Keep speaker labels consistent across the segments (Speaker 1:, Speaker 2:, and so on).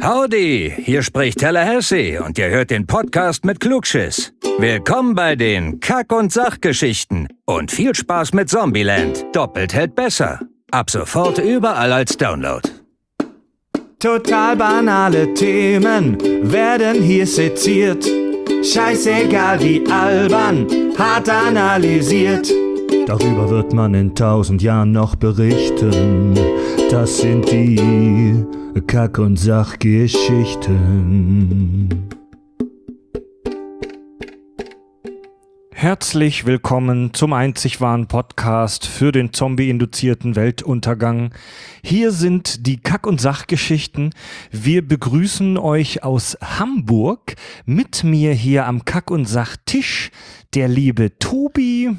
Speaker 1: Howdy, hier spricht Tallahassee und ihr hört den Podcast mit Klugschiss. Willkommen bei den Kack- und Sachgeschichten und viel Spaß mit Zombieland. Doppelt hält besser. Ab sofort überall als Download.
Speaker 2: Total banale Themen werden hier seziert. Scheißegal wie albern, hart analysiert. Darüber wird man in 1000 Jahren noch berichten. Das sind die Kack- und Sachgeschichten.
Speaker 3: Herzlich willkommen zum einzig wahren Podcast für den zombie-induzierten Weltuntergang. Hier sind die Kack- und Sachgeschichten. Wir begrüßen euch aus Hamburg. Mit mir hier am Kack- und Sachtisch der liebe Tobi,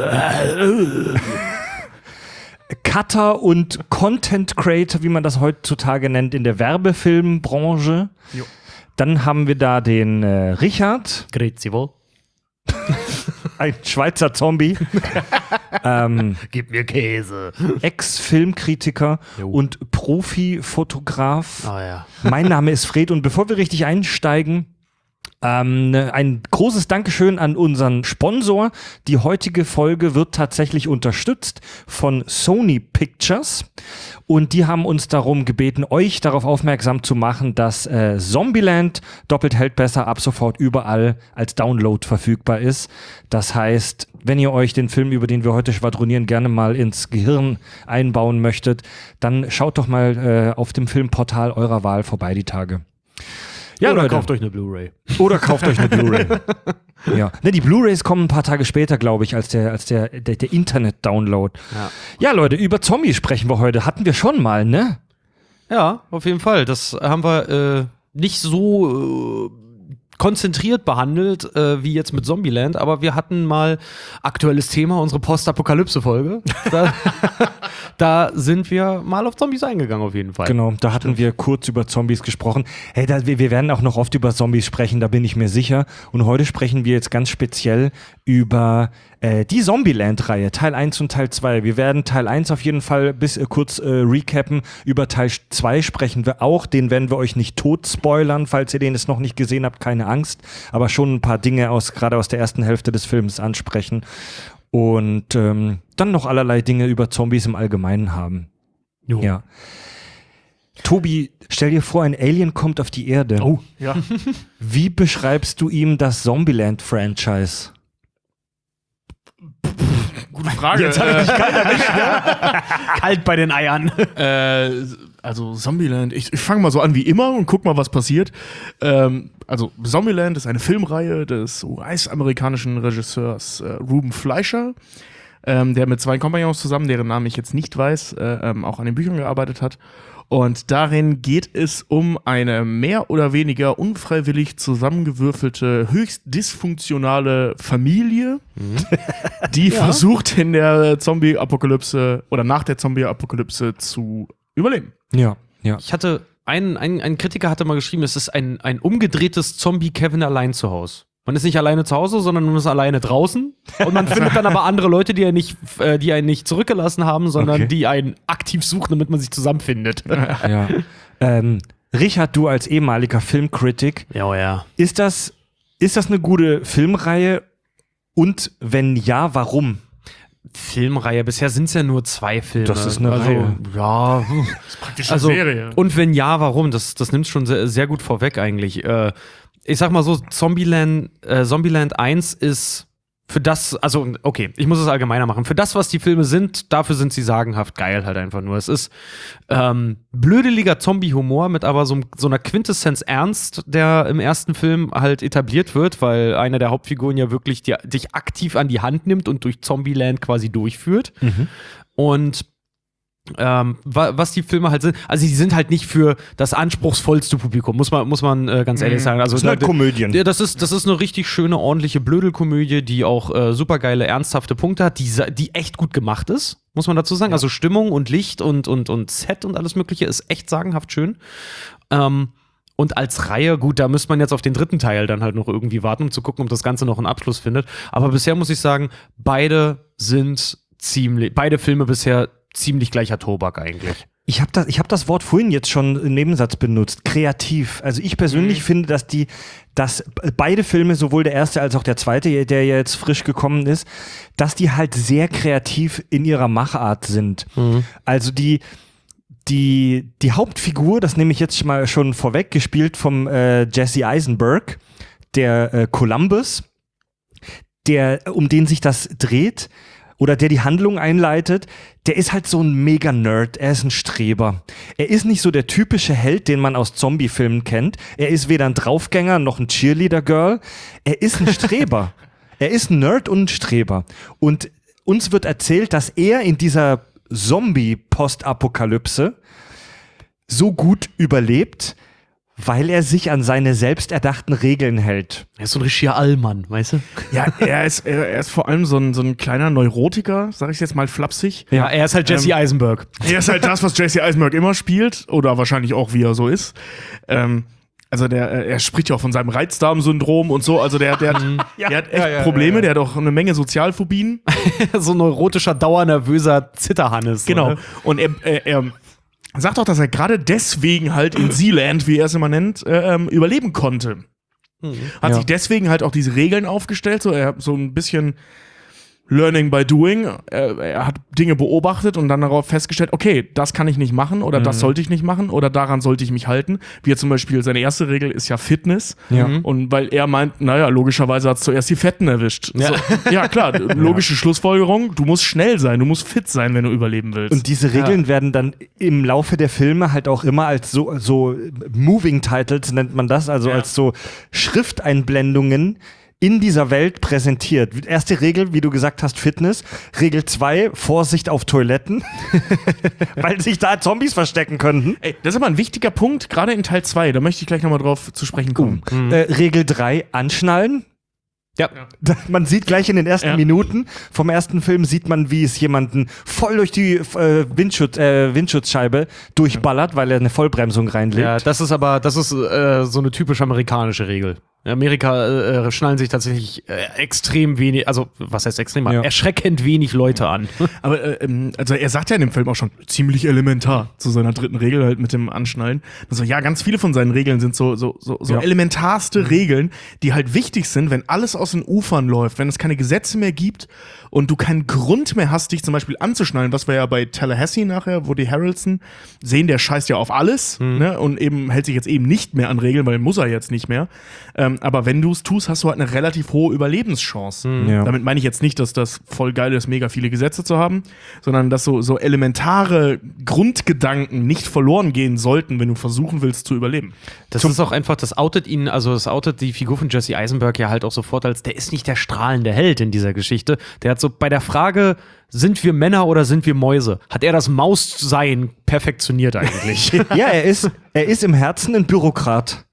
Speaker 3: Cutter und Content Creator, wie man das heutzutage nennt, in der Werbefilmbranche. Jo. Dann haben wir da den Richard.
Speaker 4: Grüezi wohl.
Speaker 3: Ein Schweizer Zombie.
Speaker 4: Gib mir Käse.
Speaker 3: Ex-Filmkritiker und Profi-Fotograf.
Speaker 4: Oh ja.
Speaker 3: Mein Name ist Fred und bevor wir richtig einsteigen, ein großes Dankeschön an unseren Sponsor. Die heutige Folge wird tatsächlich unterstützt von Sony Pictures und die haben uns darum gebeten, euch darauf aufmerksam zu machen, dass Zombieland doppelt hält besser ab sofort überall als Download verfügbar ist. Das heißt, wenn ihr euch den Film, über den wir heute schwadronieren, gerne mal ins Gehirn einbauen möchtet, dann schaut doch mal auf dem Filmportal eurer Wahl vorbei die Tage. Ja,
Speaker 4: oder
Speaker 3: Leute.
Speaker 4: kauft euch eine Blu-ray.
Speaker 3: Oder kauft euch eine Blu-ray. Ja. Ne, die Blu-rays kommen ein paar Tage später, glaube ich, als der Internet-Download. Ja, Leute, über Zombies sprechen wir heute. Hatten wir schon mal, ne?
Speaker 4: Ja, auf jeden Fall. Das haben wir nicht so konzentriert behandelt, wie jetzt mit Zombieland, aber wir hatten mal aktuelles Thema, unsere Postapokalypse-Folge. Da sind wir mal auf Zombies eingegangen, auf jeden Fall.
Speaker 3: Genau, da hatten wir kurz über Zombies gesprochen. Hey, wir werden auch noch oft über Zombies sprechen, da bin ich mir sicher. Und heute sprechen wir jetzt ganz speziell über die Zombieland-Reihe, Teil 1 und Teil 2. Wir werden Teil 1 auf jeden Fall kurz recappen. Über Teil 2 sprechen wir auch. Den werden wir euch nicht tot spoilern, falls ihr den jetzt noch nicht gesehen habt, keine Angst. Aber schon ein paar Dinge gerade aus der ersten Hälfte des Films ansprechen. Und dann noch allerlei Dinge über Zombies im Allgemeinen haben. Jo. Ja. Tobi, stell dir vor, ein Alien kommt auf die Erde.
Speaker 4: Oh, ja.
Speaker 3: Wie beschreibst du ihm das Zombieland-Franchise?
Speaker 5: Gute Frage.
Speaker 4: Jetzt habe ich dich kalt erwischt, ne? Kalt bei den Eiern.
Speaker 5: Also Zombieland, ich fange mal so an wie immer und guck mal, was passiert. Also Zombieland ist eine Filmreihe des US-amerikanischen Regisseurs Ruben Fleischer, der mit zwei Kompagnons zusammen, deren Namen ich jetzt nicht weiß, auch an den Büchern gearbeitet hat. Und darin geht es um eine mehr oder weniger unfreiwillig zusammengewürfelte, höchst dysfunktionale Familie, die versucht in der Zombie-Apokalypse oder nach der Zombie-Apokalypse zu überleben.
Speaker 3: Ja, ja.
Speaker 4: Ich hatte ein Kritiker hatte mal geschrieben, es ist ein umgedrehtes Zombie-Kevin allein zu Hause. Man ist nicht alleine zu Hause, sondern man ist alleine draußen. Und man findet dann aber andere Leute, die einen nicht zurückgelassen haben, sondern die einen aktiv suchen, damit man sich zusammenfindet.
Speaker 3: Ja. Richard, du als ehemaliger Filmkritik,
Speaker 4: Ja.
Speaker 3: ist das eine gute Filmreihe? Und wenn ja, warum?
Speaker 4: Filmreihe, bisher sind es ja nur 2 Filme.
Speaker 3: Das ist eine Reihe.
Speaker 4: Ja.
Speaker 5: Das ist praktisch eine Serie.
Speaker 4: Und wenn ja, warum? Das nimmt schon sehr, sehr gut vorweg eigentlich. Ich sag mal so, Zombieland 1 ist für das, also okay, ich muss es allgemeiner machen. Für das, was die Filme sind, dafür sind sie sagenhaft geil halt einfach nur. Es ist blödeliger Zombie-Humor mit aber so einer Quintessenz Ernst, der im ersten Film halt etabliert wird, weil einer der Hauptfiguren ja wirklich dich aktiv an die Hand nimmt und durch Zombieland quasi durchführt. Und was die Filme halt sind, also die sind halt nicht für das anspruchsvollste Publikum, muss man ganz ehrlich sagen. Also,
Speaker 3: das sind halt Komödien.
Speaker 4: Das ist eine richtig schöne, ordentliche Blödelkomödie, die auch supergeile, ernsthafte Punkte hat, die echt gut gemacht ist, muss man dazu sagen. Ja. Also Stimmung und Licht und Set und alles mögliche ist echt sagenhaft schön. Und als Reihe, gut, da müsste man jetzt auf den 3. Teil dann halt noch irgendwie warten, um zu gucken, ob das Ganze noch einen Abschluss findet. Aber bisher muss ich sagen, beide Filme bisher ziemlich gleicher Tobak eigentlich.
Speaker 3: Ich hab das Wort vorhin jetzt schon im Nebensatz benutzt, kreativ. Also ich persönlich finde, dass beide Filme, sowohl der erste als auch der zweite, der ja jetzt frisch gekommen ist, dass die halt sehr kreativ in ihrer Machart sind. Also die Hauptfigur, das nehme ich jetzt mal schon vorweg, gespielt vom Jesse Eisenberg, der Columbus, um den sich das dreht, oder der die Handlung einleitet, der ist halt so ein Mega-Nerd, er ist ein Streber. Er ist nicht so der typische Held, den man aus Zombie-Filmen kennt. Er ist weder ein Draufgänger noch ein Cheerleader-Girl. Er ist ein Streber. Er ist ein Nerd und ein Streber. Und uns wird erzählt, dass er in dieser Zombie-Postapokalypse so gut überlebt, weil er sich an seine selbst erdachten Regeln hält.
Speaker 4: Er ist so ein richtiger Allmann, weißt du?
Speaker 5: Ja, er ist vor allem so ein kleiner Neurotiker, sag ich jetzt mal flapsig.
Speaker 4: Ja, er ist halt Jesse Eisenberg.
Speaker 5: Er ist halt das, was Jesse Eisenberg immer spielt, oder wahrscheinlich auch, wie er so ist. Also er spricht ja auch von seinem Reizdarmsyndrom und so, also der hat echt Probleme, der hat auch eine Menge Sozialphobien.
Speaker 4: So ein neurotischer, dauernervöser Zitterhannes.
Speaker 5: Genau,
Speaker 4: Oder?
Speaker 5: und er sagt auch, dass er gerade deswegen halt in Sealand, wie er es immer nennt, überleben konnte. Hat sich deswegen halt auch diese Regeln aufgestellt, so er hat so ein bisschen Learning by Doing. Er hat Dinge beobachtet und dann darauf festgestellt, okay, das kann ich nicht machen oder das sollte ich nicht machen oder daran sollte ich mich halten. Wie jetzt zum Beispiel seine erste Regel ist ja Fitness.
Speaker 3: Ja.
Speaker 5: Und weil er meint, naja, logischerweise hat es zuerst die Fetten erwischt.
Speaker 4: Ja.
Speaker 5: So, ja, klar, logische Schlussfolgerung, du musst schnell sein, du musst fit sein, wenn du überleben willst.
Speaker 3: Und diese Regeln werden dann im Laufe der Filme halt auch immer als so Moving Titles nennt man das, also als so Schrifteinblendungen in dieser Welt präsentiert. Erste Regel, wie du gesagt hast, Fitness. Regel 2, Vorsicht auf Toiletten, weil sich da Zombies verstecken könnten.
Speaker 5: Ey, das ist aber ein wichtiger Punkt, gerade in Teil 2, da möchte ich gleich nochmal drauf zu sprechen kommen.
Speaker 3: Regel 3, anschnallen.
Speaker 4: Ja.
Speaker 3: Man sieht gleich in den ersten Minuten vom ersten Film, sieht man, wie es jemanden voll durch die Windschutzscheibe durchballert, weil er eine Vollbremsung reinlegt.
Speaker 4: Ja, das ist so eine typisch amerikanische Regel. In Amerika schnallen sich tatsächlich extrem wenig, also was heißt extrem, erschreckend wenig Leute an.
Speaker 5: Aber also er sagt ja in dem Film auch schon ziemlich elementar zu seiner dritten Regel halt mit dem Anschnallen. Also ja, ganz viele von seinen Regeln sind so elementarste Regeln, die halt wichtig sind, wenn alles aus den Ufern läuft, wenn es keine Gesetze mehr gibt und du keinen Grund mehr hast, dich zum Beispiel anzuschnallen, was wir ja bei Tallahassee nachher, Woody Harrelson sehen, der scheißt ja auf alles, ne, und eben hält sich jetzt eben nicht mehr an Regeln, weil muss er jetzt nicht mehr. Aber wenn du es tust, hast du halt eine relativ hohe Überlebenschance.
Speaker 3: Ja.
Speaker 5: Damit meine ich jetzt nicht, dass das voll geil ist, mega viele Gesetze zu haben, sondern dass so elementare Grundgedanken nicht verloren gehen sollten, wenn du versuchen willst zu überleben.
Speaker 4: Das ist auch einfach, das outet die Figur von Jesse Eisenberg ja halt auch sofort als, der ist nicht der strahlende Held in dieser Geschichte. Der hat so bei der Frage, sind wir Männer oder sind wir Mäuse, hat er das Maussein perfektioniert eigentlich.
Speaker 3: Ja, er ist im Herzen ein Bürokrat.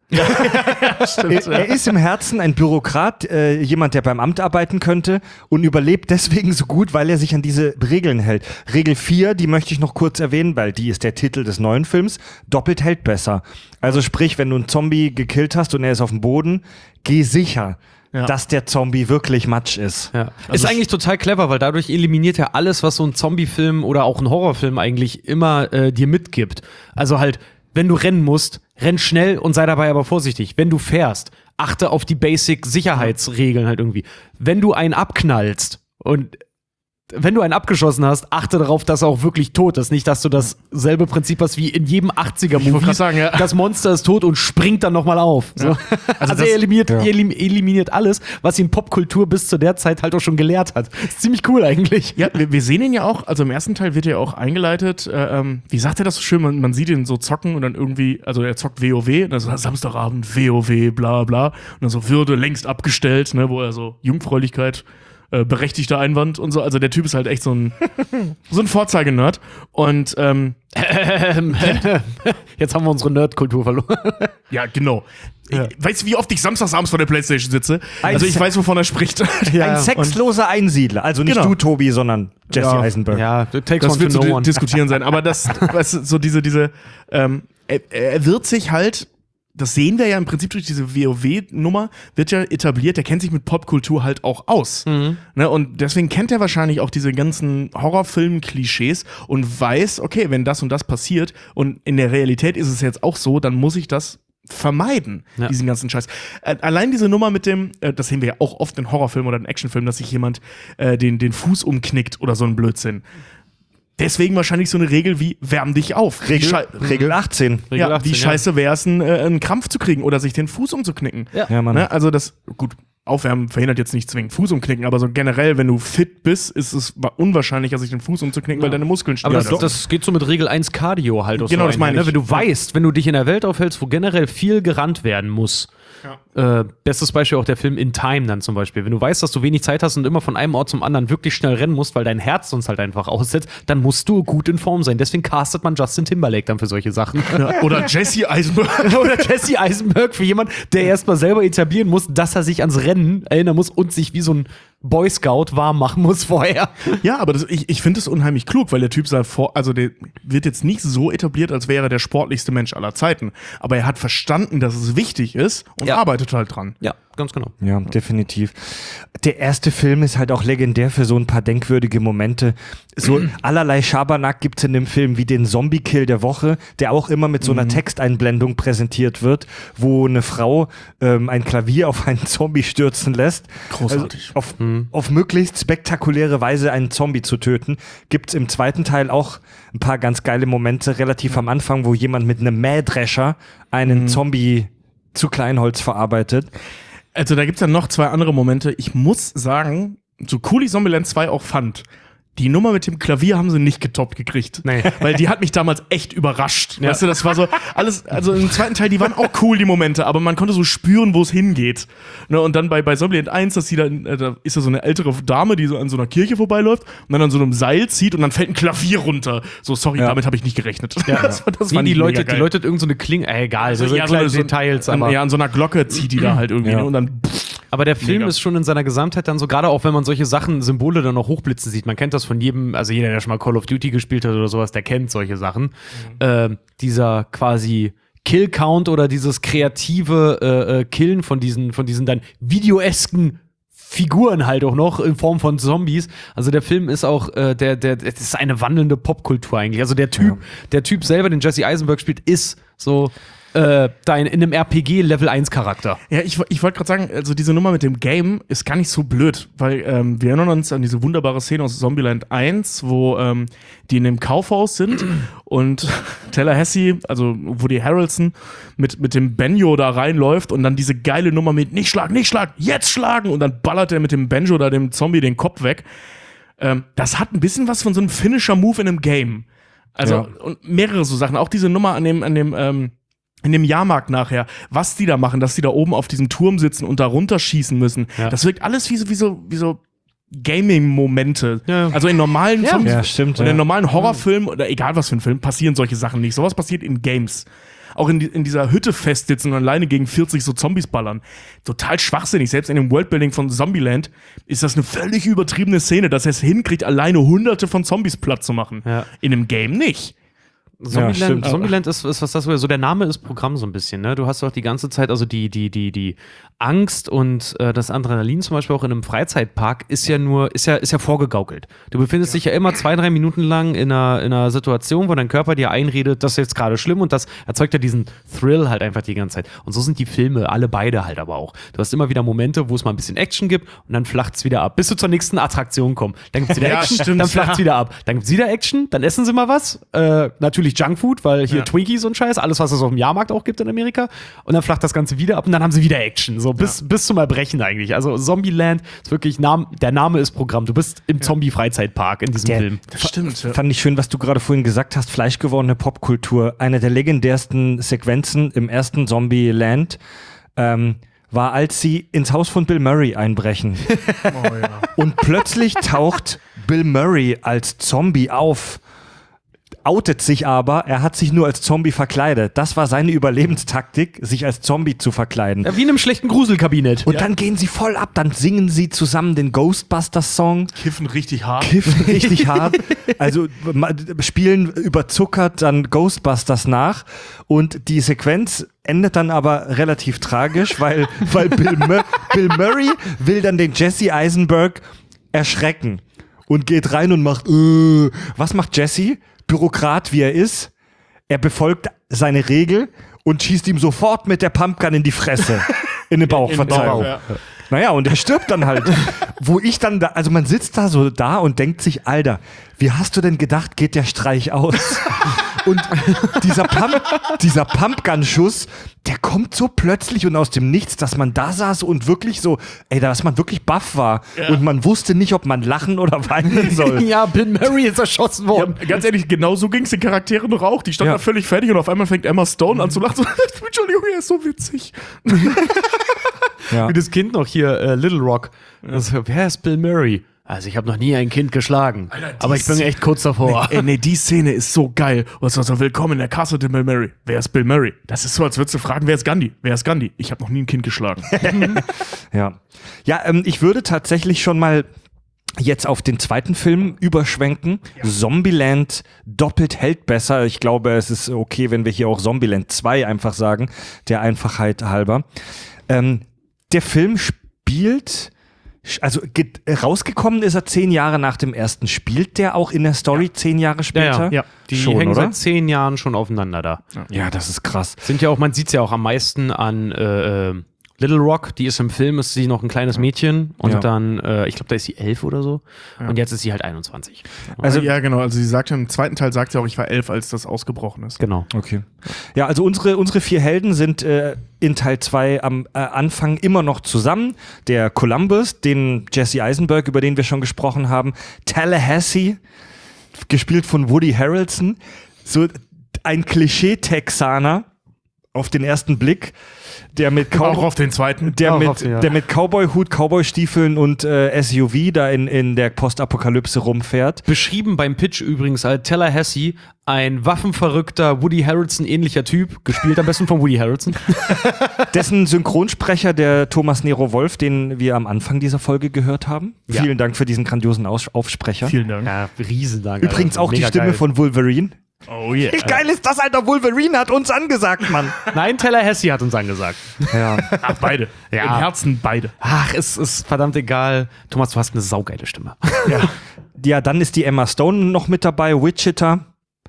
Speaker 5: Stimmt,
Speaker 3: Er ist im Herzen ein Bürokrat, jemand, der beim Amt arbeiten könnte und überlebt deswegen so gut, weil er sich an diese Regeln hält. Regel 4, die möchte ich noch kurz erwähnen, weil die ist der Titel des neuen Films, doppelt hält besser. Also sprich, wenn du einen Zombie gekillt hast und er ist auf dem Boden, geh sicher, dass der Zombie wirklich Matsch ist.
Speaker 4: Ja. Ist eigentlich total clever, weil dadurch eliminiert er alles, was so ein Zombie-Film oder auch ein Horrorfilm eigentlich immer dir mitgibt. Also halt, wenn du rennen musst, renn schnell und sei dabei aber vorsichtig. Wenn du fährst, achte auf die Basic-Sicherheitsregeln halt irgendwie. Wenn du einen abknallst und wenn du einen abgeschossen hast, achte darauf, dass er auch wirklich tot ist. Nicht, dass du dasselbe Prinzip hast wie in jedem 80er-Movie. Das Monster ist tot und springt dann nochmal auf. So. Also er eliminiert alles, was ihn Popkultur bis zu der Zeit halt auch schon gelehrt hat. Ist ziemlich cool eigentlich.
Speaker 5: Ja, wir sehen ihn ja auch, also im ersten Teil wird er auch eingeleitet, wie sagt er das so schön, man sieht ihn so zocken und dann irgendwie, also er zockt WoW, und dann so Samstagabend, WoW, bla bla, und dann so Würde längst abgestellt, ne, wo er so Jungfräulichkeit, berechtigter Einwand und so. Also der Typ ist halt echt so ein Vorzeigenerd. Und
Speaker 4: jetzt haben wir unsere Nerdkultur verloren.
Speaker 5: ja, genau. Ja. Weißt du, wie oft ich samstagsabends vor der Playstation sitze? Also ich weiß, wovon er spricht.
Speaker 3: Ein sexloser Einsiedler. Also nicht du, Tobi, sondern Jesse Eisenberg.
Speaker 4: Ja,
Speaker 5: das wird zu diskutieren sein. Aber das, weißt du, so er wird sich halt das sehen wir ja im Prinzip durch diese WoW-Nummer, wird ja etabliert, der kennt sich mit Popkultur halt auch aus. Ne? Und deswegen kennt er wahrscheinlich auch diese ganzen Horrorfilm-Klischees und weiß, okay, wenn das und das passiert und in der Realität ist es jetzt auch so, dann muss ich das vermeiden, diesen ganzen Scheiß. Allein diese Nummer mit dem, das sehen wir ja auch oft in Horrorfilmen oder in Actionfilmen, dass sich jemand den Fuß umknickt oder so ein Blödsinn. Deswegen wahrscheinlich so eine Regel wie, wärm dich auf.
Speaker 3: Regel 18.
Speaker 5: Ja, wie scheiße wäre es, einen Krampf zu kriegen oder sich den Fuß umzuknicken.
Speaker 3: Ja, Mann.
Speaker 5: Ne? Also das, gut, Aufwärmen verhindert jetzt nicht zwingend Fuß umknicken, aber so generell, wenn du fit bist, ist es unwahrscheinlicher, sich den Fuß umzuknicken, weil deine Muskeln
Speaker 4: Aber
Speaker 5: stehen.
Speaker 4: das geht so mit Regel 1 Cardio halt aus.
Speaker 5: Genau, das meine ich.
Speaker 4: Wenn du weißt, wenn du dich in der Welt aufhältst, wo generell viel gerannt werden muss. Bestes Beispiel auch der Film In Time dann zum Beispiel. Wenn du weißt, dass du wenig Zeit hast und immer von einem Ort zum anderen wirklich schnell rennen musst, weil dein Herz sonst halt einfach aussetzt, dann musst du gut in Form sein. Deswegen castet man Justin Timberlake dann für solche Sachen.
Speaker 5: Ja. Oder Jesse Eisenberg.
Speaker 4: Oder Jesse Eisenberg für jemanden, der erstmal selber etablieren muss, dass er sich ans Rennen erinnern muss und sich wie so ein Boy Scout warm machen muss vorher.
Speaker 5: Ja, aber ich finde es unheimlich klug, weil der Typ der wird jetzt nicht so etabliert, als wäre er der sportlichste Mensch aller Zeiten. Aber er hat verstanden, dass es wichtig ist und arbeitet halt dran.
Speaker 4: Ja, ganz genau.
Speaker 3: Ja, definitiv. Der erste Film ist halt auch legendär für so ein paar denkwürdige Momente. So allerlei Schabernack gibt's in dem Film, wie den Zombie-Kill der Woche, der auch immer mit so einer Texteinblendung präsentiert wird, wo eine Frau ein Klavier auf einen Zombie stürzen lässt.
Speaker 5: Großartig.
Speaker 3: Also auf möglichst spektakuläre Weise einen Zombie zu töten. Gibt's im zweiten Teil auch ein paar ganz geile Momente, relativ am Anfang, wo jemand mit einem Mähdrescher einen Zombie zu Kleinholz verarbeitet.
Speaker 5: Also da gibt's ja noch 2 andere Momente. Ich muss sagen, so cool ich Zombieland 2 auch fand, die Nummer mit dem Klavier haben sie nicht getoppt gekriegt.
Speaker 4: Nee.
Speaker 5: Weil die hat mich damals echt überrascht. Weißt du, das war so alles, also im zweiten Teil, die waren auch cool, die Momente, aber man konnte so spüren, wo es hingeht. Ne, und dann bei Zombieland 1, dass sie dann, da ist ja so eine ältere Dame, die so an so einer Kirche vorbeiläuft und dann an so einem Seil zieht und dann fällt ein Klavier runter. So, sorry, damit habe ich nicht gerechnet.
Speaker 4: Ja.
Speaker 5: Das fand
Speaker 4: Die
Speaker 5: ich mega geil.
Speaker 4: läutet irgend so eine Klinge, egal, so kleine Details. Aber
Speaker 5: Ja, an so einer Glocke zieht die da halt irgendwie und dann
Speaker 4: Aber der Film
Speaker 5: Mega.
Speaker 4: ist schon in seiner Gesamtheit dann so, gerade auch wenn man solche Sachen, Symbole dann noch hochblitzen sieht, man kennt das von jedem, also jeder, der schon mal Call of Duty gespielt hat oder sowas, der kennt solche Sachen. Dieser quasi Kill-Count oder dieses kreative Killen von diesen dann videoesken Figuren halt auch noch in Form von Zombies. Also der Film ist auch, das ist eine wandelnde Popkultur eigentlich. Also der Typ selber, den Jesse Eisenberg spielt, ist so in einem RPG Level 1 Charakter.
Speaker 5: Ja, ich wollte gerade sagen, also diese Nummer mit dem Game ist gar nicht so blöd, weil wir erinnern uns an diese wunderbare Szene aus Zombieland 1, wo die in dem Kaufhaus sind und Tallahassee, also Woody Harrelson, mit dem Banjo da reinläuft und dann diese geile Nummer mit nicht schlagen, jetzt schlagen und dann ballert er mit dem Banjo da dem Zombie den Kopf weg. Das hat ein bisschen was von so einem Finisher-Move in einem Game. Also und mehrere so Sachen, auch diese Nummer in dem Jahrmarkt nachher, was die da machen, dass die da oben auf diesem Turm sitzen und da runterschießen müssen. Ja. Das wirkt alles wie so Gaming-Momente. Ja. Also in normalen
Speaker 3: stimmt,
Speaker 5: und in normalen Horrorfilmen oder egal was für ein Film, passieren solche Sachen nicht. Sowas passiert in Games. Auch in dieser Hütte festsitzen und alleine gegen 40 so Zombies ballern. Total schwachsinnig. Selbst in dem Worldbuilding von Zombieland ist das eine völlig übertriebene Szene, dass er es hinkriegt, alleine hunderte von Zombies platt zu machen. Ja. In einem Game nicht.
Speaker 4: Zombieland ist was das so, der Name ist Programm so ein bisschen, ne? Du hast doch die ganze Zeit, also die Angst und das Adrenalin zum Beispiel auch in einem Freizeitpark ist ja vorgegaukelt. Du befindest dich ja immer 2-3 Minuten lang in einer Situation, wo dein Körper dir einredet, das ist jetzt gerade schlimm und das erzeugt ja diesen Thrill halt einfach die ganze Zeit. Und so sind die Filme, alle beide halt aber auch. Du hast immer wieder Momente, wo es mal ein bisschen Action gibt und dann flacht es wieder ab, bis du zur nächsten Attraktion kommst. Dann gibt's wieder Action, dann flacht es wieder ab. Dann gibt's wieder Action, dann essen sie mal was. Natürlich Junkfood, weil hier Twinkies und Scheiß, alles, was es auf dem Jahrmarkt auch gibt in Amerika. Und dann flacht das Ganze wieder ab und dann haben sie wieder Action. So bis zum Erbrechen eigentlich. Also Zombieland ist wirklich, der Name ist Programm. Du bist im Zombie-Freizeitpark in diesem Film.
Speaker 5: Das stimmt.
Speaker 3: Fand ich schön, was du gerade vorhin gesagt hast, fleischgewordene Popkultur. Eine der legendärsten Sequenzen im ersten Zombieland war, als sie ins Haus von Bill Murray einbrechen. Und plötzlich taucht Bill Murray als Zombie auf. outet sich aber, er hat sich nur als Zombie verkleidet. Das war seine Überlebenstaktik, sich als Zombie zu verkleiden.
Speaker 4: Ja, wie in einem schlechten Gruselkabinett.
Speaker 3: Und dann gehen sie voll ab, dann singen sie zusammen den Ghostbusters-Song.
Speaker 5: Kiffen richtig hart.
Speaker 3: Kiffen richtig hart, also spielen überzuckert dann Ghostbusters nach und die Sequenz endet dann aber relativ tragisch, weil Bill Murray will dann den Jesse Eisenberg erschrecken und geht rein und macht was macht Jesse? Bürokrat wie er ist, er befolgt seine Regel und schießt ihm sofort mit der Pumpgun in die Fresse, in den Bauch, Verzeihung.
Speaker 5: Ja.
Speaker 3: Naja, und er stirbt dann halt. Wo ich dann da, also man sitzt da so da und denkt sich, Alter, wie hast du denn gedacht, geht der Streich aus? Und dieser Pumpgun-Schuss, der kommt so plötzlich und aus dem Nichts, dass man da saß und wirklich so, dass man wirklich baff war. Ja. Und man wusste nicht, ob man lachen oder weinen soll.
Speaker 4: Ja, Bill Murray ist erschossen worden.
Speaker 5: Ja, ganz ehrlich, genau so ging es den Charakteren doch auch. Die standen da völlig fertig und auf einmal fängt Emma Stone an zu lachen. So, Entschuldigung, er ist so witzig.
Speaker 4: Ja. Wie das Kind noch hier, Little Rock. Also, wer ist Bill Murray? Also ich habe noch nie ein Kind geschlagen, Alter, aber ich bin echt kurz davor.
Speaker 5: Nee, die Szene ist so geil. Und so, willkommen in der Kasse mit Bill Murray. Wer ist Bill Murray? Das ist so, als würdest du fragen, wer ist Gandhi? Wer ist Gandhi? Ich habe noch nie ein Kind geschlagen.
Speaker 3: Ja, ich würde tatsächlich schon mal jetzt auf den zweiten Film überschwenken. Ja. Zombieland doppelt hält besser. Ich glaube, es ist okay, wenn wir hier auch Zombieland 2 einfach sagen, der Einfachheit halber. Der Film spielt... Also rausgekommen ist er 10 Jahre nach dem ersten. Spielt der auch in der Story 10 Jahre später?
Speaker 4: Ja. Die schon, hängen oder? Seit 10 Jahren schon aufeinander da.
Speaker 3: Ja, das ist krass.
Speaker 4: Sind ja auch, man sieht es ja auch am meisten an Little Rock, die ist im Film, ist sie noch ein kleines Mädchen und dann, ich glaube, da ist sie 11 oder so und jetzt ist sie halt 21.
Speaker 5: Also ja, genau, also sie sagt im zweiten Teil, sagt sie auch, ich war 11, als das ausgebrochen ist.
Speaker 4: Genau.
Speaker 3: Okay. Ja, also unsere 4 Helden sind in Teil 2 am Anfang immer noch zusammen. Der Columbus, den Jesse Eisenberg, über den wir schon gesprochen haben, Tallahassee, gespielt von Woody Harrelson, so ein Klischee-Texaner auf den ersten Blick, der mit
Speaker 5: auch auf den zweiten,
Speaker 3: der mit Cowboy-Hut, Cowboy-Stiefeln und SUV da in der Postapokalypse rumfährt.
Speaker 4: Beschrieben beim Pitch übrigens als Tallahassee, ein waffenverrückter Woody Harrelson-ähnlicher Typ, gespielt am besten von Woody Harrelson.
Speaker 3: Dessen Synchronsprecher, der Thomas Nero Wolf, den wir am Anfang dieser Folge gehört haben. Ja. Vielen Dank für diesen grandiosen Aufsprecher.
Speaker 5: Vielen Dank.
Speaker 4: Ja, Riesendank.
Speaker 3: Übrigens auch die Stimme von Wolverine.
Speaker 5: Oh yeah.
Speaker 3: Wie geil ist das, Alter? Wolverine hat uns angesagt, Mann.
Speaker 4: Nein, Tallahassee hat uns angesagt.
Speaker 3: Ja.
Speaker 5: Ach, beide. Ja. Im Herzen beide.
Speaker 4: Ach, es ist verdammt egal. Thomas, du hast eine saugeile Stimme.
Speaker 3: Ja, dann ist die Emma Stone noch mit dabei, Wichita.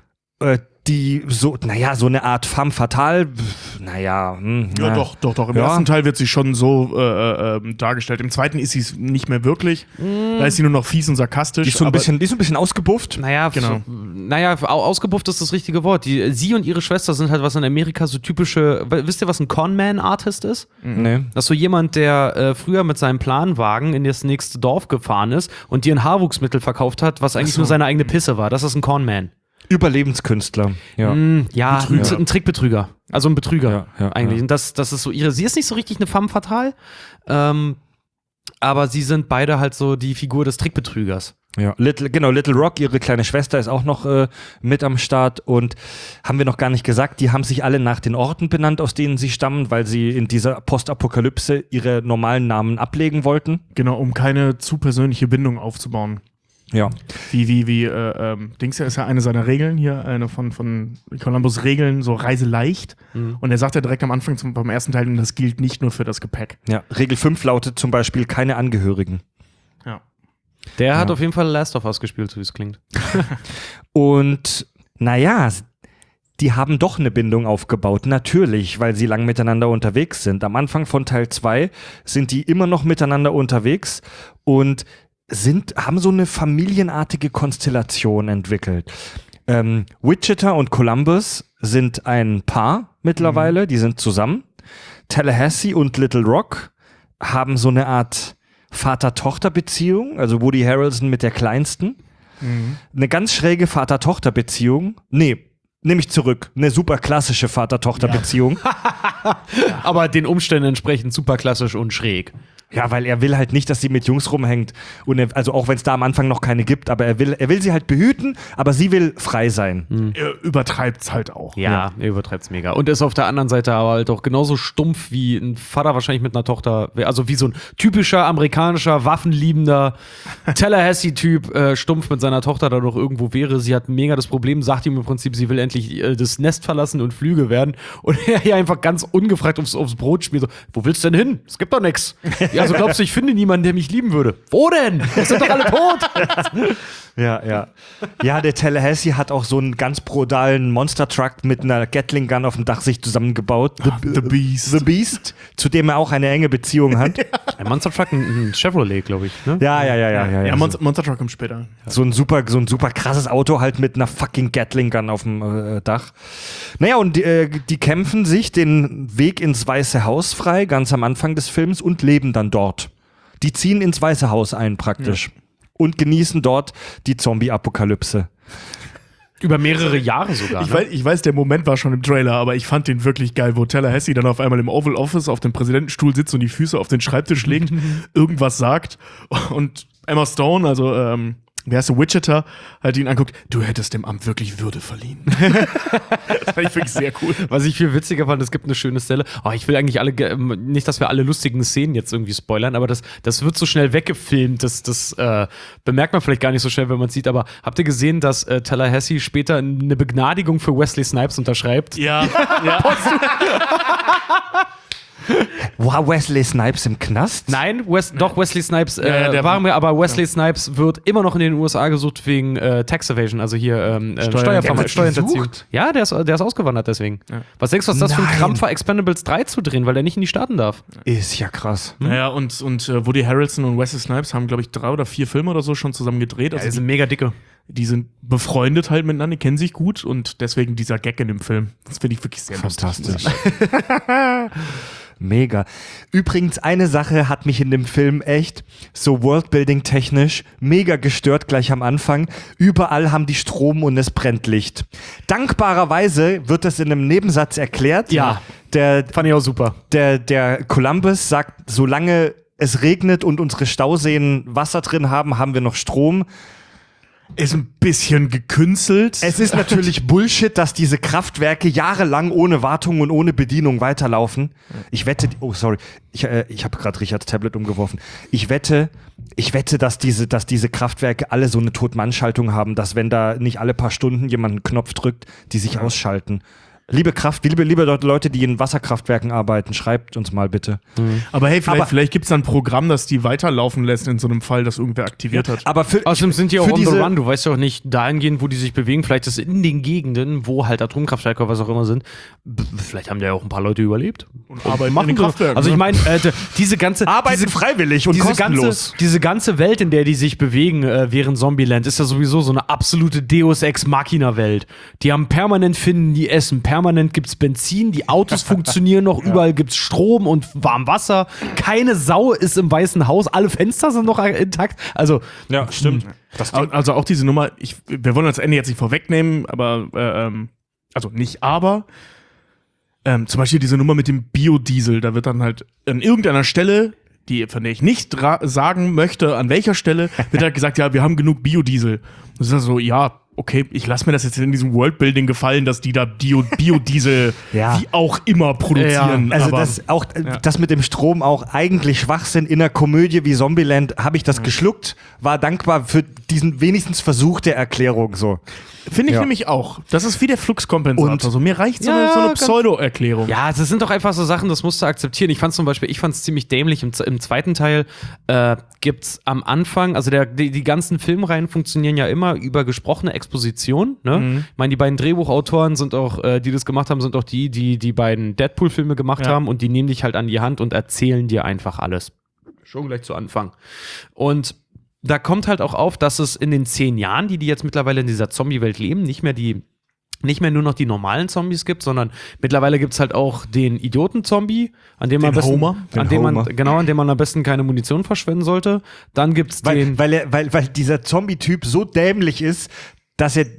Speaker 3: Die so eine Art femme fatale,
Speaker 5: Ja, doch. Im ersten Teil wird sie schon so dargestellt. Im zweiten ist sie es nicht mehr wirklich. Da ist sie nur noch fies und sarkastisch.
Speaker 3: Die ist so ein bisschen ausgebufft.
Speaker 4: Ausgebufft ist das richtige Wort. Sie und ihre Schwester sind halt was in Amerika so typische, wisst ihr, was ein Con-Man-Artist ist?
Speaker 3: Nee.
Speaker 4: Das ist so jemand, der früher mit seinem Planwagen in das nächste Dorf gefahren ist und dir ein Haarwuchsmittel verkauft hat, was eigentlich nur seine eigene Pisse war. Das ist ein Con-Man.
Speaker 3: Überlebenskünstler.
Speaker 4: Ein Trickbetrüger. Also ein Betrüger eigentlich.
Speaker 3: Ja.
Speaker 4: Und das ist so sie ist nicht so richtig eine femme fatale, aber sie sind beide halt so die Figur des Trickbetrügers.
Speaker 3: Ja, Little Rock, ihre kleine Schwester, ist auch noch mit am Start und haben wir noch gar nicht gesagt, die haben sich alle nach den Orten benannt, aus denen sie stammen, weil sie in dieser Postapokalypse ihre normalen Namen ablegen wollten.
Speaker 5: Genau, um keine zu persönliche Bindung aufzubauen.
Speaker 3: Ja.
Speaker 5: Dings ist ja eine seiner Regeln hier, eine von Columbus Regeln, so Reise leicht. Und er sagt ja direkt am Anfang beim ersten Teil, das gilt nicht nur für das Gepäck.
Speaker 3: Ja, Regel 5 lautet zum Beispiel keine Angehörigen.
Speaker 5: Ja.
Speaker 4: Der hat auf jeden Fall Last of Us gespielt, so wie es klingt.
Speaker 3: Und die haben doch eine Bindung aufgebaut, natürlich, weil sie lang miteinander unterwegs sind. Am Anfang von Teil 2 sind die immer noch miteinander unterwegs und haben so eine familienartige Konstellation entwickelt. Wichita und Columbus sind ein Paar mittlerweile, die sind zusammen. Tallahassee und Little Rock haben so eine Art Vater-Tochter-Beziehung, also Woody Harrelson mit der Kleinsten. Eine ganz schräge Vater-Tochter-Beziehung. Nee, nehme ich zurück. Eine super klassische Vater-Tochter-Beziehung.
Speaker 4: Aber den Umständen entsprechend super klassisch und schräg.
Speaker 3: Ja, weil er will halt nicht, dass sie mit Jungs rumhängt. Und also auch wenn es da am Anfang noch keine gibt, aber er will sie halt behüten, aber sie will frei sein.
Speaker 5: Er übertreibt's halt auch.
Speaker 4: Ja, er übertreibt's mega. Und ist auf der anderen Seite aber halt auch genauso stumpf wie ein Vater wahrscheinlich mit einer Tochter. Also wie so ein typischer amerikanischer, waffenliebender Tallahassee-Typ stumpf mit seiner Tochter da doch irgendwo wäre. Sie hat mega das Problem, sagt ihm im Prinzip, sie will endlich das Nest verlassen und Flüge werden. Und er hier einfach ganz ungefragt aufs Brot schmiert. So, wo willst du denn hin? Es gibt doch nichts. Ja, also glaubst du, ich finde niemanden, der mich lieben würde? Wo denn? Wir sind doch alle tot.
Speaker 3: Ja. Ja, der Tallahassee hat auch so einen ganz brutalen Monster-Truck mit einer Gatling-Gun auf dem Dach sich zusammengebaut.
Speaker 5: The Beast.
Speaker 3: The Beast, zu dem er auch eine enge Beziehung hat.
Speaker 4: Ein Monster Truck, ein Chevrolet, glaube ich. Ne?
Speaker 3: Ja.
Speaker 5: Monster Truck kommt später.
Speaker 3: So ein super krasses Auto halt mit einer fucking Gatling-Gun auf dem Dach. Naja, und die kämpfen sich den Weg ins Weiße Haus frei, ganz am Anfang des Films, und leben dann dort. Die ziehen ins Weiße Haus ein praktisch. Ja. Und genießen dort die Zombie-Apokalypse.
Speaker 4: Über mehrere Jahre sogar.
Speaker 5: Ich weiß, der Moment war schon im Trailer, aber ich fand den wirklich geil, wo Tallahassee dann auf einmal im Oval Office auf dem Präsidentenstuhl sitzt und die Füße auf den Schreibtisch legt, irgendwas sagt und Emma Stone, also wer heißt der, Wichita, halt ihn anguckt, du hättest dem Amt wirklich Würde verliehen. Das fand ich wirklich sehr cool.
Speaker 4: Was ich viel witziger fand, es gibt eine schöne Stelle. Oh, ich will eigentlich nicht, dass wir alle lustigen Szenen jetzt irgendwie spoilern, aber das wird so schnell weggefilmt. Das bemerkt man vielleicht gar nicht so schnell, wenn man es sieht. Aber habt ihr gesehen, dass Tallahassee später eine Begnadigung für Wesley Snipes unterschreibt?
Speaker 5: Ja.
Speaker 3: War Wesley Snipes im Knast?
Speaker 4: Nein, Wesley Snipes
Speaker 5: der
Speaker 4: waren wir, aber Wesley Snipes wird immer noch in den USA gesucht wegen Tax Evasion, also hier Steuerhinterziehung. Ja, der ist ausgewandert deswegen. Ja. Was denkst du, was das für ein Krampf war, Expendables 3 zu drehen, weil er nicht in die Staaten darf?
Speaker 3: Ist ja krass.
Speaker 5: Naja, und Woody Harrelson und Wesley Snipes haben, glaube ich, 3 oder 4 Filme oder so schon zusammen gedreht. Also
Speaker 4: die sind mega dicke.
Speaker 5: Die sind befreundet halt miteinander, die kennen sich gut und deswegen dieser Gag in dem Film. Das finde ich wirklich sehr
Speaker 3: fantastisch. Mega. Übrigens, eine Sache hat mich in dem Film echt so Worldbuilding-technisch mega gestört gleich am Anfang. Überall haben die Strom und es brennt Licht. Dankbarerweise wird das in einem Nebensatz erklärt.
Speaker 4: Ja, fand ich auch super.
Speaker 3: Der Columbus sagt, solange es regnet und unsere Stauseen Wasser drin haben, haben wir noch Strom.
Speaker 5: Ist ein bisschen gekünstelt.
Speaker 3: Es ist natürlich Bullshit, dass diese Kraftwerke jahrelang ohne Wartung und ohne Bedienung weiterlaufen. Ich wette, ich habe gerade Richards Tablet umgeworfen. Ich wette, dass diese Kraftwerke alle so eine Tod-Mann-Schaltung haben, dass wenn da nicht alle paar Stunden jemand einen Knopf drückt, die sich ausschalten. Liebe Leute, die in Wasserkraftwerken arbeiten, schreibt uns mal bitte.
Speaker 5: Aber hey, vielleicht gibt es da ein Programm, das die weiterlaufen lässt in so einem Fall, das irgendwer aktiviert hat.
Speaker 3: Aber
Speaker 4: außerdem sind die auch on the run. Du weißt ja auch nicht dahingehend, wo die sich bewegen. Vielleicht ist in den Gegenden, wo halt Atomkraftwerke oder was auch immer sind, vielleicht haben da ja auch ein paar Leute überlebt.
Speaker 5: Und arbeiten in den Kraftwerken.
Speaker 4: Also ich meine, diese ganze...
Speaker 3: Arbeiten freiwillig und kostenlos.
Speaker 4: Diese ganze Welt, in der die sich bewegen während Zombieland, ist ja sowieso so eine absolute Deus Ex Machina Welt. Die haben permanent finden die Essen, permanent gibt's Benzin, die Autos funktionieren noch, überall gibt's Strom und warm Wasser. Keine Sau ist im Weißen Haus, alle Fenster sind noch intakt. Also,
Speaker 3: ja, stimmt.
Speaker 5: Also auch diese Nummer, wir wollen das Ende jetzt nicht vorwegnehmen, aber zum Beispiel diese Nummer mit dem Biodiesel, da wird dann halt an irgendeiner Stelle, von der ich nicht sagen möchte, an welcher Stelle, wird halt gesagt, ja, wir haben genug Biodiesel. Das ist also so, ja, okay, ich lasse mir das jetzt in diesem Worldbuilding gefallen, dass die da Biodiesel wie auch immer produzieren.
Speaker 3: Ja, also das mit dem Strom auch eigentlich Schwachsinn in einer Komödie wie Zombieland, habe ich das geschluckt, war dankbar für diesen wenigstens Versuch der Erklärung so.
Speaker 5: Finde ich nämlich auch. Das ist wie der Fluxkompensator. So, mir reicht so eine Pseudo-Erklärung.
Speaker 4: Ja, das sind doch einfach so Sachen, das musst du akzeptieren. Ich fand es ziemlich dämlich. Im zweiten Teil gibt's am Anfang, also die ganzen Filmreihen funktionieren ja immer über gesprochene Exposition. Ne? Ich meine, die beiden Drehbuchautoren sind auch, die das gemacht haben, sind auch die beiden Deadpool-Filme gemacht haben und die nehmen dich halt an die Hand und erzählen dir einfach alles. Schon gleich zu Anfang. Und da kommt halt auch auf, dass es in den 10 Jahren, die jetzt mittlerweile in dieser Zombie-Welt leben, nicht mehr nur noch die normalen Zombies gibt, sondern mittlerweile gibt es halt auch den Idioten-Zombie, an dem man am besten keine Munition verschwenden sollte. Dann gibt's
Speaker 3: weil dieser Zombie-Typ so dämlich ist, dass er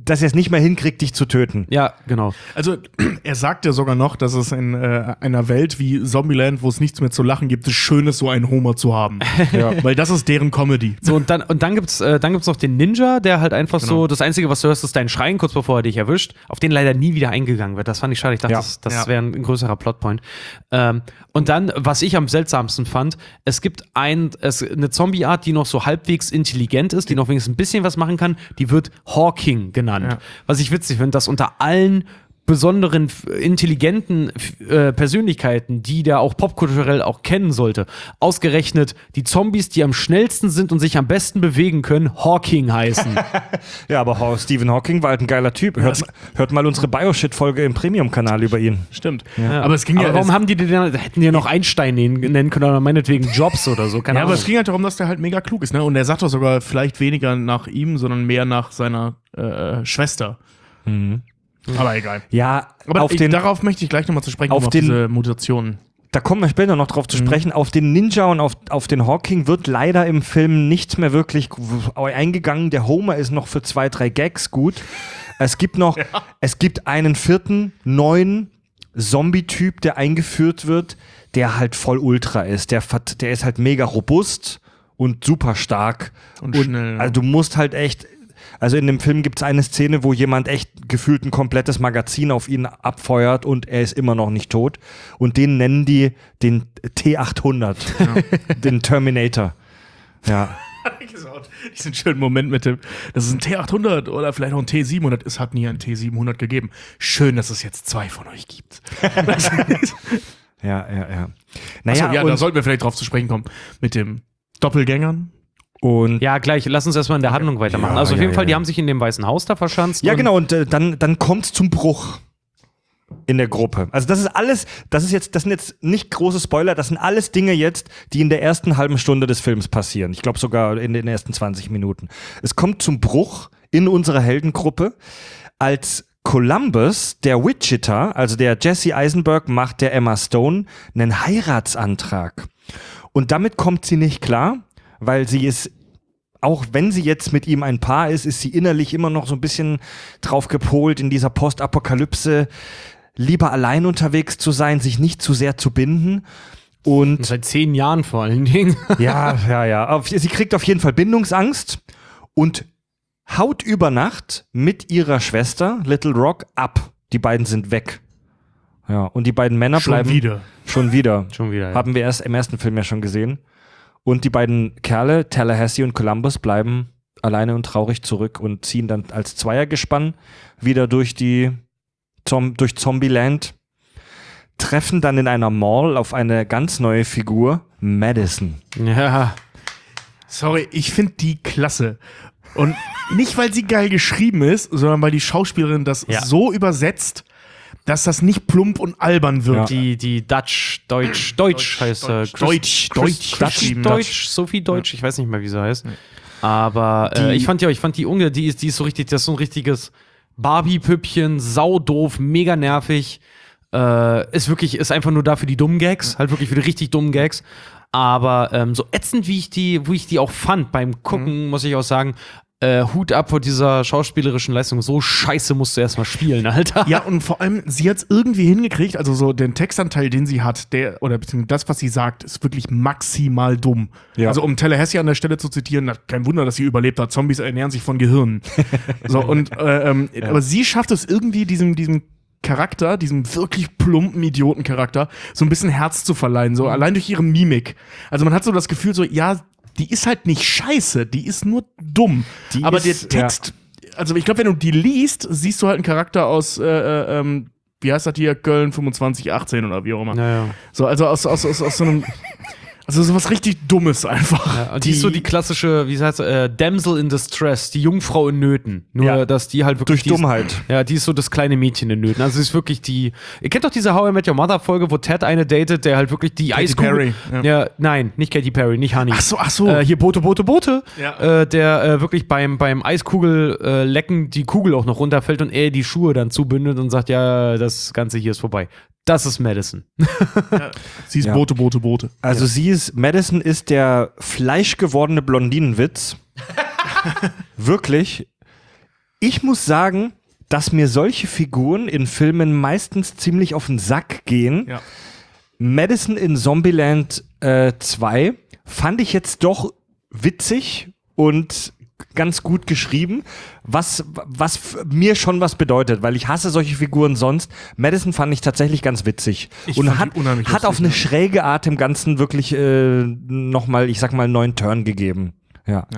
Speaker 3: dass er es nicht mehr hinkriegt, dich zu töten.
Speaker 4: Ja, genau.
Speaker 5: Also, er sagt ja sogar noch, dass es in einer Welt wie Zombieland, wo es nichts mehr zu lachen gibt, es schön ist, so einen Homer zu haben. Weil das ist deren Comedy.
Speaker 4: So, und dann gibt's noch den Ninja, der halt einfach so, das Einzige, was du hörst, ist dein Schreien, kurz bevor er dich erwischt, auf den leider nie wieder eingegangen wird. Das fand ich schade. Ich dachte, das wäre ein größerer Plotpoint. Und dann, was ich am seltsamsten fand, es gibt eine Zombie-Art, die noch so halbwegs intelligent ist, die noch wenigstens ein bisschen was machen kann, die wird Hawking genannt. Ja. Was ich witzig finde, dass unter allen besonderen, intelligenten Persönlichkeiten, die der auch popkulturell auch kennen sollte, ausgerechnet die Zombies, die am schnellsten sind und sich am besten bewegen können, Hawking heißen.
Speaker 3: Ja, aber Stephen Hawking war halt ein geiler Typ. Hört mal unsere Bioshock-Folge im Premium-Kanal über ihn.
Speaker 5: Stimmt.
Speaker 4: Ja. Aber es ging warum haben die den, hätten die noch Einstein nennen können oder meinetwegen Jobs oder so? Keine Ahnung.
Speaker 5: Aber es ging halt darum, dass der halt mega klug ist, ne? Und er sagt doch sogar vielleicht weniger nach ihm, sondern mehr nach seiner Schwester. Mhm. Aber egal.
Speaker 3: Ja,
Speaker 5: aber darauf möchte ich gleich nochmal zu sprechen, auf diese Mutationen.
Speaker 3: Da kommen wir später noch drauf zu sprechen. Auf den Ninja und auf den Hawking wird leider im Film nichts mehr wirklich eingegangen. Der Homer ist noch für 2, 3 Gags gut. Es gibt einen 4. neuen Zombie-Typ, der eingeführt wird, der halt voll Ultra ist. Der ist halt mega robust und super stark. Und schnell. Also du musst halt echt. Also in dem Film gibt es eine Szene, wo jemand echt gefühlt ein komplettes Magazin auf ihn abfeuert und er ist immer noch nicht tot. Und den nennen die den T-800, den Terminator. Ja.
Speaker 5: Diesen schönen Moment mit dem, das ist ein T-800 oder vielleicht auch ein T-700. Es hat nie ein T-700 gegeben. Schön, dass es jetzt 2 von euch gibt.
Speaker 3: Ja.
Speaker 5: Naja, da sollten wir vielleicht drauf zu sprechen kommen mit dem Doppelgängern.
Speaker 3: Und
Speaker 4: ja, gleich, lass uns erstmal in der Handlung weitermachen. Also auf jeden Fall, die haben sich in dem Weißen Haus da verschanzt.
Speaker 3: Ja, genau, und dann kommt es zum Bruch in der Gruppe. Also das ist alles, das sind jetzt nicht große Spoiler, das sind alles Dinge jetzt, die in der ersten halben Stunde des Films passieren. Ich glaube sogar in den ersten 20 Minuten. Es kommt zum Bruch in unserer Heldengruppe, als Columbus, der Wichita, also der Jesse Eisenberg, macht der Emma Stone einen Heiratsantrag. Und damit kommt sie nicht klar, weil sie ist, auch wenn sie jetzt mit ihm ein Paar ist sie innerlich immer noch so ein bisschen drauf gepolt, in dieser Postapokalypse lieber allein unterwegs zu sein, sich nicht zu sehr zu binden. Und
Speaker 4: seit 10 Jahren vor allen Dingen.
Speaker 3: Ja. Sie kriegt auf jeden Fall Bindungsangst und haut über Nacht mit ihrer Schwester Little Rock ab. Die beiden sind weg. Ja, und die beiden Männer bleiben schon wieder. Ja. Haben wir erst im ersten Film ja schon gesehen. Und die beiden Kerle, Tallahassee und Columbus, bleiben alleine und traurig zurück und ziehen dann als Zweiergespann wieder durch Zombieland, treffen dann in einer Mall auf eine ganz neue Figur, Madison.
Speaker 4: Ja.
Speaker 5: Sorry, ich finde die klasse. Und nicht, weil sie geil geschrieben ist, sondern weil die Schauspielerin das so übersetzt, dass das nicht plump und albern wird.
Speaker 4: Die Deutsch heißt Deutsch, Sophie Deutsch, ich weiß nicht mehr, wie sie heißt. Aber ich fand die Unge, die ist so richtig, das ist so ein richtiges Barbie-Püppchen, saudoof, mega nervig. Ist einfach nur da für die dummen Gags, halt wirklich für die richtig dummen Gags. Aber so ätzend, wie ich die auch fand beim Gucken, muss ich auch sagen, Hut ab vor dieser schauspielerischen Leistung. So scheiße musst du erstmal spielen, Alter.
Speaker 5: Ja, und vor allem, sie hat es irgendwie hingekriegt, also so den Textanteil, den sie hat, beziehungsweise das, was sie sagt, ist wirklich maximal dumm. Ja. Also um Tallahassee an der Stelle zu zitieren, kein Wunder, dass sie überlebt hat. Zombies ernähren sich von Gehirnen. So, und aber sie schafft es irgendwie, diesem Charakter, diesem wirklich plumpen Idiotencharakter, so ein bisschen Herz zu verleihen, so allein durch ihre Mimik. Also man hat so das Gefühl, so, ja, die ist halt nicht scheiße, die ist nur dumm. Aber der Text, also ich glaube, wenn du die liest, siehst du halt einen Charakter aus, wie heißt das hier, Köln 2518 oder wie auch immer.
Speaker 4: Ja.
Speaker 5: So, also aus so einem, also sowas richtig Dummes einfach.
Speaker 4: Ja, und die ist so die klassische, wie heißt Damsel in Distress, die Jungfrau in Nöten. Nur, dass die halt wirklich.
Speaker 3: Durch Dummheit.
Speaker 4: Ja, die ist so das kleine Mädchen in Nöten. Also, sie ist wirklich die. Ihr kennt doch diese How I Met Your Mother Folge, wo Ted eine datet, der halt wirklich die Eiskugel.
Speaker 5: Perry.
Speaker 4: Ja, nein, nicht Katy Perry, nicht Honey.
Speaker 5: Ach so.
Speaker 4: Hier Bote.
Speaker 5: Ja.
Speaker 4: Der wirklich beim Eiskugel-Lecken die Kugel auch noch runterfällt und er die Schuhe dann zubündet und sagt, ja, das Ganze hier ist vorbei. Das ist Madison.
Speaker 5: Ja. Sie ist Bote.
Speaker 3: Also Madison ist der fleischgewordene Blondinenwitz. Wirklich. Ich muss sagen, dass mir solche Figuren in Filmen meistens ziemlich auf den Sack gehen.
Speaker 5: Ja.
Speaker 3: Madison in Zombieland 2 fand ich jetzt doch witzig und ganz gut geschrieben, was mir schon was bedeutet, weil ich hasse solche Figuren sonst. Madison fand ich tatsächlich ganz witzig und hat auf eine schräge Art dem Ganzen wirklich nochmal, ich sag mal, einen neuen Turn gegeben. Ja.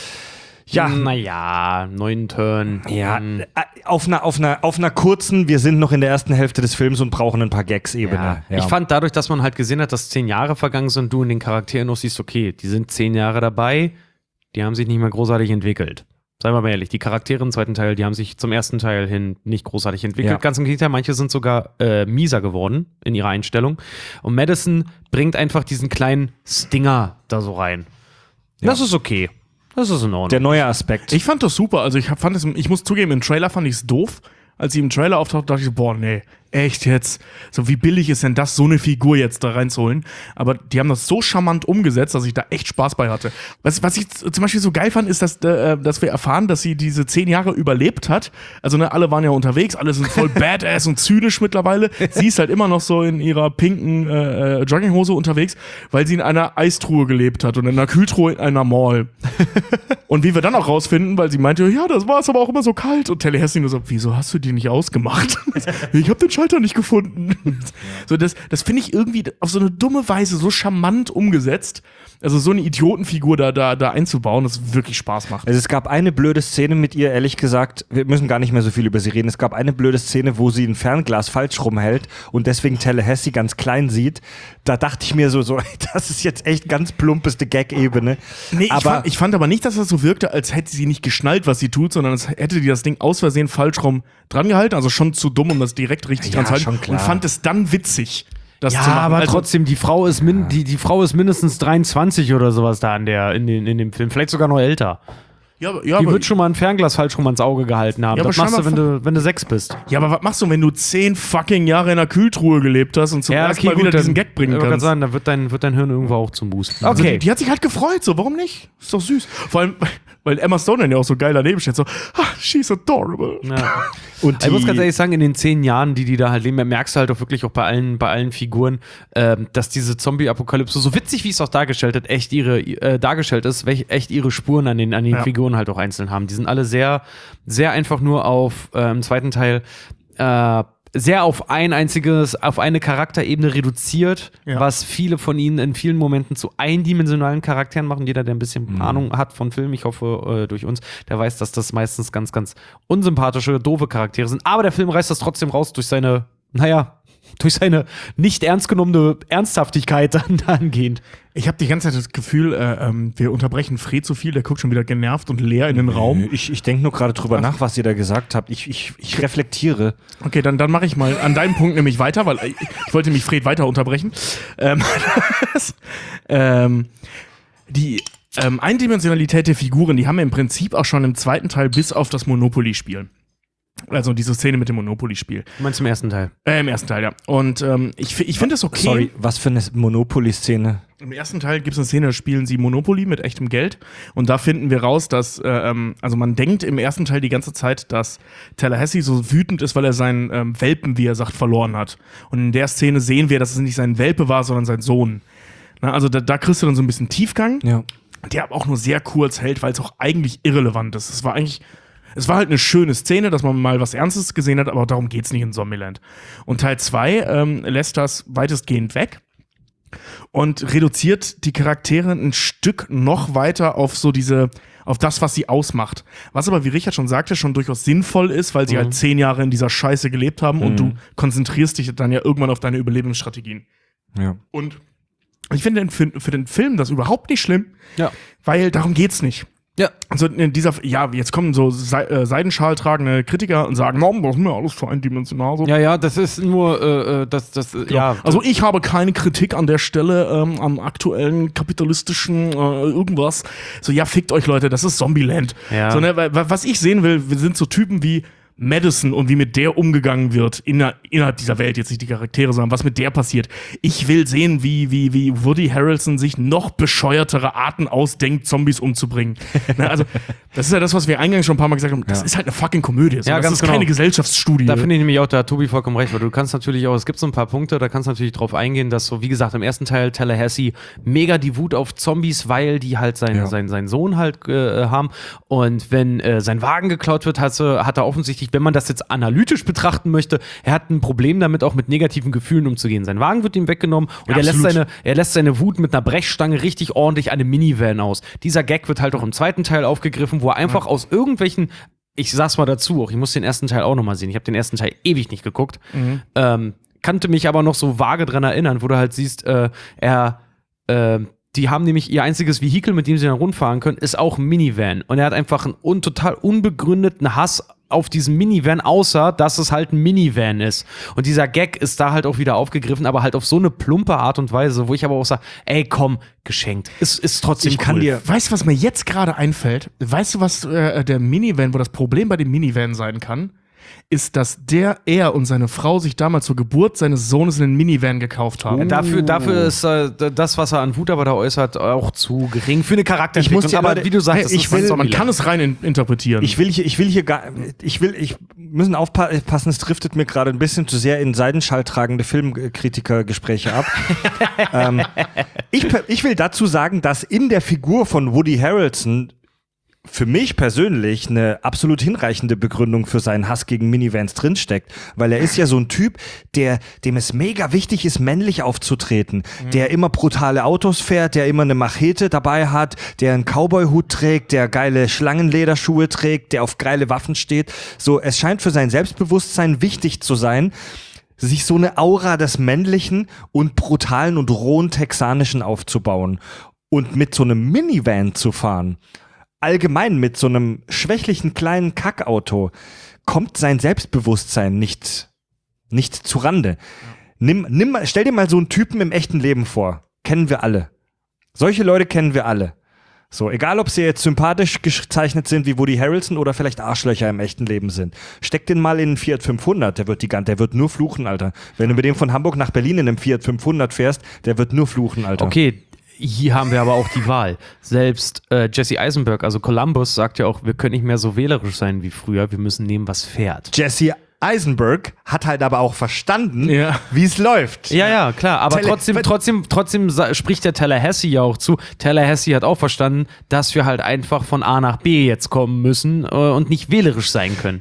Speaker 4: Naja, neuen Turn.
Speaker 3: Ja, auf einer kurzen, wir sind noch in der ersten Hälfte des Films und brauchen ein paar Gags-Ebene.
Speaker 4: Ja. Ich fand dadurch, dass man halt gesehen hat, dass 10 Jahre vergangen sind, du in den Charakteren noch siehst, okay, die sind 10 Jahre dabei, die haben sich nicht mehr großartig entwickelt. Seien wir mal ehrlich, die Charaktere im zweiten Teil, die haben sich zum ersten Teil hin nicht großartig entwickelt.
Speaker 3: Ja.
Speaker 4: Ganz im Gegenteil, manche sind sogar mieser geworden in ihrer Einstellung. Und Madison bringt einfach diesen kleinen Stinger da so rein. Ja. Das ist okay. Das ist in Ordnung.
Speaker 3: Der neue Aspekt.
Speaker 5: Ich fand das super. Also ich muss zugeben, im Trailer fand ich es doof. Als sie im Trailer auftaucht, dachte ich so, boah, nee, echt jetzt? So, wie billig ist denn das, so eine Figur jetzt da reinzuholen? Aber die haben das so charmant umgesetzt, dass ich da echt Spaß bei hatte. Was ich zum Beispiel so geil fand, ist, dass wir erfahren, dass sie diese 10 Jahre überlebt hat. Also, ne, alle waren ja unterwegs, alle sind voll badass und zynisch mittlerweile. Sie ist halt immer noch so in ihrer pinken Jogginghose unterwegs, weil sie in einer Eistruhe gelebt hat und in einer Kühltruhe in einer Mall. Und wie wir dann auch rausfinden, weil sie meinte, ja, das war es aber auch immer so kalt. Und Tallahassee nur so, wieso hast du die nicht ausgemacht? Ich habe den Schalter nicht gefunden. So, das finde ich irgendwie auf so eine dumme Weise so charmant umgesetzt. Also so eine Idiotenfigur da einzubauen, das wirklich Spaß macht.
Speaker 3: Also es gab eine blöde Szene mit ihr, ehrlich gesagt, wir müssen gar nicht mehr so viel über sie reden, es gab eine blöde Szene, wo sie ein Fernglas falsch rumhält und deswegen Tallahassee ganz klein sieht. Da dachte ich mir so, das ist jetzt echt ganz plumpeste Gag-Ebene.
Speaker 5: Nee, ich fand aber nicht, dass das so wirkte, als hätte sie nicht geschnallt, was sie tut, sondern als hätte die das Ding aus Versehen falsch rum dran gehalten, also schon zu dumm, um das direkt richtig dran zu halten.
Speaker 3: Schon klar.
Speaker 5: Und fand es dann witzig. Das
Speaker 4: ja,
Speaker 5: zu machen.
Speaker 4: aber
Speaker 5: Also,
Speaker 4: trotzdem, die Frau ist mindestens 23 oder sowas da in dem Film. Vielleicht sogar noch älter. Die wird schon mal ein Fernglas falsch rum ans Auge gehalten haben.
Speaker 5: Ja,
Speaker 4: das machst du, wenn du 6 bist.
Speaker 5: Ja, aber was machst du, wenn du 10 fucking Jahre in einer Kühltruhe gelebt hast und zum ersten Mal wieder diesen Gag bringen kannst?
Speaker 4: Ich kann sagen, da wird dein Hirn irgendwo auch zum Boost.
Speaker 5: Also die hat sich halt gefreut, so, warum nicht? Ist doch süß. Vor allem, weil Emma Stone dann ja auch so geil daneben steht, so, she's adorable.
Speaker 4: Ja.
Speaker 3: Und
Speaker 4: ich muss ganz ehrlich sagen, in den 10 Jahren, die da halt leben, merkst du halt auch wirklich auch bei allen Figuren, dass diese Zombie-Apokalypse, so witzig wie es auch dargestellt ist, echt ihre Spuren an den Figuren halt auch einzeln haben. Die sind alle sehr, sehr einfach nur auf im zweiten Teil sehr auf eine Charakterebene reduziert, was viele von ihnen in vielen Momenten zu eindimensionalen Charakteren machen. Jeder, der ein bisschen Ahnung hat von Film, ich hoffe durch uns, der weiß, dass das meistens ganz, ganz unsympathische, doofe Charaktere sind. Aber der Film reißt das trotzdem raus durch seine nicht ernst genommene Ernsthaftigkeit dahingehend.
Speaker 5: Ich habe die ganze Zeit das Gefühl, wir unterbrechen Fred zu viel, der guckt schon wieder genervt und leer in den Raum.
Speaker 3: Ich denke nur gerade drüber nach, was ihr da gesagt habt. Ich reflektiere.
Speaker 5: Okay, dann mache ich mal an deinem Punkt nämlich weiter, weil ich wollte mich Fred weiter unterbrechen. Die Eindimensionalität der Figuren, die haben wir im Prinzip auch schon im zweiten Teil bis auf das Monopoly-Spiel. Also diese Szene mit dem Monopoly-Spiel.
Speaker 4: Du meinst im ersten Teil?
Speaker 5: Im ersten Teil, ja. Und ich finde das okay.
Speaker 3: Sorry, was für eine Monopoly-Szene?
Speaker 5: Im ersten Teil gibt es eine Szene, da spielen sie Monopoly mit echtem Geld. Und da finden wir raus, dass, also man denkt im ersten Teil die ganze Zeit, dass Tallahassee so wütend ist, weil er seinen Welpen, wie er sagt, verloren hat. Und in der Szene sehen wir, dass es nicht sein Welpe war, sondern sein Sohn. Na, also da kriegst du dann so ein bisschen Tiefgang, der aber auch nur sehr kurz hält, weil es auch eigentlich irrelevant ist. Es war halt eine schöne Szene, dass man mal was Ernstes gesehen hat, aber darum geht's nicht in Zombieland. Und Teil 2 lässt das weitestgehend weg und reduziert die Charaktere ein Stück noch weiter auf auf das, was sie ausmacht. Was aber, wie Richard schon sagte, schon durchaus sinnvoll ist, weil sie halt 10 Jahre in dieser Scheiße gelebt haben und du konzentrierst dich dann ja irgendwann auf deine Überlebensstrategien.
Speaker 3: Ja.
Speaker 5: Und ich finde für den Film das überhaupt nicht schlimm, weil darum geht's nicht.
Speaker 4: Ja.
Speaker 5: Also in jetzt kommen so Seidenschal tragende Kritiker und sagen, das ist mir alles zu eindimensional. So.
Speaker 4: Ja, das ist nur,
Speaker 5: ja. Also ich habe keine Kritik an der Stelle am aktuellen kapitalistischen irgendwas. So, ja, fickt euch Leute, das ist Zombieland.
Speaker 4: Ja.
Speaker 5: So, ne, was ich sehen will, wir sind so Typen wie Madison und wie mit der umgegangen wird innerhalb dieser Welt, jetzt nicht die Charaktere, sondern was mit der passiert. Ich will sehen, wie Woody Harrelson sich noch bescheuertere Arten ausdenkt, Zombies umzubringen. Also, das ist ja das, was wir eingangs schon ein paar Mal gesagt haben. Das ist halt eine fucking Komödie.
Speaker 4: Ja,
Speaker 5: das ist keine Gesellschaftsstudie.
Speaker 4: Da finde ich nämlich auch, da hat Tobi vollkommen recht, weil du kannst natürlich auch, es gibt so ein paar Punkte, da kannst du natürlich drauf eingehen, dass so, wie gesagt, im ersten Teil Tallahassee mega die Wut auf Zombies, weil die halt seinen Sohn halt haben. Und wenn sein Wagen geklaut wird, hat er offensichtlich, wenn man das jetzt analytisch betrachten möchte, er hat ein Problem damit, auch mit negativen Gefühlen umzugehen. Sein Wagen wird ihm weggenommen und er lässt seine Wut mit einer Brechstange richtig ordentlich an einem Minivan aus. Dieser Gag wird halt auch im zweiten Teil aufgegriffen, wo er einfach aus irgendwelchen, ich sag's mal dazu, ich muss den ersten Teil auch nochmal sehen, ich habe den ersten Teil ewig nicht geguckt, kannte mich aber noch so vage dran erinnern, wo du halt siehst, die haben nämlich ihr einziges Vehikel, mit dem sie dann rundfahren können, ist auch ein Minivan. Und er hat einfach einen total unbegründeten Hass auf diesen Minivan, außer dass es halt ein Minivan ist. Und dieser Gag ist da halt auch wieder aufgegriffen, aber halt auf so eine plumpe Art und Weise, wo ich aber auch sage, ey, komm, geschenkt. Ist trotzdem cool.
Speaker 5: Weißt du, was mir jetzt gerade einfällt? Weißt du, was der Minivan, wo das Problem bei dem Minivan sein kann? Ist, dass er und seine Frau sich damals zur Geburt seines Sohnes einen Minivan gekauft haben.
Speaker 4: Dafür ist das, was er an Wut aber da äußert, auch zu gering für eine Charakterentwicklung.
Speaker 5: Aber wie du sagst, man kann es rein interpretieren.
Speaker 3: Ich müssen aufpassen, es driftet mir gerade ein bisschen zu sehr in Seidenschall tragende Filmkritikergespräche ab. Ich will dazu sagen, dass in der Figur von Woody Harrelson für mich persönlich eine absolut hinreichende Begründung für seinen Hass gegen Minivans drinsteckt, weil er ist ja so ein Typ, dem es mega wichtig ist, männlich aufzutreten, der immer brutale Autos fährt, der immer eine Machete dabei hat, der einen Cowboy-Hut trägt, der geile Schlangenlederschuhe trägt, der auf geile Waffen steht. So, es scheint für sein Selbstbewusstsein wichtig zu sein, sich so eine Aura des Männlichen und brutalen und rohen Texanischen aufzubauen und mit so einem Minivan zu fahren. Allgemein mit so einem schwächlichen kleinen Kackauto kommt sein Selbstbewusstsein nicht zurande. Stell dir mal so einen Typen im echten Leben vor. Kennen wir alle. Solche Leute kennen wir alle. So, egal ob sie jetzt sympathisch gezeichnet sind wie Woody Harrelson oder vielleicht Arschlöcher im echten Leben sind. Steck den mal in einen Fiat 500, der wird nur fluchen, Alter. Wenn du mit dem von Hamburg nach Berlin in einem Fiat 500 fährst, der wird nur fluchen, Alter.
Speaker 4: Okay. Hier haben wir aber auch die Wahl. Selbst Jesse Eisenberg, also Columbus, sagt ja auch, wir können nicht mehr so wählerisch sein wie früher, wir müssen nehmen, was fährt.
Speaker 3: Jesse Eisenberg hat halt aber auch verstanden, wie es läuft.
Speaker 4: Ja, klar, aber trotzdem spricht der Tallahassee ja auch zu. Tallahassee hat auch verstanden, dass wir halt einfach von A nach B jetzt kommen müssen und nicht wählerisch sein können.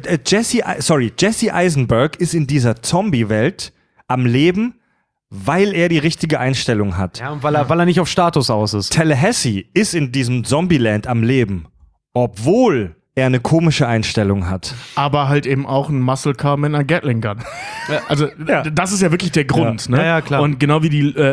Speaker 3: Jesse Eisenberg ist in dieser Zombie-Welt am Leben, weil er die richtige Einstellung hat.
Speaker 4: Ja, und weil er nicht auf Status aus ist.
Speaker 3: Tallahassee ist in diesem Zombieland am Leben, obwohl er eine komische Einstellung hat.
Speaker 5: Aber halt eben auch ein Muscle Car mit einer Gatling Gun. Also das ist ja wirklich der Grund.
Speaker 3: Ja.
Speaker 5: Ne?
Speaker 4: Ja, klar.
Speaker 5: Und genau wie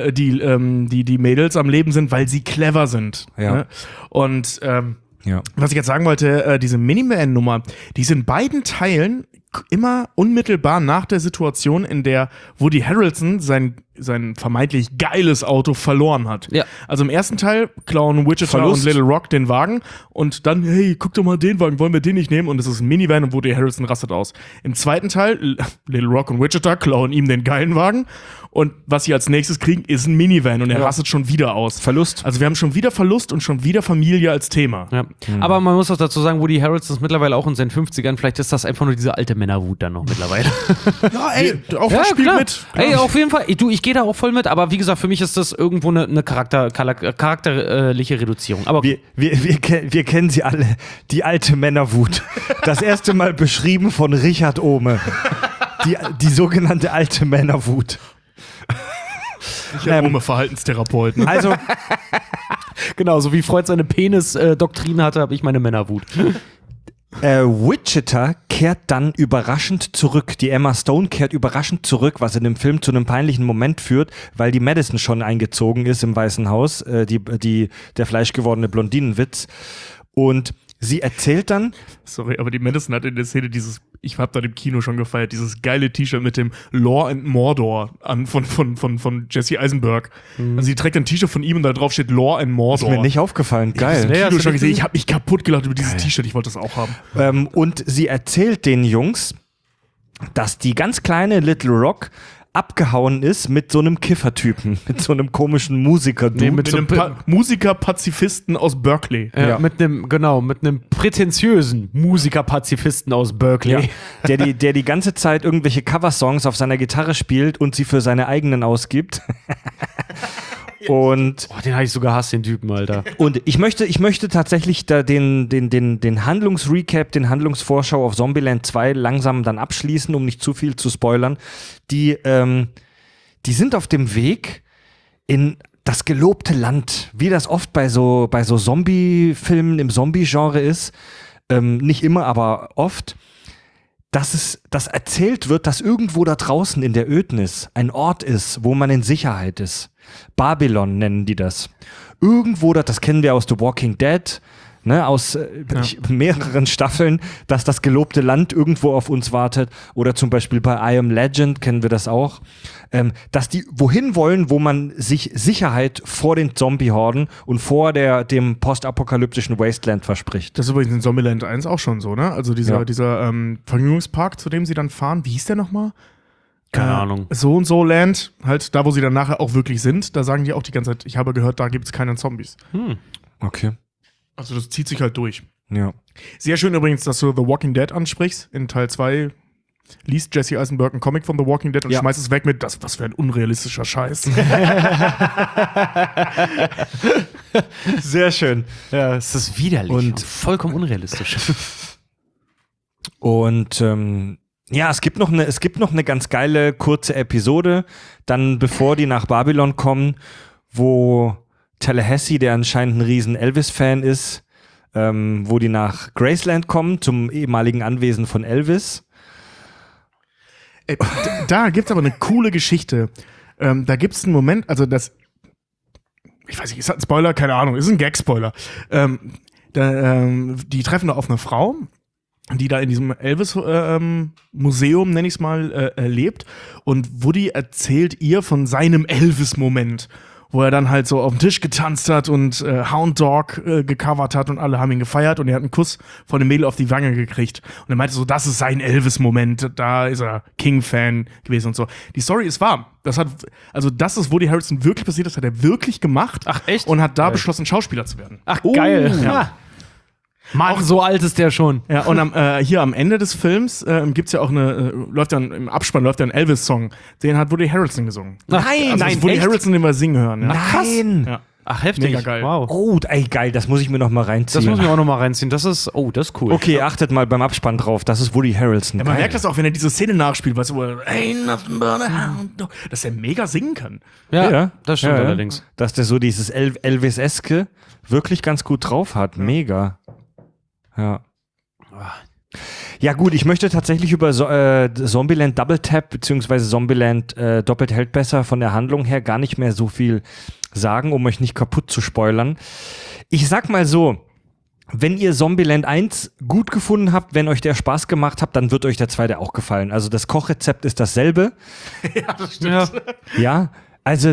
Speaker 5: die Mädels am Leben sind, weil sie clever sind.
Speaker 3: Ja.
Speaker 5: Ne? Und was ich jetzt sagen wollte, diese Miniman-Nummer, die ist in beiden Teilen immer unmittelbar nach der Situation, in der Woody Harrelson sein vermeintlich geiles Auto verloren hat.
Speaker 4: Ja.
Speaker 5: Also im ersten Teil klauen Wichita und Little Rock den Wagen und dann, hey, guck doch mal den Wagen, wollen wir den nicht nehmen? Und es ist ein Minivan und Woody Harrelson rastet aus. Im zweiten Teil, Little Rock und Wichita klauen ihm den geilen Wagen und was sie als nächstes kriegen, ist ein Minivan und er rastet schon wieder aus.
Speaker 3: Verlust.
Speaker 5: Also wir haben schon wieder Verlust und schon wieder Familie als Thema.
Speaker 4: Ja. Aber man muss auch dazu sagen, Woody Harrelson ist mittlerweile auch in seinen 50ern, vielleicht ist das einfach nur diese alte Männerwut dann noch mittlerweile.
Speaker 5: Ja, ey, auch ja, spielt mit.
Speaker 4: Ey, auf jeden Fall, ich gehe da auch voll mit, aber wie gesagt, für mich ist das irgendwo eine charakterliche Reduzierung. Aber
Speaker 3: wir kennen sie alle, die alte Männerwut. Das erste Mal beschrieben von Richard Ohme. Die sogenannte alte Männerwut.
Speaker 5: Richard Ohme, Verhaltenstherapeut. Ne?
Speaker 3: Also,
Speaker 4: genau, so wie Freud seine Penis-Doktrin hatte, habe ich meine Männerwut.
Speaker 3: Wichita kehrt dann überraschend zurück. Die Emma Stone kehrt überraschend zurück, was in dem Film zu einem peinlichen Moment führt, weil die Madison schon eingezogen ist im Weißen Haus, der fleischgewordene Blondinenwitz. Und sie erzählt dann...
Speaker 5: Sorry, aber die Madison hat in der Szene dieses ich habe da im Kino schon gefeiert, dieses geile T-Shirt mit dem Law and Mordor von Jesse Eisenberg. Also sie trägt ein T-Shirt von ihm und da drauf steht Law and Mordor.
Speaker 3: Ist mir nicht aufgefallen. Geil.
Speaker 5: Ich habe Kino schon gesehen, ich habe mich kaputt gelacht über dieses T-Shirt, ich wollte das auch haben.
Speaker 3: Und sie erzählt den Jungs, dass die ganz kleine Little Rock abgehauen ist mit so einem Kiffertypen, mit so einem komischen Musiker-Dude.
Speaker 5: Nee, mit einem Musiker-Pazifisten aus Berkeley.
Speaker 3: Ja.
Speaker 4: Mit einem prätentiösen Musiker-Pazifisten aus Berkeley.
Speaker 3: Ja, der die ganze Zeit irgendwelche Coversongs auf seiner Gitarre spielt und sie für seine eigenen ausgibt. Und
Speaker 4: Den habe ich so gehasst, den Typen, Alter.
Speaker 3: Und ich möchte tatsächlich da den Handlungsrecap, den Handlungsvorschau auf Zombieland 2 langsam dann abschließen, um nicht zu viel zu spoilern. Die sind auf dem Weg in das gelobte Land, wie das oft bei so Zombie-Filmen im Zombie-Genre ist. Nicht immer, aber oft. Dass erzählt wird, dass irgendwo da draußen in der Ödnis ein Ort ist, wo man in Sicherheit ist. Babylon nennen die das. Irgendwo, das kennen wir aus The Walking Dead, ne, aus mehreren Staffeln, dass das gelobte Land irgendwo auf uns wartet. Oder zum Beispiel bei I Am Legend kennen wir das auch. Dass die wohin wollen, wo man sich Sicherheit vor den Zombie-Horden und vor dem postapokalyptischen Wasteland verspricht.
Speaker 5: Das ist übrigens in Zombieland 1 auch schon so, ne? Also dieser Vergnügungspark, zu dem sie dann fahren, wie hieß der nochmal?
Speaker 4: Keine Ahnung.
Speaker 5: So und so Land, halt da, wo sie dann nachher auch wirklich sind, da sagen die auch die ganze Zeit, ich habe gehört, da gibt es keine Zombies.
Speaker 3: Okay.
Speaker 5: Also das zieht sich halt durch.
Speaker 3: Ja.
Speaker 5: Sehr schön übrigens, dass du The Walking Dead ansprichst. In Teil 2 liest Jesse Eisenberg einen Comic von The Walking Dead und schmeißt es weg mit, was für ein unrealistischer Scheiß.
Speaker 3: Sehr schön.
Speaker 4: Ja, es ist widerlich
Speaker 3: Und
Speaker 4: vollkommen unrealistisch.
Speaker 3: Und es gibt noch eine ganz geile kurze Episode, dann bevor die nach Babylon kommen, wo Tallahassee, der anscheinend ein riesen Elvis-Fan ist, wo die nach Graceland kommen, zum ehemaligen Anwesen von Elvis.
Speaker 5: Da gibt's aber eine coole Geschichte. Da gibt's einen Moment, also ich weiß nicht, ist das ein Spoiler? Keine Ahnung, ist ein Gag-Spoiler. Die treffen da auf eine Frau, die da in diesem Elvis-Museum, nenne ich es mal, lebt. Und Woody erzählt ihr von seinem Elvis-Moment, wo er dann halt so auf den Tisch getanzt hat und Hound Dog gecovert hat und alle haben ihn gefeiert und er hat einen Kuss von dem Mädel auf die Wange gekriegt. Und er meinte so, das ist sein Elvis-Moment, da ist er King-Fan gewesen und so. Die Story ist wahr. Das ist Woody Harrelson wirklich passiert, das hat er wirklich gemacht.
Speaker 4: Ach, echt?
Speaker 5: Und hat da beschlossen, Schauspieler zu werden.
Speaker 4: Ach, geil.
Speaker 5: Ja.
Speaker 4: Mann, so alt ist der schon.
Speaker 5: Ja, und hier am Ende des Films gibt's ja auch im Abspann läuft ja ein Elvis-Song. Den hat Woody Harrelson gesungen.
Speaker 3: Nein,
Speaker 5: das ist Woody Harrelson, den wir singen hören. Ja.
Speaker 3: Nein!
Speaker 5: Ja.
Speaker 4: Ach, heftig.
Speaker 5: Mega geil.
Speaker 4: Wow.
Speaker 3: Oh, ey, geil, das muss ich mir noch mal reinziehen.
Speaker 4: Das muss man auch noch mal reinziehen. Das ist cool.
Speaker 3: Okay, achtet mal beim Abspann drauf, das ist Woody Harrelson.
Speaker 5: Ja, man
Speaker 3: Geil.
Speaker 5: merkt das auch, wenn er diese Szene nachspielt, weißt du, wo er Ain't nothing but a hound dog, dass er mega singen kann.
Speaker 4: Ja, das stimmt
Speaker 3: Ja.
Speaker 4: allerdings.
Speaker 3: Dass der so dieses Elvis-eske wirklich ganz gut drauf hat. Mega. Ja. Ja gut, ich möchte tatsächlich über Zombieland Double Tap beziehungsweise Zombieland Doppelt hält besser von der Handlung her gar nicht mehr so viel sagen, um euch nicht kaputt zu spoilern. Ich sag mal so, wenn ihr Zombieland 1 gut gefunden habt, wenn euch der Spaß gemacht hat, dann wird euch der zweite auch gefallen. Also das Kochrezept ist dasselbe.
Speaker 5: Ja, das stimmt.
Speaker 3: Ja, also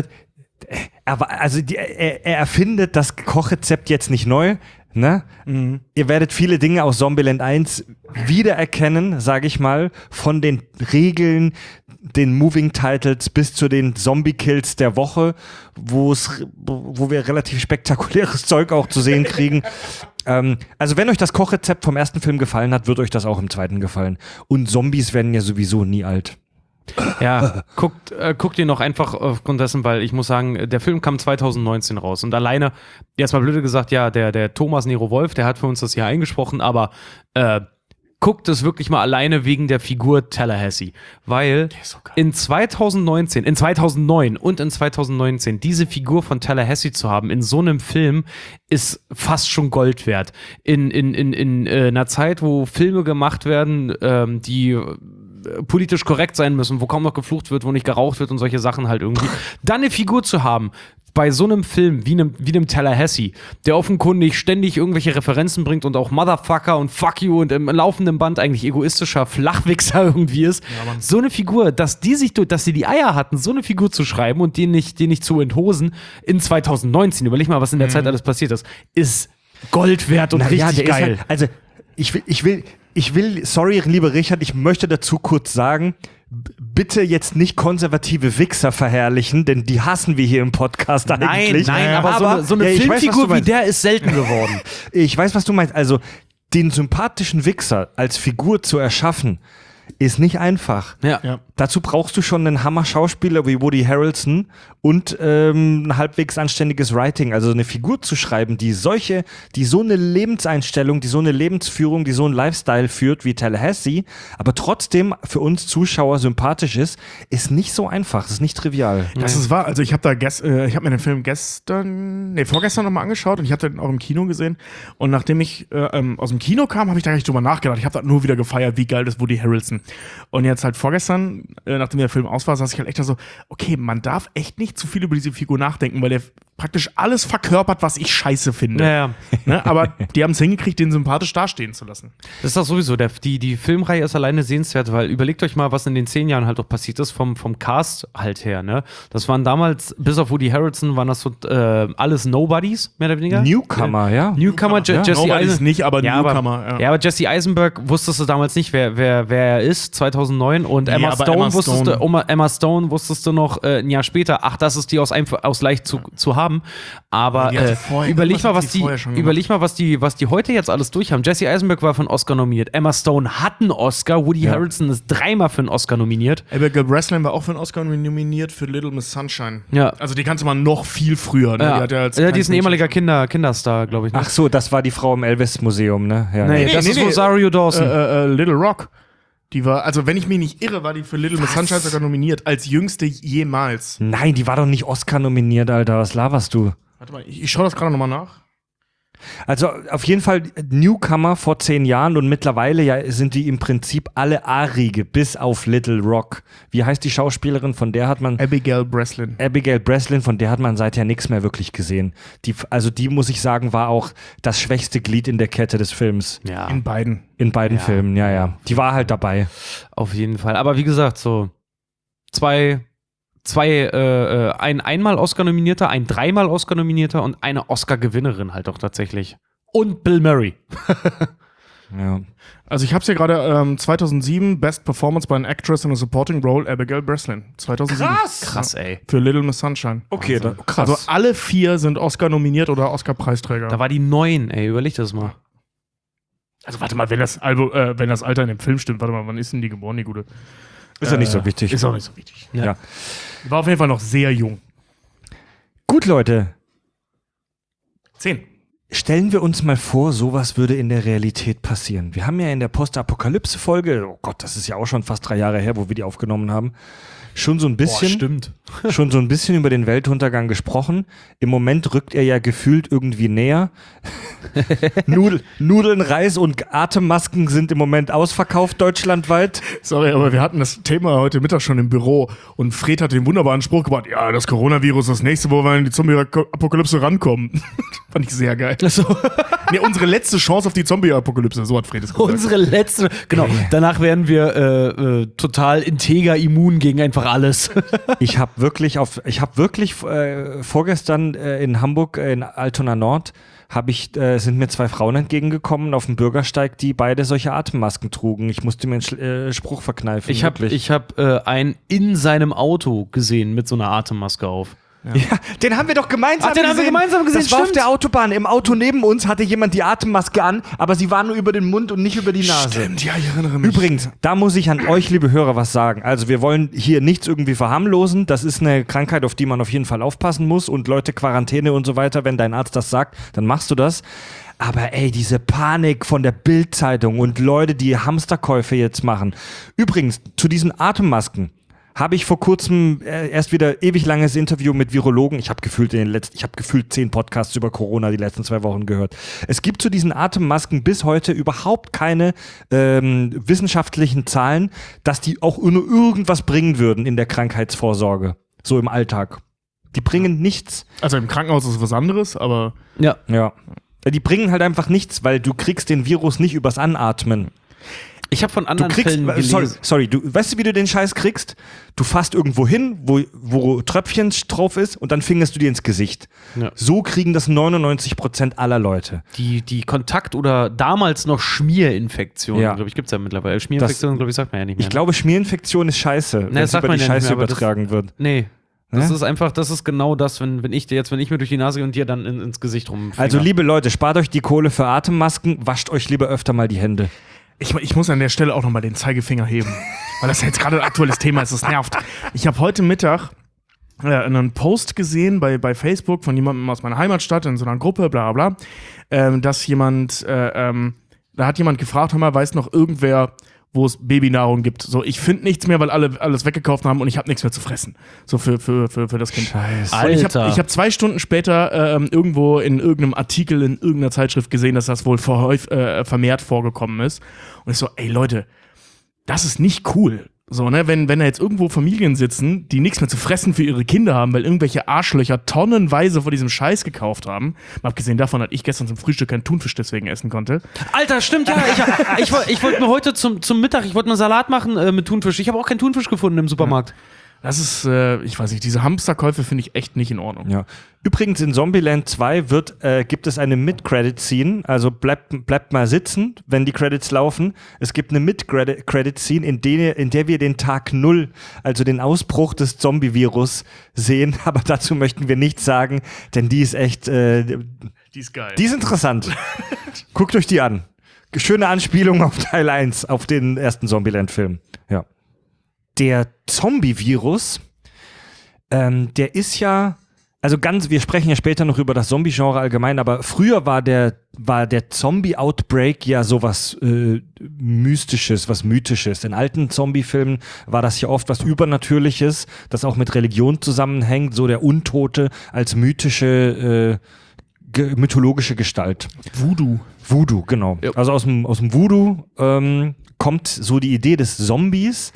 Speaker 3: er erfindet das Kochrezept jetzt nicht neu. Ne? Mhm. Ihr werdet viele Dinge aus Zombieland 1 wiedererkennen, sage ich mal, von den Regeln, den Moving Titles bis zu den Zombie-Kills der Woche, wo wir relativ spektakuläres Zeug auch zu sehen kriegen. Also wenn euch das Kochrezept vom ersten Film gefallen hat, wird euch das auch im zweiten gefallen. Und Zombies werden ja sowieso nie alt.
Speaker 4: Ja, guckt ihr noch einfach aufgrund dessen, weil ich muss sagen, der Film kam 2019 raus und alleine, jetzt mal blöde gesagt, ja, der Thomas Nero Wolf, der hat für uns das hier eingesprochen, aber guckt es wirklich mal alleine wegen der Figur Tallahassee, weil so in 2009 und in 2019 diese Figur von Tallahassee zu haben in so einem Film ist fast schon Gold wert. In einer Zeit, wo Filme gemacht werden, die politisch korrekt sein müssen, wo kaum noch geflucht wird, wo nicht geraucht wird und solche Sachen halt irgendwie. Dann eine Figur zu haben, bei so einem Film wie einem Tallahassee, der offenkundig ständig irgendwelche Referenzen bringt und auch Motherfucker und Fuck you und im laufenden Band eigentlich egoistischer Flachwichser irgendwie ist, so eine Figur, dass sie die Eier hatten, so eine Figur zu schreiben und die nicht zu enthosen in 2019, überleg mal, was in der Zeit alles passiert ist Gold wert und richtig geil.
Speaker 3: Also, ich will, sorry, lieber Richard, ich möchte dazu kurz sagen, bitte jetzt nicht konservative Wichser verherrlichen, denn die hassen wir hier im Podcast eigentlich.
Speaker 4: Nein, aber so eine Filmfigur wie der ist selten geworden.
Speaker 3: Ich weiß, was du meinst. Also, den sympathischen Wichser als Figur zu erschaffen, ist nicht einfach.
Speaker 4: Ja.
Speaker 3: Dazu brauchst du schon einen Hammer-Schauspieler wie Woody Harrelson und ein halbwegs anständiges Writing. Also eine Figur zu schreiben, die so eine Lebenseinstellung, die so eine Lebensführung, die so einen Lifestyle führt wie Tallahassee, aber trotzdem für uns Zuschauer sympathisch ist nicht so einfach. Das ist nicht trivial.
Speaker 5: Das ist wahr. Also ich habe mir den Film vorgestern nochmal angeschaut und ich habe den auch im Kino gesehen. Und nachdem ich aus dem Kino kam, habe ich da gar nicht drüber nachgedacht. Ich habe da nur wieder gefeiert, wie geil ist Woody Harrelson. Und jetzt halt vorgestern, nachdem der Film aus war, saß ich halt echt da so, okay, man darf echt nicht zu viel über diese Figur nachdenken, weil der praktisch alles verkörpert, was ich scheiße finde.
Speaker 4: Ja.
Speaker 5: Ne? Aber die haben es hingekriegt, den sympathisch dastehen zu lassen.
Speaker 4: Das ist doch sowieso, die Filmreihe ist alleine sehenswert, weil überlegt euch mal, was in den 10 Jahren halt auch passiert ist, vom Cast halt her, ne? Das waren damals, bis auf Woody Harrelson, waren das so alles Nobodies, mehr oder weniger.
Speaker 3: Newcomer, ja.
Speaker 4: Newcomer, Jesse
Speaker 5: Nobodies nicht, aber
Speaker 4: ja,
Speaker 5: Newcomer.
Speaker 4: Ja, aber Jesse Eisenberg wusstest du damals nicht, wer er ist, 2009. Und Emma Stone wusstest du noch ein Jahr später, ach, das ist die aus leicht zu haben. Aber überleg mal, was die heute jetzt alles durch haben. Jesse Eisenberg war für einen Oscar nominiert. Emma Stone hat einen Oscar. Woody Harrelson ist 3-mal für einen Oscar nominiert.
Speaker 5: Abigail Breslin war auch für einen Oscar nominiert für Little Miss Sunshine.
Speaker 4: Ja.
Speaker 5: Also die kannte man noch viel früher. Ne?
Speaker 4: Ja. Die ist ein ehemaliger Kinderstar, glaube ich. Ne?
Speaker 3: Ach so, das war die Frau im Elvis-Museum, ne? Ja,
Speaker 4: Nee, das ist Rosario Dawson.
Speaker 5: Little Rock. Die war, also wenn ich mich nicht irre, war die für Little Miss Sunshine sogar nominiert, als jüngste jemals.
Speaker 3: Nein, die war doch nicht Oscar nominiert, Alter. Was laberst du?
Speaker 5: Warte mal, ich schaue das gerade nochmal nach.
Speaker 3: Also auf jeden Fall Newcomer vor 10 Jahren und mittlerweile sind die im Prinzip alle Arige, bis auf Little Rock. Wie heißt die Schauspielerin, von der hat man...
Speaker 5: Abigail Breslin,
Speaker 3: von der hat man seither nichts mehr wirklich gesehen. Die, muss ich sagen, war auch das schwächste Glied in der Kette des Films.
Speaker 4: Ja.
Speaker 5: In beiden.
Speaker 3: In beiden Filmen, ja. Die war halt dabei.
Speaker 4: Auf jeden Fall. Aber wie gesagt, so ein einmal Oscar-Nominierter, ein 3-mal Oscar-Nominierter und eine Oscar-Gewinnerin halt auch tatsächlich. Und Bill Murray.
Speaker 3: Ja.
Speaker 5: Also ich hab's hier gerade 2007 Best Performance by an Actress in a Supporting Role, Abigail Breslin. 2007.
Speaker 4: Krass, ey.
Speaker 5: Für Little Miss Sunshine.
Speaker 3: Okay, krass.
Speaker 5: Also alle 4 sind Oscar nominiert oder Oscar-Preisträger.
Speaker 4: Da war die 9, ey, überleg das mal.
Speaker 5: Also warte mal, wenn das Alter in dem Film stimmt, warte mal, wann ist denn die geboren, die Gute?
Speaker 3: Ist ja nicht so wichtig.
Speaker 5: Ist auch nicht so wichtig.
Speaker 3: Ja.
Speaker 5: War auf jeden Fall noch sehr jung.
Speaker 3: Gut, Leute.
Speaker 5: 10.
Speaker 3: Stellen wir uns mal vor, sowas würde in der Realität passieren. Wir haben ja in der Postapokalypse-Folge, oh Gott, das ist ja auch schon fast 3 Jahre her, wo wir die aufgenommen haben, schon so ein bisschen über den Weltuntergang gesprochen. Im Moment rückt er ja gefühlt irgendwie näher. Nudeln, Reis und Atemmasken sind im Moment ausverkauft deutschlandweit.
Speaker 5: Sorry, aber wir hatten das Thema heute Mittag schon im Büro und Fred hat den wunderbaren Spruch gebracht, ja, das Coronavirus ist das nächste, wo wir in die Zombie-Apokalypse rankommen. Fand ich sehr geil.
Speaker 4: So.
Speaker 5: Nee, unsere letzte Chance auf die Zombie-Apokalypse, so hat Fred es gesagt.
Speaker 4: Unsere letzte, genau. Danach werden wir total integer immun gegen einfach alles.
Speaker 3: Ich habe wirklich vorgestern in Hamburg in Altona Nord sind mir 2 Frauen entgegengekommen auf dem Bürgersteig, die beide solche Atemmasken trugen. Ich musste mir einen Spruch verkneifen.
Speaker 4: Ich hab einen in seinem Auto gesehen mit so einer Atemmaske auf.
Speaker 3: Ja, den haben wir doch gemeinsam gesehen.
Speaker 4: Haben wir gemeinsam gesehen,
Speaker 3: das war auf der Autobahn. Im Auto neben uns hatte jemand die Atemmaske an, aber sie war nur über den Mund und nicht über die Nase.
Speaker 5: Stimmt, ja, ich erinnere mich.
Speaker 3: Übrigens, da muss ich an euch, liebe Hörer, was sagen. Also wir wollen hier nichts irgendwie verharmlosen. Das ist eine Krankheit, auf die man auf jeden Fall aufpassen muss. Und Leute, Quarantäne und so weiter, wenn dein Arzt das sagt, dann machst du das. Aber ey, diese Panik von der Bild-Zeitung und Leute, die Hamsterkäufe jetzt machen. Übrigens, zu diesen Atemmasken habe ich vor kurzem erst wieder ewig langes Interview mit Virologen. Ich habe gefühlt 10 Podcasts über Corona die letzten 2 Wochen gehört. Es gibt zu diesen Atemmasken bis heute überhaupt keine wissenschaftlichen Zahlen, dass die auch nur irgendwas bringen würden in der Krankheitsvorsorge, so im Alltag. Die bringen nichts.
Speaker 5: Also im Krankenhaus ist es was anderes, aber
Speaker 4: Ja.
Speaker 3: Ja. Die bringen halt einfach nichts, weil du kriegst den Virus nicht übers Anatmen.
Speaker 4: Ich habe von
Speaker 3: Du
Speaker 4: anderen
Speaker 3: kriegst,
Speaker 4: Fällen gelesen.
Speaker 3: sorry, du weißt du, wie du den Scheiß kriegst? Du fasst irgendwo hin, wo Tröpfchen drauf ist und dann fingerst du dir ins Gesicht.
Speaker 4: Ja.
Speaker 3: So kriegen das 99% aller Leute.
Speaker 4: Die Kontakt- oder damals noch Schmierinfektionen,
Speaker 3: Ja.
Speaker 4: glaube ich, gibt es ja mittlerweile. Schmierinfektionen, glaube ich, sagt man ja nicht mehr.
Speaker 3: Ich glaube, Schmierinfektion ist scheiße, wenn
Speaker 4: das
Speaker 3: es
Speaker 4: sagt
Speaker 3: über
Speaker 4: man
Speaker 3: die
Speaker 4: ja nicht
Speaker 3: Scheiße
Speaker 4: mehr, aber das-
Speaker 3: übertragen wird.
Speaker 4: Nee. Das
Speaker 3: Ne?
Speaker 4: ist einfach, das ist genau das, wenn ich mir durch die Nase gehe und dir dann ins Gesicht rumfinger.
Speaker 3: Also liebe Leute, spart euch die Kohle für Atemmasken, wascht euch lieber öfter mal die Hände.
Speaker 5: ich muss an der Stelle auch nochmal den Zeigefinger heben, weil das jetzt gerade ein aktuelles Thema ist, das nervt. Ich habe heute Mittag einen Post gesehen bei Facebook von jemandem aus meiner Heimatstadt in so einer Gruppe, bla bla bla, dass jemand, da hat jemand gefragt, hör mal, weiß noch irgendwer, wo es Babynahrung gibt. So, ich finde nichts mehr, weil alle alles weggekauft haben und ich habe nichts mehr zu fressen. So für das Kind.
Speaker 3: Scheiße.
Speaker 5: Und ich
Speaker 4: Alter.
Speaker 5: hab 2 Stunden später irgendwo in irgendeinem Artikel in irgendeiner Zeitschrift gesehen, dass das wohl vermehrt vorgekommen ist. Und ich so, ey Leute, das ist nicht cool. So, ne, wenn da jetzt irgendwo Familien sitzen, die nichts mehr zu fressen für ihre Kinder haben, weil irgendwelche Arschlöcher tonnenweise von diesem Scheiß gekauft haben. Mal abgesehen davon, dass ich gestern zum Frühstück keinen Thunfisch deswegen essen konnte.
Speaker 4: Alter, stimmt, ja. Ich wollte mir heute zum Mittag, ich wollte mal Salat machen mit Thunfisch. Ich habe auch keinen Thunfisch gefunden im Supermarkt.
Speaker 5: Das ist, ich weiß nicht, diese Hamsterkäufe finde ich echt nicht in Ordnung.
Speaker 3: Ja. Übrigens in Zombieland 2 gibt es eine Mid-Credit-Scene, also bleibt mal sitzen, wenn die Credits laufen. Es gibt eine Mid-Credit-Scene, in der wir den Tag 0, also den Ausbruch des Zombie-Virus sehen, aber dazu möchten wir nichts sagen, denn die ist echt,
Speaker 5: Die ist geil.
Speaker 3: die ist interessant. Guckt euch die an. Schöne Anspielung auf Teil 1, auf den ersten Zombieland-Film. Ja. Der Zombie-Virus, der ist ja, also wir sprechen ja später noch über das Zombie-Genre allgemein, aber früher war der Zombie-Outbreak ja sowas Mystisches, was Mythisches. In alten Zombie-Filmen war das ja oft was Übernatürliches, das auch mit Religion zusammenhängt, so der Untote als mythologische Gestalt. Voodoo, genau.
Speaker 4: Ja.
Speaker 3: Also aus dem Voodoo kommt so die Idee des Zombies.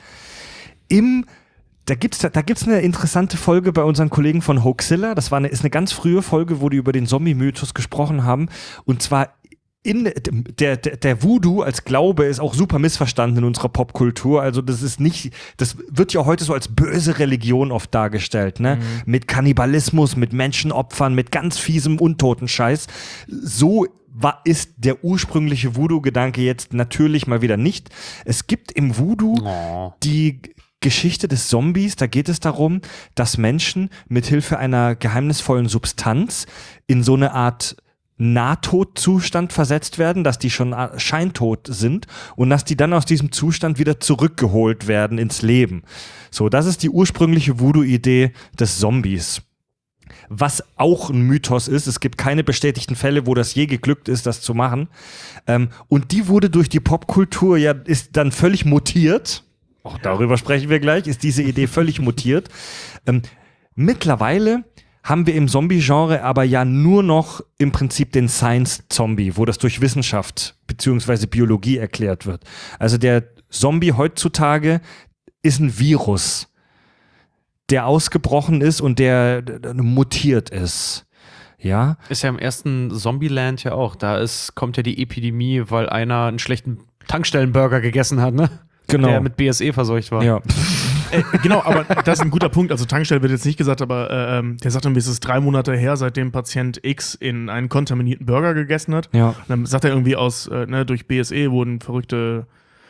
Speaker 3: Da gibt's eine interessante Folge bei unseren Kollegen von Hoaxilla. Das ist eine ganz frühe Folge, wo die über den Zombie-Mythos gesprochen haben. Und zwar der Voodoo als Glaube ist auch super missverstanden in unserer Popkultur. Also das wird ja heute so als böse Religion oft dargestellt, ne? Mit Kannibalismus, mit Menschenopfern, mit ganz fiesem Untotenscheiß. So ist der ursprüngliche Voodoo-Gedanke jetzt natürlich mal wieder nicht. Es gibt im Voodoo die Geschichte des Zombies, da geht es darum, dass Menschen mithilfe einer geheimnisvollen Substanz in so eine Art Nahtodzustand versetzt werden, dass die schon scheintot sind und dass die dann aus diesem Zustand wieder zurückgeholt werden ins Leben. So, das ist die ursprüngliche Voodoo-Idee des Zombies. Was auch ein Mythos ist, es gibt keine bestätigten Fälle, wo das je geglückt ist, das zu machen. Und die wurde durch die Popkultur ist dann völlig mutiert. Auch darüber sprechen wir gleich, ist diese Idee völlig mutiert. Mittlerweile haben wir im Zombie-Genre aber ja nur noch im Prinzip den Science-Zombie, wo das durch Wissenschaft bzw. Biologie erklärt wird. Also der Zombie heutzutage ist ein Virus, der ausgebrochen ist und der mutiert ist. Ja.
Speaker 4: Ist ja im ersten Zombieland ja auch. Kommt ja die Epidemie, weil einer einen schlechten Tankstellenburger gegessen hat, ne?
Speaker 3: Genau.
Speaker 4: Der mit BSE verseucht war.
Speaker 3: Ja.
Speaker 5: Genau, aber das ist ein guter Punkt. Also Tankstelle wird jetzt nicht gesagt, aber der sagt dann, es ist 3 Monate her, seitdem Patient X in einen kontaminierten Burger gegessen hat.
Speaker 3: Ja.
Speaker 5: Und dann sagt er irgendwie durch BSE wurden verrückte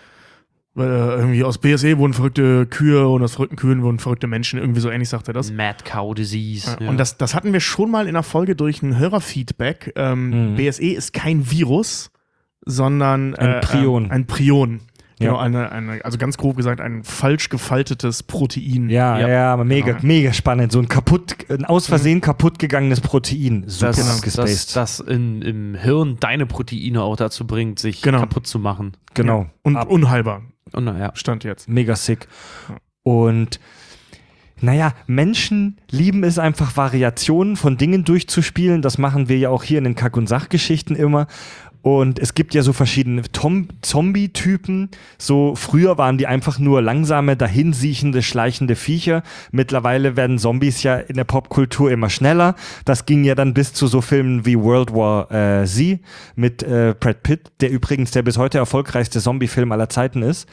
Speaker 5: Kühe und aus verrückten Kühen wurden verrückte Menschen. Irgendwie so ähnlich sagt er das.
Speaker 4: Mad Cow Disease.
Speaker 5: Ja. Und das hatten wir schon mal in der Folge durch ein Hörerfeedback. BSE ist kein Virus, sondern
Speaker 3: Ein Prion.
Speaker 5: Ein Prion. Genau,
Speaker 3: Ja.
Speaker 5: also ganz grob gesagt, ein falsch gefaltetes Protein.
Speaker 3: Ja, mega spannend. So ein aus Versehen kaputt gegangenes Protein. Super abgespaced.
Speaker 4: Das im Hirn deine Proteine auch dazu bringt, sich
Speaker 5: Genau.
Speaker 4: kaputt zu machen.
Speaker 3: Genau.
Speaker 5: Und unheilbar.
Speaker 4: Und naja.
Speaker 5: Stand jetzt.
Speaker 3: Mega sick. Und Naja, Menschen lieben es einfach, Variationen von Dingen durchzuspielen. Das machen wir ja auch hier in den Kack- und Sachgeschichten immer. Und es gibt ja so verschiedene Zombie-Typen. So früher waren die einfach nur langsame, dahinsiechende, schleichende Viecher. Mittlerweile werden Zombies ja in der Popkultur immer schneller. Das ging ja dann bis zu so Filmen wie World War Z mit Brad Pitt, der übrigens der bis heute erfolgreichste Zombie-Film aller Zeiten ist.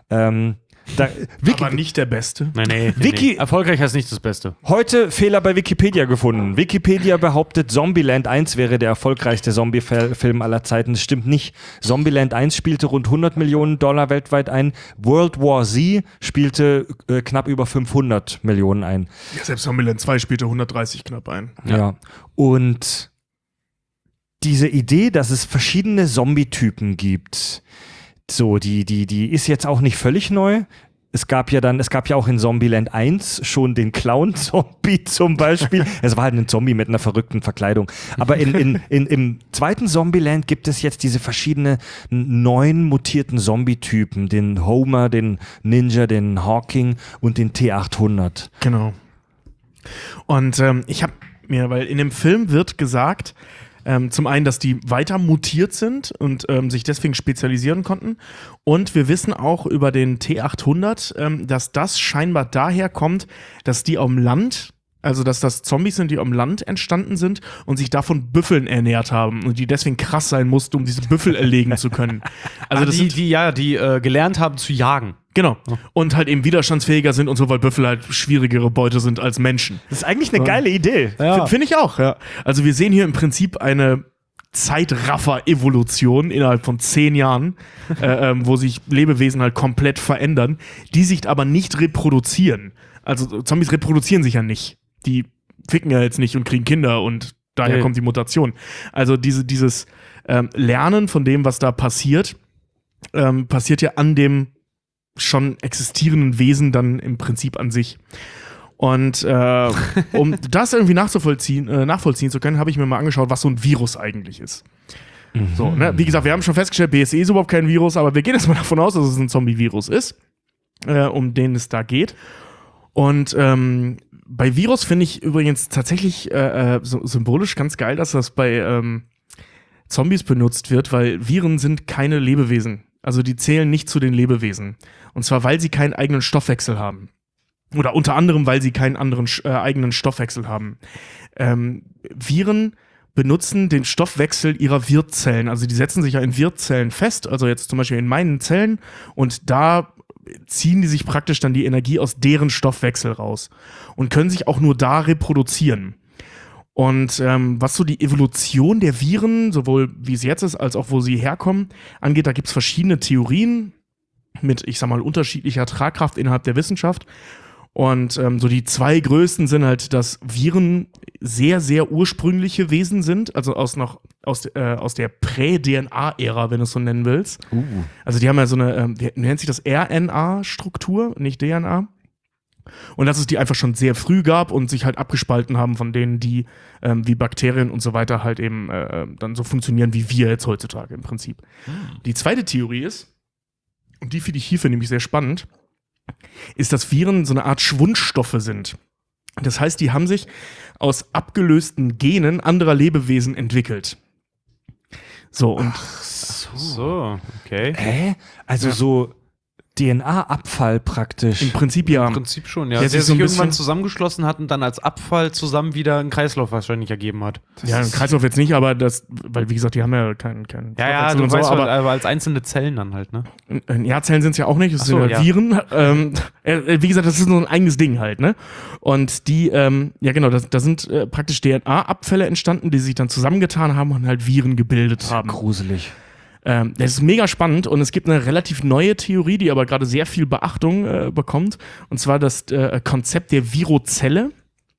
Speaker 5: Aber nicht der beste.
Speaker 4: Nee. Erfolgreich heißt nicht das Beste.
Speaker 3: Heute Fehler bei Wikipedia gefunden. Wikipedia behauptet, Zombieland 1 wäre der erfolgreichste Zombie-Film aller Zeiten. Das stimmt nicht. Zombieland 1 spielte rund 100 Millionen Dollar weltweit ein. World War Z spielte knapp über 500 Millionen ein.
Speaker 5: Ja, selbst Zombieland 2 spielte 130 knapp ein.
Speaker 3: Ja. Und diese Idee, dass es verschiedene Zombie-Typen gibt, so, die ist jetzt auch nicht völlig neu. Es gab ja auch in Zombieland 1 schon den Clown-Zombie zum Beispiel. Es war halt ein Zombie mit einer verrückten Verkleidung. Aber im zweiten Zombieland gibt es jetzt diese verschiedenen 9 mutierten Zombie-Typen. Den Homer, den Ninja, den Hawking und den T-800.
Speaker 5: Genau. Und ich habe mir, weil in dem Film wird gesagt, zum einen, dass die weiter mutiert sind und sich deswegen spezialisieren konnten. Und wir wissen auch über den T-800, dass das scheinbar daher kommt, dass die am Land, also dass das Zombies sind, die am Land entstanden sind und sich davon Büffeln ernährt haben und die deswegen krass sein mussten, um diese Büffel erlegen zu können. Also das
Speaker 4: die gelernt haben zu jagen.
Speaker 5: Genau. Und halt eben widerstandsfähiger sind und so, weil Büffel halt schwierigere Beute sind als Menschen.
Speaker 3: Das ist eigentlich eine geile Idee.
Speaker 5: Ja. Finde ich auch, ja. Also wir sehen hier im Prinzip eine Zeitraffer-Evolution innerhalb von 10 Jahren, wo sich Lebewesen halt komplett verändern, die sich aber nicht reproduzieren. Also Zombies reproduzieren sich ja nicht. Die ficken ja jetzt nicht und kriegen Kinder und daher kommt die Mutation. Also dieses Lernen von dem, was da passiert, passiert ja an dem schon existierenden Wesen dann im Prinzip an sich. Und um das irgendwie nachvollziehen zu können, habe ich mir mal angeschaut, was so ein Virus eigentlich ist. So, ne? Wie gesagt, wir haben schon festgestellt, BSE ist überhaupt kein Virus, aber wir gehen jetzt mal davon aus, dass es ein Zombie-Virus ist, um den es da geht. Und bei Virus finde ich übrigens tatsächlich so symbolisch ganz geil, dass das bei Zombies benutzt wird, weil Viren sind keine Lebewesen. Also die zählen nicht zu den Lebewesen. Und zwar, weil sie keinen eigenen Stoffwechsel haben. Oder unter anderem, weil sie keinen anderen eigenen Stoffwechsel haben. Viren benutzen den Stoffwechsel ihrer Wirtszellen. Also die setzen sich ja in Wirtszellen fest, also jetzt zum Beispiel in meinen Zellen. Und da ziehen die sich praktisch dann die Energie aus deren Stoffwechsel raus. Und können sich auch nur da reproduzieren. Und was so die Evolution der Viren, sowohl wie es jetzt ist, als auch wo sie herkommen, angeht, da gibt es verschiedene Theorien mit, ich sag mal, unterschiedlicher Tragkraft innerhalb der Wissenschaft. Und so die 2 größten sind halt, dass Viren sehr, sehr ursprüngliche Wesen sind, also aus der Prä-DNA-Ära, wenn du es so nennen willst. Also die haben ja so eine, wie nennt sich das, RNA-Struktur, nicht DNA. Und dass es die einfach schon sehr früh gab und sich halt abgespalten haben von denen, die wie Bakterien und so weiter halt eben dann so funktionieren wie wir jetzt heutzutage im Prinzip. Die zweite Theorie ist, und die finde ich hierfür nämlich sehr spannend, ist, dass Viren so eine Art Schwundstoffe sind. Das heißt, die haben sich aus abgelösten Genen anderer Lebewesen entwickelt. So, und
Speaker 4: So, okay.
Speaker 3: Also so DNA-Abfall praktisch.
Speaker 5: im Prinzip ja.
Speaker 4: Im Prinzip schon, ja.
Speaker 5: Der
Speaker 4: Der
Speaker 5: sich so
Speaker 4: sich
Speaker 5: ein
Speaker 4: irgendwann
Speaker 5: bisschen-
Speaker 4: zusammengeschlossen hat und dann als Abfall zusammen wieder einen Kreislauf wahrscheinlich ergeben hat.
Speaker 5: Ja, im Kreislauf jetzt nicht, aber das, weil wie gesagt, die haben ja keinen
Speaker 4: Ja,
Speaker 5: Stoffwechsel
Speaker 4: du
Speaker 5: und
Speaker 4: weißt
Speaker 5: so,
Speaker 4: halt,
Speaker 5: aber
Speaker 4: aber als einzelne Zellen dann halt, ne?
Speaker 5: Zellen sind es ja auch nicht, das
Speaker 4: Ach so,
Speaker 5: sind ja
Speaker 4: ja.
Speaker 5: Viren. Wie gesagt, das ist nur ein eigenes Ding halt, ne? Und die, ja genau, da sind praktisch DNA-Abfälle entstanden, die sich dann zusammengetan haben und halt Viren gebildet haben.
Speaker 3: Gruselig.
Speaker 5: Das ist mega spannend und es gibt eine relativ neue Theorie, die aber gerade sehr viel Beachtung bekommt, und zwar das Konzept der Virozelle.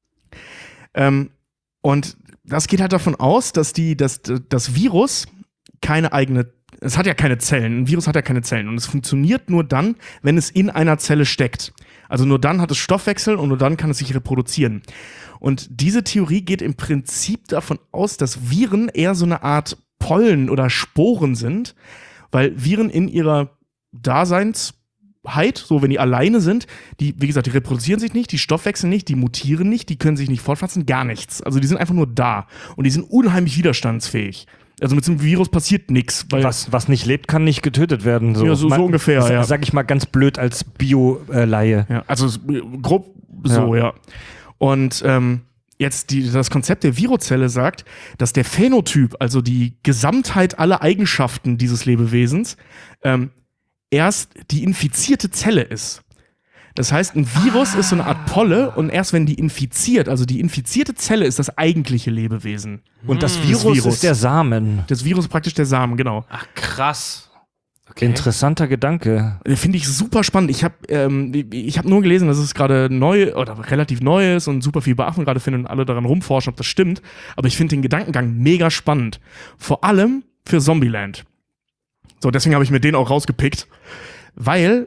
Speaker 5: Und das geht halt davon aus, dass das Virus keine eigene, es hat ja keine Zellen, ein Virus hat ja keine Zellen und es funktioniert nur dann, wenn es in einer Zelle steckt. Also nur dann hat es Stoffwechsel und nur dann kann es sich reproduzieren. Und diese Theorie geht im Prinzip davon aus, dass Viren eher so eine Art Pollen oder Sporen sind, weil Viren in ihrer so wenn die alleine sind, die, wie gesagt, die reproduzieren sich nicht, die stoffwechseln nicht, die mutieren nicht, die können sich nicht fortpflanzen, gar nichts. Also die sind einfach nur da und die sind unheimlich widerstandsfähig. Also mit so einem Virus passiert nichts.
Speaker 3: Was nicht lebt, kann nicht getötet werden. So,
Speaker 5: ja, so ungefähr, ja.
Speaker 3: Sag ich mal ganz blöd als Bio-Laie.
Speaker 5: Ja, also grob so, ja. Und jetzt das Konzept der Virozelle sagt, dass der Phänotyp, also die Gesamtheit aller Eigenschaften dieses Lebewesens, erst die infizierte Zelle ist. Das heißt, ein Virus ist so eine Art Polle und erst wenn die infiziert, also die infizierte Zelle ist das eigentliche Lebewesen.
Speaker 3: Und das Virus ist der Samen.
Speaker 5: Das Virus ist praktisch der Samen, genau.
Speaker 4: Ach, krass. Okay.
Speaker 3: Interessanter Gedanke.
Speaker 5: Finde ich super spannend. Ich hab nur gelesen, dass es gerade neu oder relativ neu ist und super viel Beachtung gerade findet und alle daran rumforschen, ob das stimmt. Aber ich finde den Gedankengang mega spannend. Vor allem für Zombieland. So, deswegen habe ich mir den auch rausgepickt. Weil,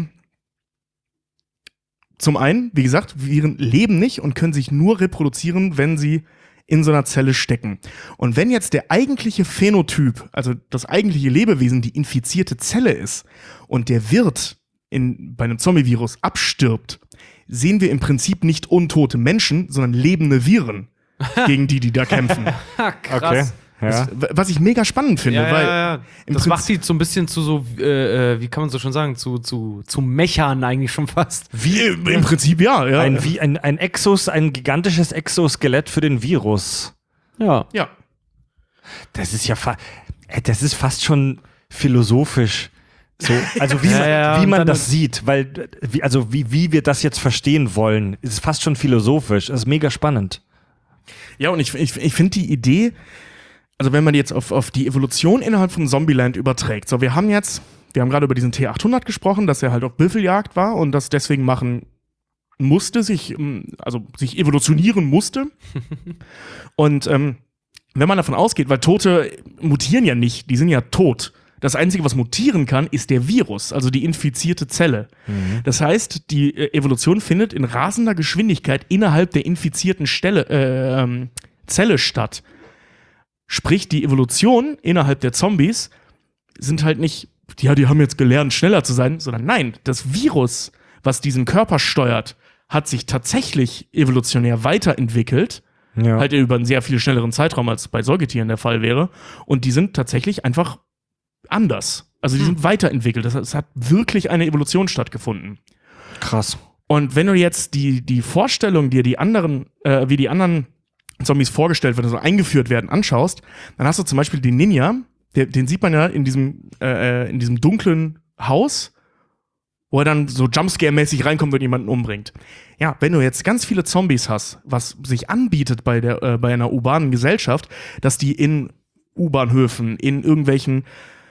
Speaker 5: zum einen, wie gesagt, Viren leben nicht und können sich nur reproduzieren, wenn sie in so einer Zelle stecken. Und wenn jetzt der eigentliche Phänotyp, also das eigentliche Lebewesen, die infizierte Zelle ist und der Wirt bei einem Zombie-Virus abstirbt, sehen wir im Prinzip nicht untote Menschen, sondern lebende Viren, gegen die da kämpfen.
Speaker 4: Krass.
Speaker 3: Okay. Ja.
Speaker 5: Was ich mega spannend finde, weil
Speaker 4: das macht sie so ein bisschen zu so, wie kann man so schon sagen, zu Mechern eigentlich schon fast.
Speaker 5: Im Prinzip ja.
Speaker 3: Ein gigantisches Exoskelett für den Virus.
Speaker 4: Ja.
Speaker 5: Ja.
Speaker 3: Das ist ja das ist fast schon philosophisch. So, also wie man das sieht, weil wie wir das jetzt verstehen wollen, ist fast schon philosophisch. Das ist mega spannend.
Speaker 5: Ja, und ich finde die Idee, also wenn man jetzt auf die Evolution innerhalb von Zombieland überträgt, so wir haben gerade über diesen T800 gesprochen, dass er halt auf Büffeljagd war und das deswegen machen musste, sich evolutionieren musste. Und wenn man davon ausgeht, weil Tote mutieren ja nicht, die sind ja tot. Das Einzige, was mutieren kann, ist der Virus, also die infizierte Zelle. Mhm. Das heißt, die Evolution findet in rasender Geschwindigkeit innerhalb der infizierten Zelle statt. Sprich, die Evolution innerhalb der Zombies sind halt nicht, die haben jetzt gelernt, schneller zu sein, sondern nein, das Virus, was diesen Körper steuert, hat sich tatsächlich evolutionär weiterentwickelt. Ja. Halt über einen sehr viel schnelleren Zeitraum, als bei Säugetieren der Fall wäre. Und die sind tatsächlich einfach anders. Also die sind weiterentwickelt. Es hat wirklich eine Evolution stattgefunden.
Speaker 3: Krass.
Speaker 5: Und wenn du jetzt die Vorstellung dir wie die anderen Zombies vorgestellt werden, also eingeführt werden, anschaust, dann hast du zum Beispiel den Ninja, den sieht man ja in diesem dunklen Haus, wo er dann so Jumpscare-mäßig reinkommt und jemanden umbringt. Ja, wenn du jetzt ganz viele Zombies hast, was sich anbietet bei einer urbanen Gesellschaft, dass die in U-Bahnhöfen, in irgendwelchen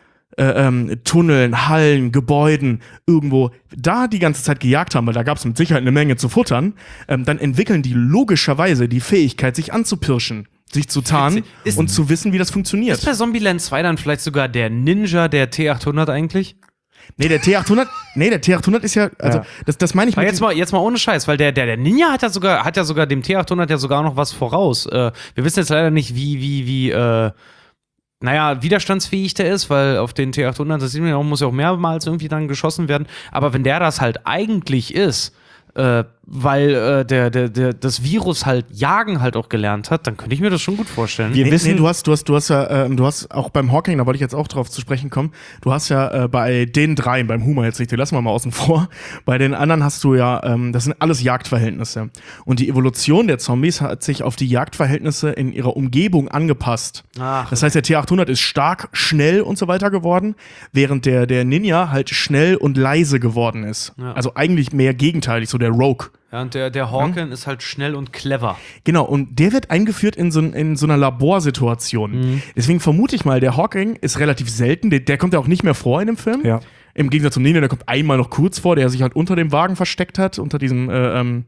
Speaker 5: Tunneln, Hallen, Gebäuden, irgendwo da die ganze Zeit gejagt haben, weil da gab es mit Sicherheit eine Menge zu futtern, dann entwickeln die logischerweise die Fähigkeit, sich anzupirschen, sich zu tarnen und zu wissen, wie das funktioniert.
Speaker 4: Ist bei Zombieland 2 dann vielleicht sogar der Ninja der T800 eigentlich?
Speaker 5: Nee, der T800 ist ja, also ja. Das meine ich mit
Speaker 4: jetzt mal ohne Scheiß, weil der Ninja hat ja sogar dem T800 ja sogar noch was voraus. Wir wissen jetzt leider nicht, wie widerstandsfähig der ist, weil auf den T800, das sieht man ja, muss ja auch mehrmals irgendwie dann geschossen werden. Aber wenn der das halt eigentlich ist, weil das Virus halt Jagen halt auch gelernt hat, dann könnte ich mir das schon gut vorstellen.
Speaker 5: Du hast auch beim Hawking, da wollte ich jetzt auch drauf zu sprechen kommen, du hast ja bei den dreien, beim Humor jetzt nicht, den lassen wir mal außen vor, bei den anderen hast du ja, das sind alles Jagdverhältnisse. Und die Evolution der Zombies hat sich auf die Jagdverhältnisse in ihrer Umgebung angepasst. Das heißt, der T800 ist stark, schnell und so weiter geworden, während der Ninja halt schnell und leise geworden ist. Ja. Also eigentlich mehr gegenteilig, so der Rogue.
Speaker 4: Ja, und der Hawken ist halt schnell und clever.
Speaker 5: Genau, und der wird eingeführt in so einer Laborsituation. Mhm. Deswegen vermute ich mal, der Hawking ist relativ selten. Der kommt ja auch nicht mehr vor in dem Film. Ja. Im Gegensatz zum Ninja, der kommt einmal noch kurz vor, der sich halt unter dem Wagen versteckt hat, unter diesem, wie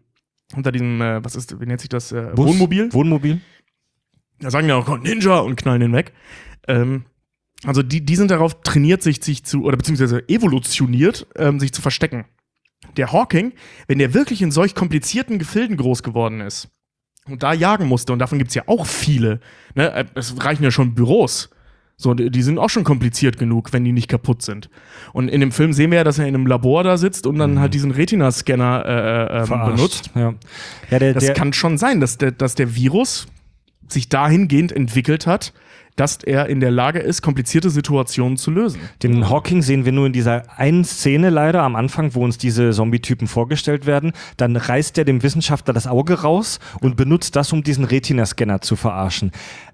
Speaker 5: nennt sich das? Wohnmobil. Da sagen ja auch Ninja und knallen den weg. Also die sind darauf trainiert, beziehungsweise evolutioniert, sich zu verstecken. Der Hawking, wenn der wirklich in solch komplizierten Gefilden groß geworden ist und da jagen musste, und davon gibt es ja auch viele, ne? Es reichen ja schon Büros, So, die sind auch schon kompliziert genug, wenn die nicht kaputt sind. Und in dem Film sehen wir ja, dass er in einem Labor da sitzt und dann halt diesen Retina-Scanner benutzt.
Speaker 3: Ja.
Speaker 5: Das kann schon sein, dass der Virus sich dahingehend entwickelt hat, dass er in der Lage ist, komplizierte Situationen zu lösen.
Speaker 3: Den Hawking sehen wir nur in dieser einen Szene leider am Anfang, wo uns diese Zombie-Typen vorgestellt werden. Dann reißt er dem Wissenschaftler das Auge raus und benutzt das, um diesen Retina-Scanner zu verarschen.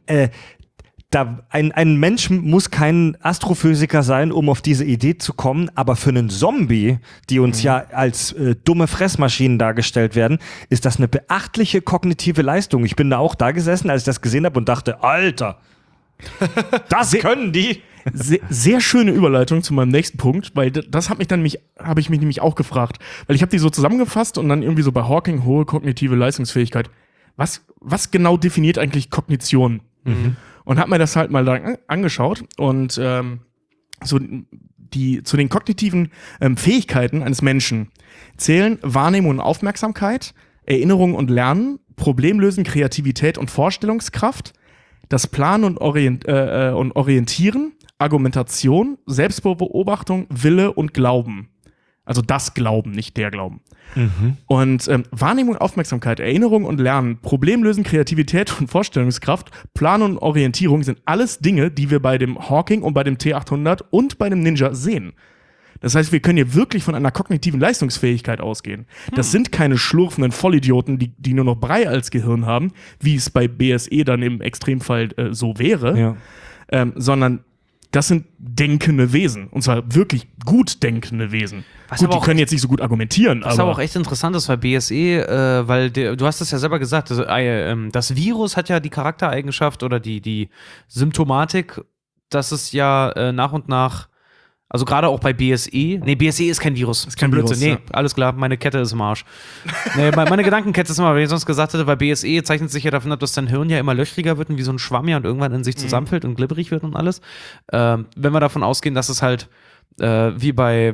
Speaker 3: Ein Mensch muss kein Astrophysiker sein, um auf diese Idee zu kommen, aber für einen Zombie, die uns ja als dumme Fressmaschinen dargestellt werden, ist das eine beachtliche kognitive Leistung. Ich bin da auch da gesessen, als ich das gesehen habe und dachte, Alter, das können die.
Speaker 5: Sehr schöne Überleitung zu meinem nächsten Punkt, weil das habe ich mich nämlich auch gefragt, weil ich habe die so zusammengefasst und dann irgendwie so bei Hawking hohe kognitive Leistungsfähigkeit. Was genau definiert eigentlich Kognition? Und habe mir das halt mal da angeschaut und zu den kognitiven Fähigkeiten eines Menschen zählen Wahrnehmung und Aufmerksamkeit, Erinnerung und Lernen, Problemlösen, Kreativität und Vorstellungskraft, das Planen und Orientieren, Argumentation, Selbstbeobachtung, Wille und Glauben. Also das Glauben, nicht der Glauben. Und Wahrnehmung, Aufmerksamkeit, Erinnerung und Lernen, Problemlösen, Kreativität und Vorstellungskraft, Plan und Orientierung sind alles Dinge, die wir bei dem Hawking und bei dem T800 und bei dem Ninja sehen. Das heißt, wir können hier wirklich von einer kognitiven Leistungsfähigkeit ausgehen. Das sind keine schlurfenden Vollidioten, die nur noch Brei als Gehirn haben, wie es bei BSE dann im Extremfall so wäre, sondern das sind denkende Wesen. Und zwar wirklich gut denkende Wesen. Gut, die können jetzt nicht so gut argumentieren.
Speaker 4: Was aber auch echt interessant ist bei BSE, weil du hast es ja selber gesagt, das Virus hat ja die Charaktereigenschaft oder die Symptomatik, dass es ja nach und nach, also gerade auch bei BSE, BSE ist kein Virus.
Speaker 5: Ist kein Blödsinn.
Speaker 4: Nee, alles klar, meine Kette ist im Arsch. Meine Gedankenkette ist immer, wenn ich sonst gesagt hätte, weil BSE zeichnet sich ja davon ab, dass dein Hirn ja immer löchriger wird und wie so ein Schwamm ja und irgendwann in sich zusammenfällt und glibberig wird und alles. Wenn wir davon ausgehen, dass es halt wie bei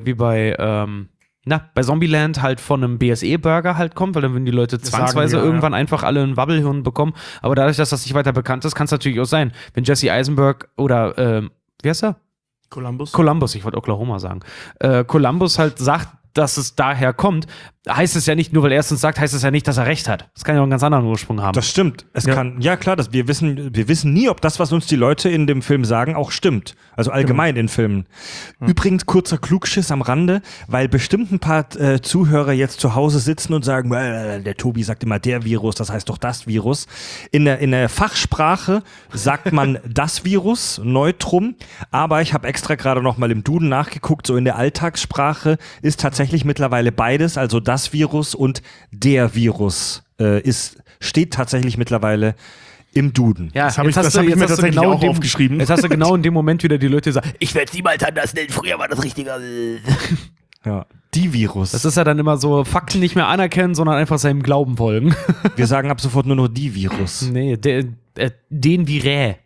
Speaker 4: Zombieland halt von einem BSE-Burger halt kommt, weil dann würden die Leute zwangsweise irgendwann einfach alle ein Wabbelhirn bekommen. Aber dadurch, dass das nicht weiter bekannt ist, kann es natürlich auch sein, wenn Jesse Eisenberg oder, wie heißt er? Columbus, ich wollte Oklahoma sagen. Columbus halt sagt, dass es daher kommt, heißt es ja nicht, nur weil er es uns sagt, heißt es ja nicht, dass er recht hat. Das kann ja auch einen ganz anderen Ursprung haben.
Speaker 3: Das stimmt. Wir wissen nie, ob das, was uns die Leute in dem Film sagen, auch stimmt. Also allgemein in Filmen. Übrigens, kurzer Klugschiss am Rande, weil bestimmt ein paar Zuhörer jetzt zu Hause sitzen und sagen, der Tobi sagt immer der Virus, das heißt doch das Virus. In der Fachsprache sagt man das Virus, Neutrum, aber ich habe extra gerade noch mal im Duden nachgeguckt, so in der Alltagssprache ist tatsächlich mittlerweile beides, also das Virus und der Virus steht tatsächlich mittlerweile im Duden.
Speaker 4: Ja,
Speaker 5: das habe ich mir tatsächlich auch aufgeschrieben.
Speaker 4: Jetzt hast du genau in dem Moment wieder die Leute, die sagen, ich werde es niemals anders nennen, früher war das richtiger.
Speaker 3: Ja, die Virus.
Speaker 4: Das ist ja dann immer so, Fakten nicht mehr anerkennen, sondern einfach seinem Glauben folgen.
Speaker 3: Wir sagen ab sofort nur noch die Virus.
Speaker 4: Nee, den Virä.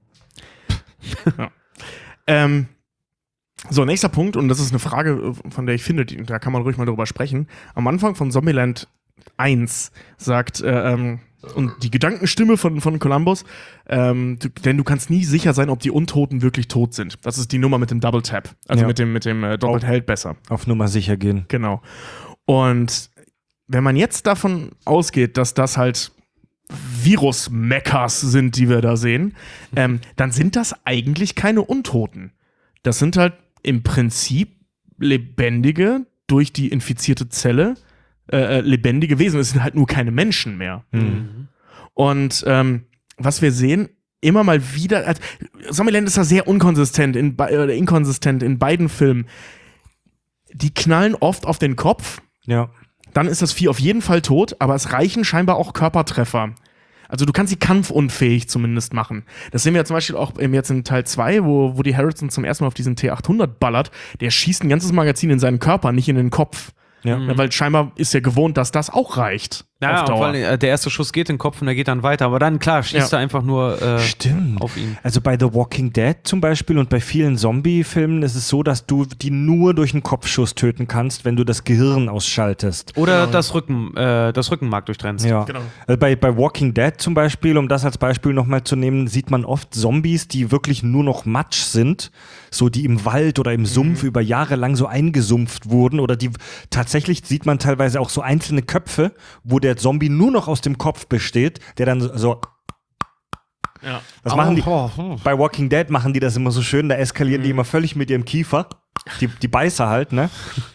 Speaker 5: Ja. So, nächster Punkt, und das ist eine Frage, von der ich finde, da kann man ruhig mal drüber sprechen. Am Anfang von Zombieland 1 sagt, und die Gedankenstimme von Columbus, denn du kannst nie sicher sein, ob die Untoten wirklich tot sind. Das ist die Nummer mit dem Double Tap. Also mit dem doppelt hält besser.
Speaker 3: Auf Nummer sicher gehen.
Speaker 5: Genau. Und wenn man jetzt davon ausgeht, dass das halt Virus-Meccas sind, die wir da sehen, dann sind das eigentlich keine Untoten. Das sind halt im Prinzip lebendige, durch die infizierte Zelle, lebendige Wesen. Es sind halt nur keine Menschen mehr. Und was wir sehen, immer mal wieder, Zombieland ist da sehr inkonsistent in beiden Filmen. Die knallen oft auf den Kopf.
Speaker 3: Ja.
Speaker 5: Dann ist das Vieh auf jeden Fall tot, aber es reichen scheinbar auch Körpertreffer. Also du kannst sie kampfunfähig zumindest machen. Das sehen wir ja zum Beispiel auch jetzt in Teil 2, wo die Harrison zum ersten Mal auf diesen T800 ballert. Der schießt ein ganzes Magazin in seinen Körper, nicht in den Kopf. Ja. Weil scheinbar ist er gewohnt, dass das auch reicht.
Speaker 4: Ja,
Speaker 5: auf Dauer.
Speaker 4: vor allem, der erste Schuss geht in den Kopf und der geht dann weiter. Aber dann, klar, schießt er einfach nur
Speaker 3: Stimmt.
Speaker 4: auf ihn.
Speaker 3: Also bei The Walking Dead zum Beispiel und bei vielen Zombie-Filmen ist es so, dass du die nur durch einen Kopfschuss töten kannst, wenn du das Gehirn ausschaltest.
Speaker 4: Oder das Rückenmark durchtrennst.
Speaker 3: Ja.
Speaker 5: Genau.
Speaker 3: Also bei Walking Dead zum Beispiel, um das als Beispiel nochmal zu nehmen, sieht man oft Zombies, die wirklich nur noch Matsch sind, so die im Wald oder im Sumpf über Jahre lang so eingesumpft wurden oder die tatsächlich sieht man teilweise auch so einzelne Köpfe, wo der Zombie nur noch aus dem Kopf besteht, der dann so
Speaker 5: Ja.
Speaker 3: das machen die, bei Walking Dead machen die das immer so schön, da eskalieren die immer völlig mit ihrem Kiefer, die Beißer halt, ne?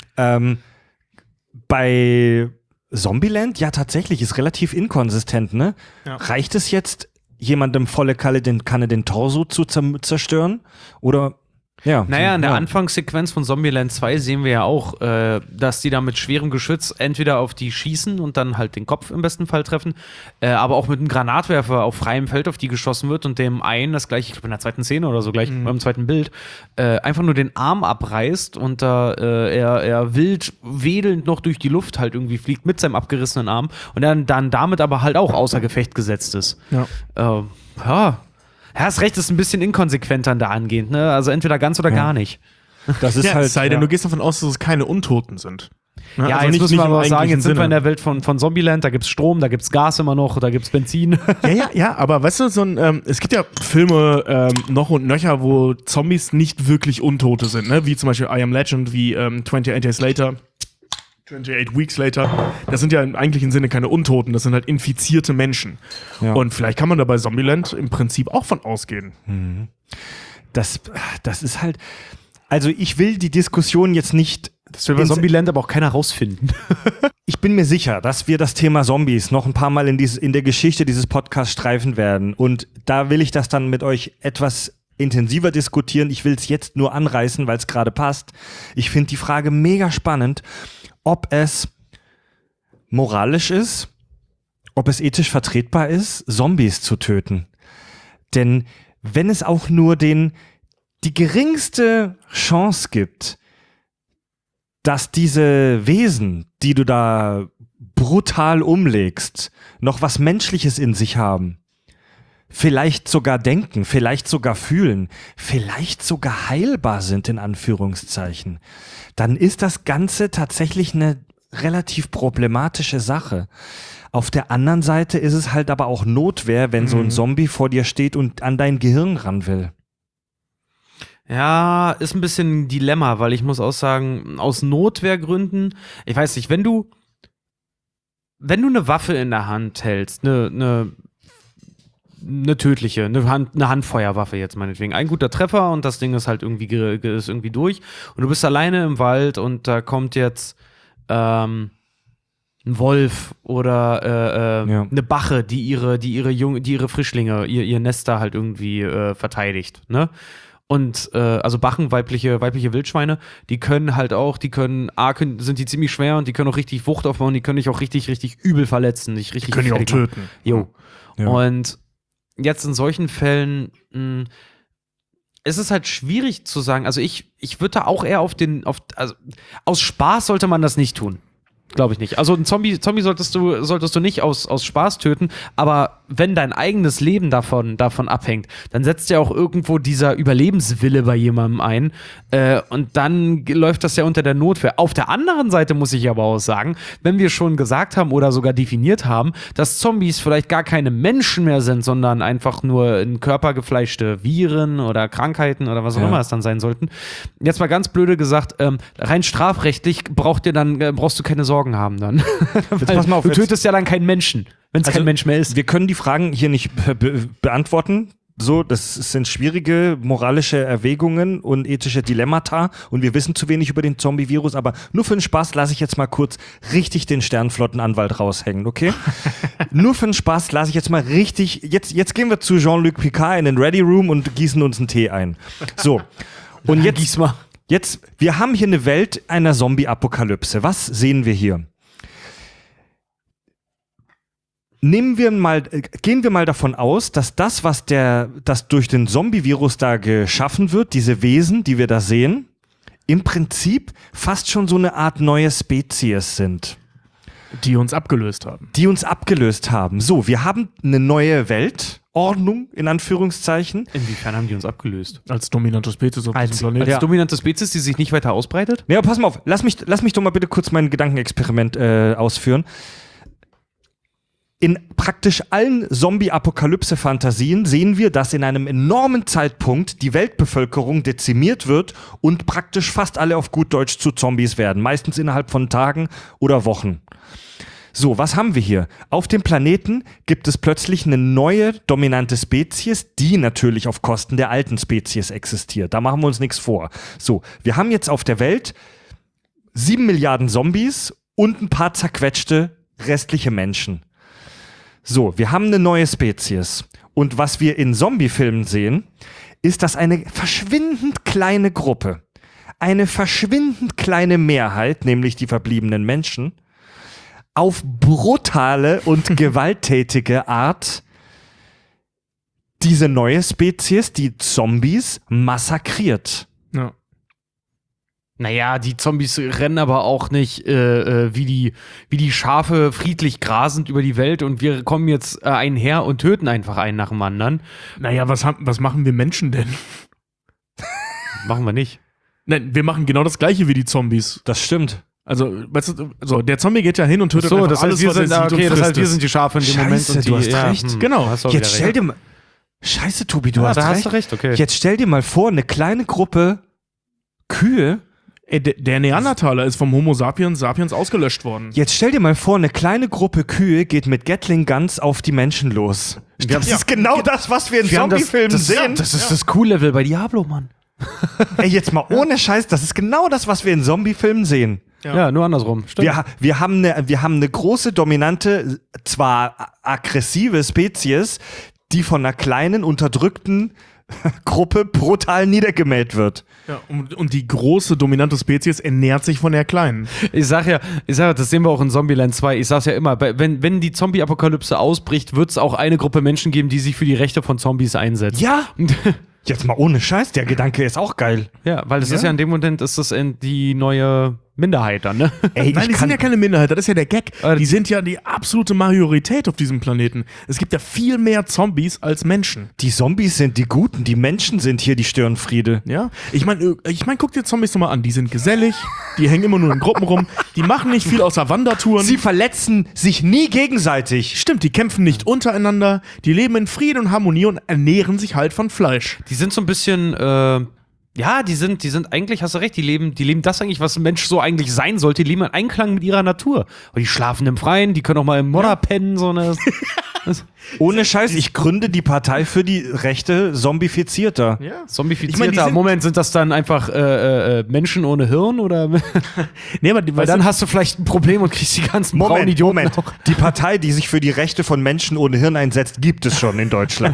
Speaker 3: Bei Zombieland, ja tatsächlich, ist relativ inkonsistent, ne?
Speaker 5: Ja.
Speaker 3: Reicht es jetzt, jemandem volle Kanne den Torso zu zerstören? Oder, ja.
Speaker 4: Naja, in der
Speaker 3: ja.
Speaker 4: Anfangssequenz von Zombieland 2 sehen wir ja auch, dass die da mit schwerem Geschütz entweder auf die schießen und dann halt den Kopf im besten Fall treffen, aber auch mit einem Granatwerfer auf freiem Feld auf die geschossen wird und dem einen, das gleich, ich glaube in der zweiten Szene oder so, gleich beim zweiten Bild, einfach nur den Arm abreißt und da er wild wedelnd noch durch die Luft halt irgendwie fliegt mit seinem abgerissenen Arm und dann damit aber halt auch außer Gefecht gesetzt ist.
Speaker 5: Ja.
Speaker 4: Ja, hast recht, ist ein bisschen inkonsequent dann da angehend, ne? Also entweder ganz oder gar nicht.
Speaker 3: Das ist
Speaker 5: Ja,
Speaker 3: halt,
Speaker 5: es sei denn,
Speaker 3: ja.
Speaker 5: du gehst davon aus, dass es keine Untoten sind. Ne?
Speaker 4: Ja,
Speaker 5: Also
Speaker 4: jetzt müssen wir
Speaker 5: im
Speaker 4: aber sagen,
Speaker 5: eigentlichen
Speaker 4: jetzt sind wir in
Speaker 5: Sinne.
Speaker 4: der Welt von Zombieland, da gibt's Strom, da gibt's Gas immer noch, da gibt's Benzin.
Speaker 5: Ja, aber weißt du, es gibt ja Filme noch und nöcher, wo Zombies nicht wirklich Untote sind, ne? Wie zum Beispiel I Am Legend, wie 28 Days Later, 28 Weeks Later. Das sind ja im eigentlichen Sinne keine Untoten, das sind halt infizierte Menschen.
Speaker 3: Ja.
Speaker 5: Und vielleicht kann man da bei Zombieland im Prinzip auch von ausgehen.
Speaker 3: Das ist halt, also ich will die Diskussion jetzt nicht.
Speaker 4: Das will bei Zombieland aber auch keiner rausfinden.
Speaker 3: Ich bin mir sicher, dass wir das Thema Zombies noch ein paar Mal in der Geschichte dieses Podcasts streifen werden. Und da will ich das dann mit euch etwas intensiver diskutieren. Ich will es jetzt nur anreißen, weil es gerade passt. Ich finde die Frage mega spannend, ob es moralisch ist, ob es ethisch vertretbar ist, Zombies zu töten. Denn wenn es auch nur die geringste Chance gibt, dass diese Wesen, die du da brutal umlegst, noch was Menschliches in sich haben, vielleicht sogar denken, vielleicht sogar fühlen, vielleicht sogar heilbar sind, in Anführungszeichen, dann ist das Ganze tatsächlich eine relativ problematische Sache. Auf der anderen Seite ist es halt aber auch Notwehr, wenn so ein Zombie vor dir steht und an dein Gehirn ran will.
Speaker 4: Ja, ist ein bisschen ein Dilemma, weil ich muss auch sagen, aus Notwehrgründen, ich weiß nicht, wenn du eine Waffe in der Hand hältst, eine tödliche, eine Handfeuerwaffe jetzt meinetwegen, ein guter Treffer und das Ding ist halt irgendwie durch und du bist alleine im Wald und da kommt jetzt ein Wolf oder eine Bache, die ihre Frischlinge, ihr Nest da halt irgendwie verteidigt, ne? Und also Bachen, weibliche Wildschweine, sind die ziemlich schwer und die können auch richtig Wucht aufbauen, die können dich auch richtig, richtig übel verletzen. Die
Speaker 5: können dich auch töten.
Speaker 4: Jo.
Speaker 3: Ja.
Speaker 4: Und jetzt in solchen Fällen ist es halt schwierig zu sagen, also ich würde da auch eher also aus Spaß sollte man das nicht tun. Glaube ich nicht. Also ein Zombie solltest du nicht aus Spaß töten, aber wenn dein eigenes Leben davon abhängt, dann setzt ja auch irgendwo dieser Überlebenswille bei jemandem ein und dann läuft das ja unter der Notwehr. Auf der anderen Seite muss ich aber auch sagen, wenn wir schon gesagt haben oder sogar definiert haben, dass Zombies vielleicht gar keine Menschen mehr sind, sondern einfach nur in Körper gefleischte Viren oder Krankheiten oder was auch immer es dann sein sollten. Jetzt mal ganz blöde gesagt, rein strafrechtlich brauchst du keine Sorgen haben dann.
Speaker 3: Jetzt pass mal auf,
Speaker 4: du tötest ja dann keinen Menschen, wenn es kein Mensch mehr ist.
Speaker 3: Wir können die Fragen hier nicht beantworten. So, das sind schwierige moralische Erwägungen und ethische Dilemmata und wir wissen zu wenig über den Zombie-Virus, aber nur für den Spaß lasse ich jetzt mal kurz richtig den Sternflottenanwalt raushängen, okay? Nur für den Spaß lasse ich jetzt mal richtig, jetzt gehen wir zu Jean-Luc Picard in den Ready Room und gießen uns einen Tee ein. So, und jetzt, wir haben hier eine Welt einer Zombie-Apokalypse. Was sehen wir hier? Gehen wir mal davon aus, dass das durch den Zombie-Virus da geschaffen wird, diese Wesen, die wir da sehen, im Prinzip fast schon so eine Art neue Spezies sind.
Speaker 5: Die uns abgelöst haben.
Speaker 3: So, wir haben eine neue Weltordnung, in Anführungszeichen.
Speaker 4: Inwiefern haben die uns abgelöst?
Speaker 5: Als dominante Spezies auf diesem Planeten.
Speaker 4: Als dominante Spezies, die sich nicht weiter ausbreitet?
Speaker 3: Ja, pass mal auf, lass mich doch mal bitte kurz mein Gedankenexperiment ausführen. In praktisch allen Zombie-Apokalypse-Fantasien sehen wir, dass in einem enormen Zeitpunkt die Weltbevölkerung dezimiert wird und praktisch fast alle auf gut Deutsch zu Zombies werden. Meistens innerhalb von Tagen oder Wochen. So, was haben wir hier? Auf dem Planeten gibt es plötzlich eine neue dominante Spezies, die natürlich auf Kosten der alten Spezies existiert. Da machen wir uns nichts vor. So, wir haben jetzt auf der Welt 7 Milliarden Zombies und ein paar zerquetschte restliche Menschen. So, wir haben eine neue Spezies. Und was wir in Zombie-Filmen sehen, ist, dass eine verschwindend kleine Gruppe, eine verschwindend kleine Mehrheit, nämlich die verbliebenen Menschen, auf brutale und gewalttätige Art diese neue Spezies, die Zombies, massakriert.
Speaker 5: Ja.
Speaker 4: Naja, die Zombies rennen aber auch nicht wie die Schafe friedlich grasend über die Welt und wir kommen jetzt einen her und töten einfach einen nach dem anderen.
Speaker 5: Naja, was machen wir Menschen denn?
Speaker 4: Machen wir nicht.
Speaker 5: Nein, wir machen genau das Gleiche wie die Zombies.
Speaker 3: Das stimmt.
Speaker 5: Also, weißt du, so, der Zombie geht ja hin und tötet einfach
Speaker 4: das heißt,
Speaker 5: alles,
Speaker 4: wir
Speaker 5: was er
Speaker 4: sind,
Speaker 5: sieht
Speaker 4: okay,
Speaker 5: und
Speaker 4: das
Speaker 5: frisst
Speaker 4: heißt, wir
Speaker 5: es.
Speaker 4: sind die Schafe in dem
Speaker 3: Scheiße,
Speaker 4: Moment. Und
Speaker 3: du hast recht.
Speaker 5: Genau.
Speaker 4: Hast du auch
Speaker 3: Jetzt
Speaker 4: wieder
Speaker 3: stell
Speaker 4: recht.
Speaker 3: dir mal. Scheiße, Tobi, du
Speaker 4: Ja,
Speaker 3: hast
Speaker 4: da
Speaker 3: recht.
Speaker 4: hast du recht, okay.
Speaker 3: Jetzt stell dir mal vor, eine kleine Gruppe Kühe.
Speaker 5: Der Neandertaler ist vom Homo sapiens ausgelöscht worden.
Speaker 3: Jetzt stell dir mal vor, eine kleine Gruppe Kühe geht mit Gatling Guns auf die Menschen los. Das ist genau das, was wir in Zombie-Filmen sehen.
Speaker 4: Das ist das Cool-Level bei Diablo, Mann.
Speaker 3: Ey, jetzt mal ohne Scheiß, das ist genau das, was wir in Zombie-Filmen sehen.
Speaker 4: Ja, nur andersrum. Stimmt.
Speaker 3: Wir haben eine große, dominante, zwar aggressive Spezies, die von einer kleinen, unterdrückten Gruppe brutal niedergemäht wird.
Speaker 5: Ja, und die große, dominante Spezies ernährt sich von der kleinen.
Speaker 4: Ich sag ja, das sehen wir auch in Zombieland 2. Ich sag's ja immer, wenn die Zombie-Apokalypse ausbricht, wird es auch eine Gruppe Menschen geben, die sich für die Rechte von Zombies einsetzt.
Speaker 3: Ja! Jetzt mal ohne Scheiß, der Gedanke ist auch geil.
Speaker 4: Ja, weil das ist ja in dem Moment, ist das die neue Minderheit dann, ne?
Speaker 3: Ey,
Speaker 5: Nein, die sind ja keine Minderheit, das ist ja der Gag.
Speaker 4: Aber
Speaker 5: Die sind ja die absolute Majorität auf diesem Planeten. Es gibt ja viel mehr Zombies als Menschen.
Speaker 3: Die Zombies sind die Guten, die Menschen sind hier die Störenfriede.
Speaker 5: Ja? Ich meine, guck dir Zombies doch mal an. Die sind gesellig, die hängen immer nur in Gruppen rum, die machen nicht viel außer Wandertouren.
Speaker 3: Sie verletzen sich nie gegenseitig.
Speaker 5: Stimmt, die kämpfen nicht untereinander, die leben in Frieden und Harmonie und ernähren sich halt von Fleisch.
Speaker 4: Die sind so ein bisschen, ja, die sind eigentlich, hast du recht, die leben das eigentlich, was ein Mensch so eigentlich sein sollte, die leben in Einklang mit ihrer Natur. Und die schlafen im Freien, die können auch mal im Modder pennen, so eine.
Speaker 3: Ohne Scheiß, ich gründe die Partei für die Rechte Zombifizierter.
Speaker 5: Ja.
Speaker 4: Zombifizierter.
Speaker 5: Ich meine,
Speaker 4: Moment, sind das dann einfach Menschen ohne Hirn oder?
Speaker 5: Nee, aber
Speaker 4: Weil dann hast du vielleicht ein Problem und kriegst die ganzen braunen Idioten.
Speaker 3: Moment.
Speaker 4: noch.
Speaker 3: Die Partei, die sich für die Rechte von Menschen ohne Hirn einsetzt, gibt es schon in Deutschland.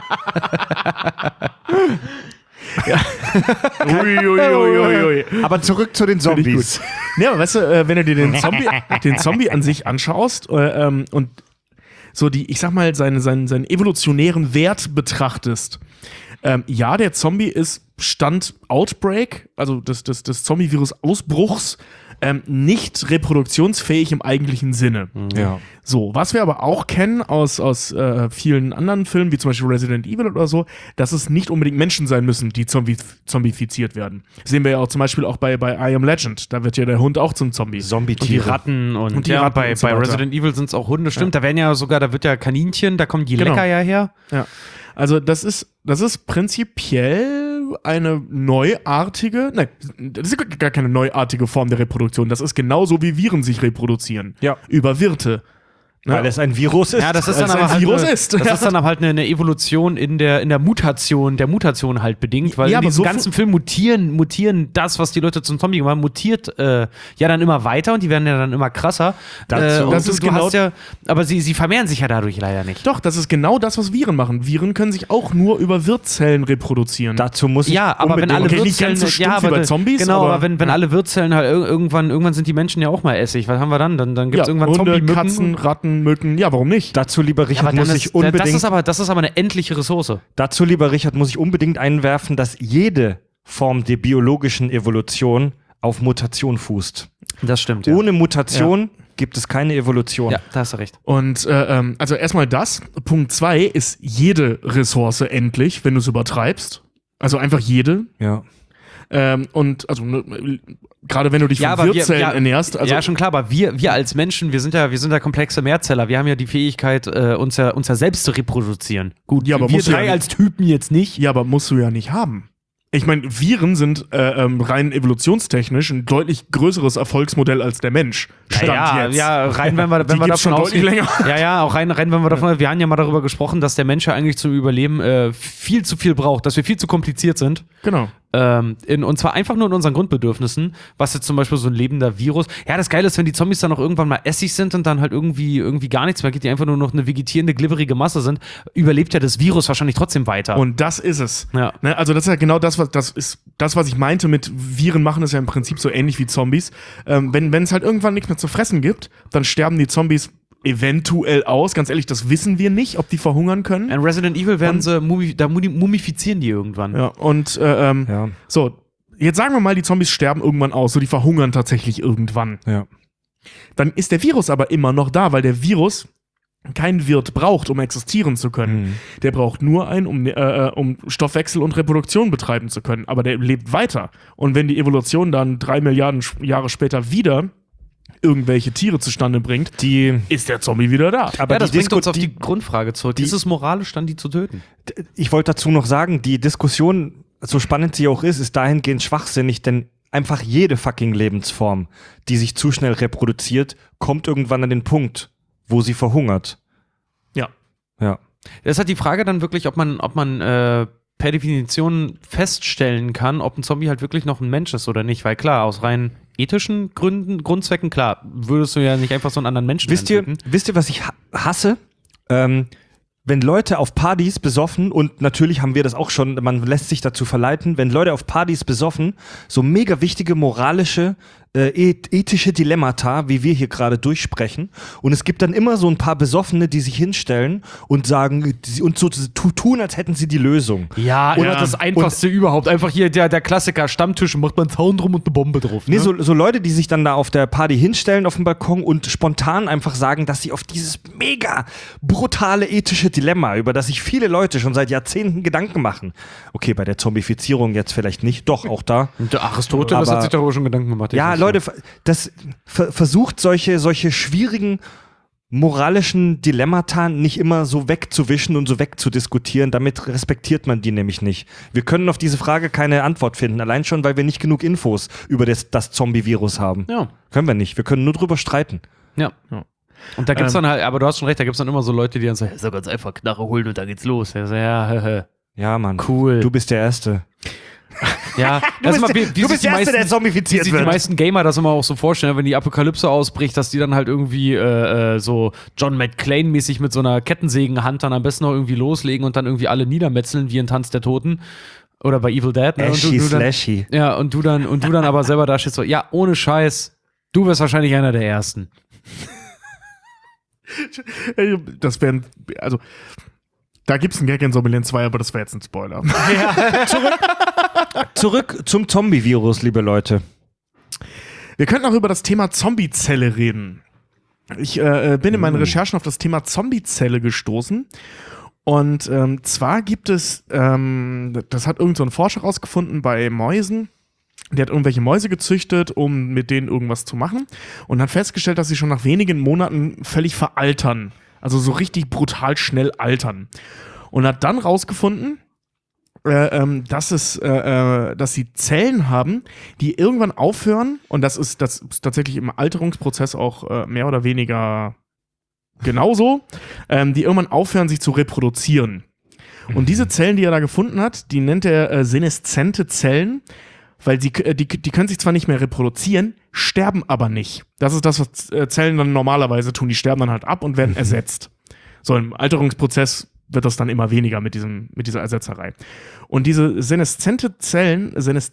Speaker 5: Ui.
Speaker 3: Aber zurück zu den Zombies.
Speaker 5: Nee, aber weißt du, wenn du dir den Zombie an sich anschaust und so ich sag mal, seinen evolutionären Wert betrachtest, ja, der Zombie ist Stand Outbreak, also des Zombie-Virus-Ausbruchs, nicht reproduktionsfähig im eigentlichen Sinne.
Speaker 3: Ja.
Speaker 5: So, was wir aber auch kennen aus vielen anderen Filmen, wie zum Beispiel Resident Evil oder so, dass es nicht unbedingt Menschen sein müssen, die zombifiziert werden. Sehen wir ja auch zum Beispiel auch bei I Am Legend. Da wird ja der Hund auch zum Zombie.
Speaker 3: Zombie-Tiere.
Speaker 4: Und die Ratten und
Speaker 5: die
Speaker 4: ja,
Speaker 5: Ratten
Speaker 4: bei
Speaker 5: und so weiter.
Speaker 4: Resident Evil sind es auch Hunde, stimmt. Da werden ja sogar, da wird ja Kaninchen, da kommen die
Speaker 5: Genau.
Speaker 4: Lecker ja her.
Speaker 5: Ja. Also das ist prinzipiell eine neuartige, nein, das ist gar keine neuartige Form der Reproduktion. Das ist genauso, wie Viren sich reproduzieren.
Speaker 3: Ja.
Speaker 5: Über Wirte.
Speaker 3: Weil es ein Virus ist.
Speaker 4: Ja, das ist
Speaker 5: Als
Speaker 4: dann aber
Speaker 5: ein
Speaker 4: halt
Speaker 5: Virus
Speaker 4: eine,
Speaker 5: ist.
Speaker 4: Das ist dann aber halt eine Evolution in der Mutation halt bedingt, weil
Speaker 5: Ja,
Speaker 4: in
Speaker 5: aber
Speaker 4: diesem
Speaker 5: so
Speaker 4: ganzen Film mutieren das, was die Leute zum Zombie gemacht haben, mutiert ja dann immer weiter und die werden ja dann immer krasser.
Speaker 3: Dazu-
Speaker 4: Und
Speaker 5: das ist
Speaker 4: du
Speaker 5: genau-
Speaker 4: hast ja, aber sie vermehren sich ja dadurch leider nicht.
Speaker 5: Doch, das ist genau das, was Viren machen. Viren können sich auch nur über Wirtszellen reproduzieren.
Speaker 3: Dazu muss ich
Speaker 4: Ja, aber wenn
Speaker 3: unbedingt-
Speaker 4: alle
Speaker 5: Okay, nicht
Speaker 4: Wirtszellen,
Speaker 5: ganz so stumpf
Speaker 4: ja,
Speaker 5: wie
Speaker 4: aber
Speaker 5: bei Zombies,
Speaker 4: genau,
Speaker 5: aber-
Speaker 4: aber wenn alle Wirtszellen halt irgendwann sind die Menschen ja auch mal Essig. Was haben wir dann? Dann gibt es irgendwann
Speaker 5: Hunde,
Speaker 4: Zombie-Mücken.
Speaker 5: Katzen, Ratten, Mücken. Ja, warum nicht?
Speaker 3: Dazu, lieber
Speaker 4: Ja,
Speaker 3: Richard,
Speaker 4: aber
Speaker 3: muss ich unbedingt
Speaker 4: das ist aber eine endliche Ressource.
Speaker 3: Dazu, lieber Richard, muss ich unbedingt einwerfen, dass jede Form der biologischen Evolution auf Mutation fußt.
Speaker 4: Das stimmt, ja.
Speaker 3: Ohne Mutation gibt es keine Evolution.
Speaker 4: Ja, da hast du recht.
Speaker 5: Und also erstmal das. Punkt 2 ist jede Ressource endlich, wenn du es übertreibst. Also einfach jede.
Speaker 3: Ja.
Speaker 5: Und also gerade wenn du dich von Wirtzellen ernährst. Also
Speaker 4: ja, schon klar, aber wir als Menschen, wir sind ja komplexe Mehrzeller. Wir haben ja die Fähigkeit, uns ja selbst zu reproduzieren. Gut,
Speaker 5: ja, aber
Speaker 4: wir drei als Typen jetzt nicht.
Speaker 5: Ja, aber musst du ja nicht haben. Ich meine, Viren sind rein evolutionstechnisch ein deutlich größeres Erfolgsmodell als der Mensch. Stand jetzt.
Speaker 4: Ja, rein, wenn wir davon ausgehen.
Speaker 5: Länger.
Speaker 4: Ja, auch rein, wenn wir davon, wir haben ja mal darüber gesprochen, dass der Mensch ja eigentlich zum Überleben viel zu viel braucht, dass wir viel zu kompliziert sind.
Speaker 5: Genau.
Speaker 4: Und zwar einfach nur in unseren Grundbedürfnissen, was jetzt zum Beispiel so ein lebender Virus. Ja, das Geile ist, wenn die Zombies dann auch irgendwann mal essig sind und dann halt irgendwie gar nichts mehr geht, die einfach nur noch eine vegetierende, glibberige Masse sind, überlebt ja das Virus wahrscheinlich trotzdem weiter.
Speaker 5: Und das ist es.
Speaker 4: Ja.
Speaker 5: Ne, also das ist ja genau das, was ich meinte mit Viren machen es ja im Prinzip so ähnlich wie Zombies. Wenn es halt irgendwann nichts mehr zu fressen gibt, dann sterben die Zombies eventuell aus. Ganz ehrlich, das wissen wir nicht, ob die verhungern können.
Speaker 4: In Resident Evil werden sie, mumifizieren die irgendwann.
Speaker 5: Ja, und so, jetzt sagen wir mal, die Zombies sterben irgendwann aus, so die verhungern tatsächlich irgendwann.
Speaker 3: Ja.
Speaker 5: Dann ist der Virus aber immer noch da, weil der Virus keinen Wirt braucht, um existieren zu können. Der braucht nur einen, um Stoffwechsel und Reproduktion betreiben zu können. Aber der lebt weiter. Und wenn die Evolution dann 3 Milliarden Jahre später wieder irgendwelche Tiere zustande bringt, ist der Zombie wieder da.
Speaker 3: Aber
Speaker 4: ja, das bringt uns auf die Grundfrage zurück. Ist es moralisch, dann die zu töten?
Speaker 3: Ich wollte dazu noch sagen, die Diskussion, so spannend sie auch ist dahingehend schwachsinnig, denn einfach jede fucking Lebensform, die sich zu schnell reproduziert, kommt irgendwann an den Punkt, wo sie verhungert.
Speaker 5: Ja.
Speaker 3: Ja.
Speaker 4: Das ist halt die Frage dann wirklich, ob man per Definition feststellen kann, ob ein Zombie halt wirklich noch ein Mensch ist oder nicht. Weil klar, aus rein ethischen Grundzwecken, klar, würdest du ja nicht einfach so einen anderen Menschen
Speaker 3: Wisst ihr, was ich hasse? Wenn Leute auf Partys besoffen, und natürlich haben wir das auch schon, man lässt sich dazu verleiten, wenn Leute auf Partys besoffen, so mega wichtige moralische, ethische Dilemmata, wie wir hier gerade durchsprechen, und es gibt dann immer so ein paar Besoffene, die sich hinstellen und sagen, und so tun, als hätten sie die Lösung.
Speaker 4: Ja, oder das Einfachste überhaupt. Einfach hier der Klassiker, Stammtisch, macht man einen Zaun drum und eine Bombe drauf. Ne?
Speaker 3: Nee, so Leute, die sich dann da auf der Party hinstellen auf dem Balkon und spontan einfach sagen, dass sie auf dieses mega brutale ethische Dilemma, über das sich viele Leute schon seit Jahrzehnten Gedanken machen. Okay, bei der Zombifizierung jetzt vielleicht nicht, doch, auch da.
Speaker 4: Und der Aristoteles hat sich darüber schon Gedanken gemacht.
Speaker 3: Ja, Leute, das versucht solche schwierigen moralischen Dilemmata nicht immer so wegzuwischen und so wegzudiskutieren, damit respektiert man die nämlich nicht. Wir können auf diese Frage keine Antwort finden, allein schon, weil wir nicht genug Infos über das Zombie-Virus haben.
Speaker 4: Ja.
Speaker 3: Können wir nicht, wir können nur drüber streiten.
Speaker 4: Ja. Und da gibt's dann halt, aber du hast schon recht, da gibt's dann immer so Leute, die dann sagen, so ganz einfach Knarre holen und da geht's los.
Speaker 3: Ja, Mann.
Speaker 4: Cool.
Speaker 3: Du bist der Erste.
Speaker 4: Ja,
Speaker 3: du bist der Erste, der zombifiziert
Speaker 4: wird. Wie sich die meisten Gamer das immer auch so vorstellen, wenn die Apokalypse ausbricht, dass die dann halt irgendwie so John McClane-mäßig mit so einer Kettensägenhand dann am besten noch irgendwie loslegen und dann irgendwie alle niedermetzeln wie in Tanz der Toten. Oder bei Evil Dead. Ne?
Speaker 3: Ashy-slashy.
Speaker 4: Ja, und du dann aber selber da stehst so, ja, ohne Scheiß, du wirst wahrscheinlich einer der Ersten.
Speaker 5: Das wären, also da gibt's einen Gag in Zombieland 2, aber das wäre jetzt ein Spoiler.
Speaker 3: Ja. Zurück zum Zombie-Virus, liebe Leute.
Speaker 5: Wir könnten auch über das Thema Zombiezelle reden. Ich bin in meinen Recherchen auf das Thema Zombiezelle gestoßen. Und zwar gibt es, das hat irgend so ein Forscher rausgefunden bei Mäusen. Der hat irgendwelche Mäuse gezüchtet, um mit denen irgendwas zu machen. Und hat festgestellt, dass sie schon nach wenigen Monaten völlig veraltern. Also so richtig brutal schnell altern. Und hat dann rausgefunden, dass sie Zellen haben, die irgendwann aufhören, und das ist tatsächlich im Alterungsprozess auch mehr oder weniger genauso, die irgendwann aufhören, sich zu reproduzieren. Und diese Zellen, die er da gefunden hat, die nennt er seneszente Zellen, weil die können sich zwar nicht mehr reproduzieren, sterben aber nicht. Das ist das, was Zellen dann normalerweise tun. Die sterben dann halt ab und werden ersetzt. So im Alterungsprozess wird das dann immer weniger mit dieser Ersetzerei. Und diese seneszenten Zellen,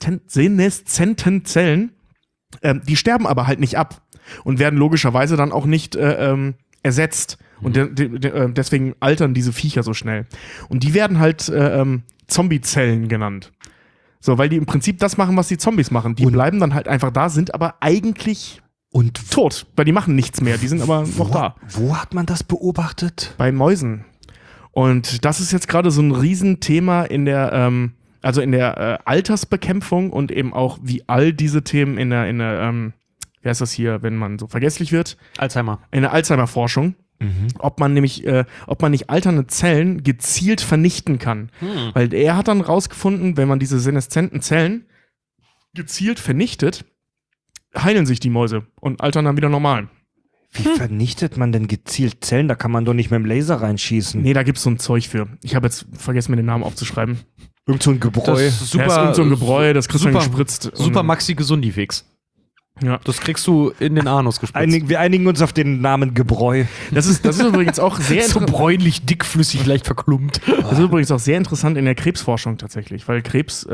Speaker 5: die sterben aber halt nicht ab und werden logischerweise dann auch nicht ersetzt. Und deswegen altern diese Viecher so schnell. Und die werden halt Zombiezellen genannt. So, weil die im Prinzip das machen, was die Zombies machen. Die bleiben dann halt einfach da, sind aber eigentlich
Speaker 3: Und
Speaker 5: tot, weil die machen nichts mehr, die sind aber noch da.
Speaker 3: Wo hat man das beobachtet?
Speaker 5: Bei Mäusen. Und das ist jetzt gerade so ein Riesenthema in der, Altersbekämpfung und eben auch, wie all diese Themen in der wie heißt das hier, wenn man so vergesslich wird?
Speaker 4: Alzheimer.
Speaker 5: In der Alzheimer-Forschung. Ob man nicht alternde Zellen gezielt vernichten kann. Weil er hat dann rausgefunden, wenn man diese seneszenten Zellen gezielt vernichtet, heilen sich die Mäuse und altern dann wieder normal.
Speaker 3: Wie vernichtet man denn gezielt Zellen? Da kann man doch nicht mit dem Laser reinschießen.
Speaker 5: Nee, da gibt's so ein Zeug für. Ich habe jetzt vergessen, mir den Namen aufzuschreiben.
Speaker 3: Irgend so ein Gebräu.
Speaker 4: Das ist super,
Speaker 5: Ja, ist irgend so ein Gebräu, das kriegst du dann gespritzt.
Speaker 4: Super Maxi Gesundifix.
Speaker 5: Ja.
Speaker 4: Das kriegst du in den Anus gespritzt.
Speaker 3: Wir einigen uns auf den Namen Gebräu.
Speaker 5: Das ist übrigens auch sehr
Speaker 4: so bräunlich, dickflüssig, leicht verklumpt.
Speaker 5: Das ist übrigens auch sehr interessant in der Krebsforschung tatsächlich, weil Krebs,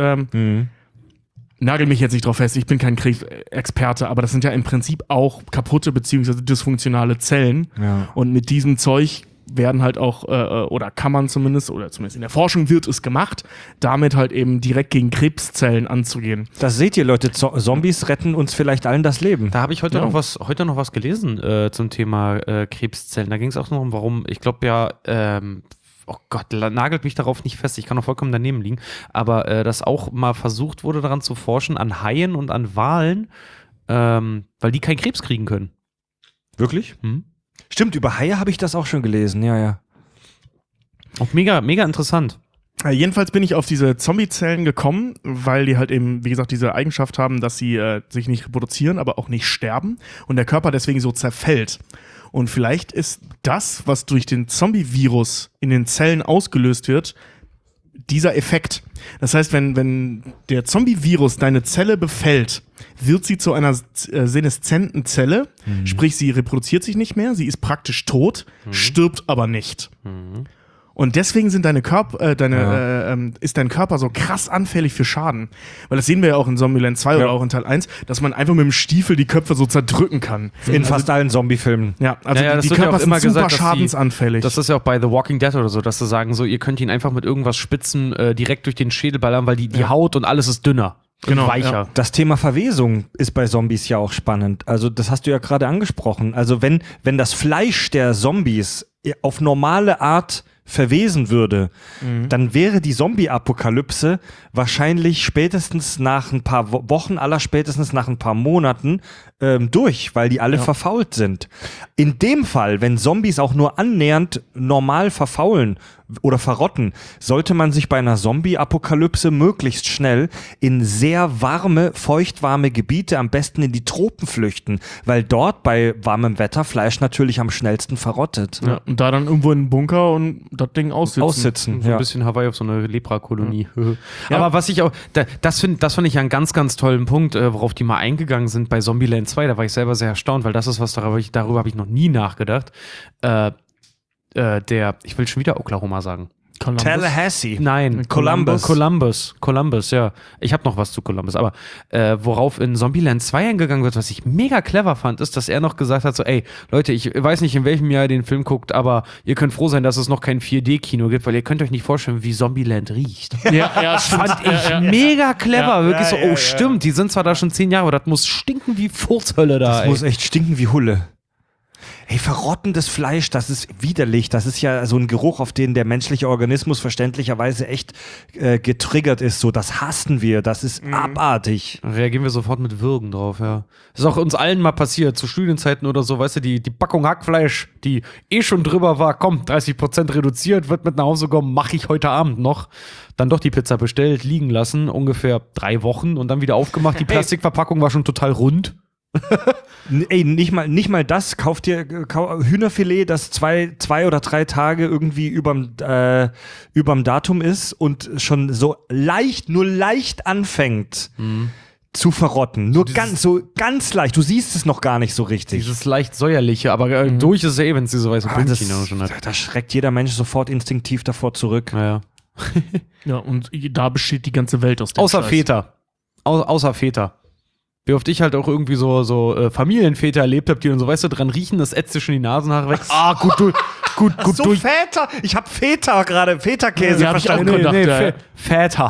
Speaker 5: nagel mich jetzt nicht drauf fest, ich bin kein Krebsexperte, aber das sind ja im Prinzip auch kaputte bzw. dysfunktionale Zellen.
Speaker 3: Ja.
Speaker 5: Und mit diesem Zeug werden halt auch, oder kann man zumindest in der Forschung wird es gemacht, damit halt eben direkt gegen Krebszellen anzugehen.
Speaker 3: Das seht ihr, Leute, Zombies retten uns vielleicht allen das Leben.
Speaker 4: Da habe ich heute
Speaker 5: Ja.
Speaker 4: noch was gelesen zum Thema Krebszellen. Da ging es auch noch um, warum, ich glaube ja, oh Gott, nagelt mich darauf nicht fest, ich kann noch vollkommen daneben liegen, aber dass auch mal versucht wurde, daran zu forschen, an Haien und an Walen, weil die keinen Krebs kriegen können.
Speaker 3: Wirklich? Stimmt, über Haie habe ich das auch schon gelesen, ja.
Speaker 4: Auch mega, mega interessant.
Speaker 5: Jedenfalls bin ich auf diese Zombie-Zellen gekommen, weil die halt eben, wie gesagt, diese Eigenschaft haben, dass sie sich nicht reproduzieren, aber auch nicht sterben und der Körper deswegen so zerfällt. Und vielleicht ist das, was durch den Zombie-Virus in den Zellen ausgelöst wird, dieser Effekt. Das heißt, wenn der Zombie-Virus deine Zelle befällt, wird sie zu einer seneszenten Zelle, sprich sie reproduziert sich nicht mehr, sie ist praktisch tot, stirbt aber nicht. Und deswegen sind ist dein Körper so krass anfällig für Schaden. Weil das sehen wir ja auch in Zombieland 2 oder auch in Teil 1, dass man einfach mit dem Stiefel die Köpfe so zerdrücken kann.
Speaker 3: In fast allen Zombie-Filmen.
Speaker 5: Ja, also
Speaker 4: das
Speaker 5: die
Speaker 4: wird ja
Speaker 5: Körper
Speaker 4: auch immer
Speaker 5: sind super
Speaker 4: gesagt, dass
Speaker 5: schadensanfällig.
Speaker 4: Das ist ja auch bei The Walking Dead oder so, dass sie sagen, so, ihr könnt ihn einfach mit irgendwas spitzen, direkt durch den Schädel ballern, weil die Haut und alles ist dünner.
Speaker 5: Genau,
Speaker 4: und weicher.
Speaker 5: ja.
Speaker 3: Das Thema Verwesung ist bei Zombies ja auch spannend. Also das hast du ja gerade angesprochen. Also wenn das Fleisch der Zombies auf normale Art verwesen würde, dann wäre die Zombie-Apokalypse wahrscheinlich spätestens nach ein paar Wochen, allerspätestens nach ein paar Monaten durch, weil die alle verfault sind. In dem Fall, wenn Zombies auch nur annähernd normal verfaulen oder verrotten, sollte man sich bei einer Zombie-Apokalypse möglichst schnell in sehr warme, feuchtwarme Gebiete, am besten in die Tropen flüchten, weil dort bei warmem Wetter Fleisch natürlich am schnellsten verrottet.
Speaker 5: Ja, und da dann irgendwo in einen Bunker und das Ding aussitzen.
Speaker 4: So
Speaker 3: ja.
Speaker 4: ein bisschen Hawaii auf so eine Lepra-Kolonie. Aber was ich auch, das fand ich einen ganz, ganz tollen Punkt, worauf die mal eingegangen sind bei Zombieland 2. Da war ich selber sehr erstaunt, weil das ist was, darüber habe ich noch nie nachgedacht. Ich will schon wieder Oklahoma sagen.
Speaker 5: Columbus.
Speaker 3: Tallahassee.
Speaker 4: Nein, Columbus, ja. Ich habe noch was zu Columbus, aber worauf in Zombieland 2 eingegangen wird, was ich mega clever fand, ist, dass er noch gesagt hat, so, ey, Leute, ich weiß nicht, in welchem Jahr ihr den Film guckt, aber ihr könnt froh sein, dass es noch kein 4D-Kino gibt, weil ihr könnt euch nicht vorstellen, wie Zombieland riecht.
Speaker 5: Ja,
Speaker 4: Fand ich mega clever, wirklich so, stimmt, die sind zwar da schon 10 Jahre, aber das muss stinken wie Furzhölle da,
Speaker 3: Das muss echt stinken wie Hulle. Ey, verrottendes Fleisch, das ist widerlich. Das ist ja so ein Geruch, auf den der menschliche Organismus verständlicherweise echt getriggert ist. So, das hassen wir. Das ist abartig.
Speaker 4: Reagieren wir sofort mit Würgen drauf, ja. Das ist auch uns allen mal passiert, zu Studienzeiten oder so, weißt du, die Packung Hackfleisch, die schon drüber war, komm, 30% reduziert, wird mit nach Hause kommen, mache ich heute Abend noch. Dann doch die Pizza bestellt, liegen lassen, ungefähr 3 Wochen und dann wieder aufgemacht. Die Plastikverpackung war schon total rund.
Speaker 3: Ey, nicht mal das. Kauf dir Hühnerfilet, das 2 oder 3 Tage irgendwie überm Datum ist und schon so nur leicht anfängt zu verrotten. Nur ganz leicht. Du siehst es noch gar nicht so richtig.
Speaker 4: Dieses leicht säuerliche, aber durch ist es wenn es diese weiße Pünktchen schon hat.
Speaker 3: Da schreckt jeder Mensch sofort instinktiv davor zurück.
Speaker 4: Ja.
Speaker 5: Ja, und da besteht die ganze Welt aus dem
Speaker 4: Außer
Speaker 5: Scheiß.
Speaker 4: Väter. Außer Väter. Wie oft ich halt auch irgendwie so Familienväter erlebt habe, die dann so, weißt du, dran riechen, das ätzt dir schon die Nasenhaare weg. Gut
Speaker 3: So
Speaker 4: durch.
Speaker 3: Väter! Ich hab Väterkäse
Speaker 5: Ja, hab ich auch
Speaker 3: verstanden.
Speaker 5: gedacht, ja.
Speaker 4: Väter.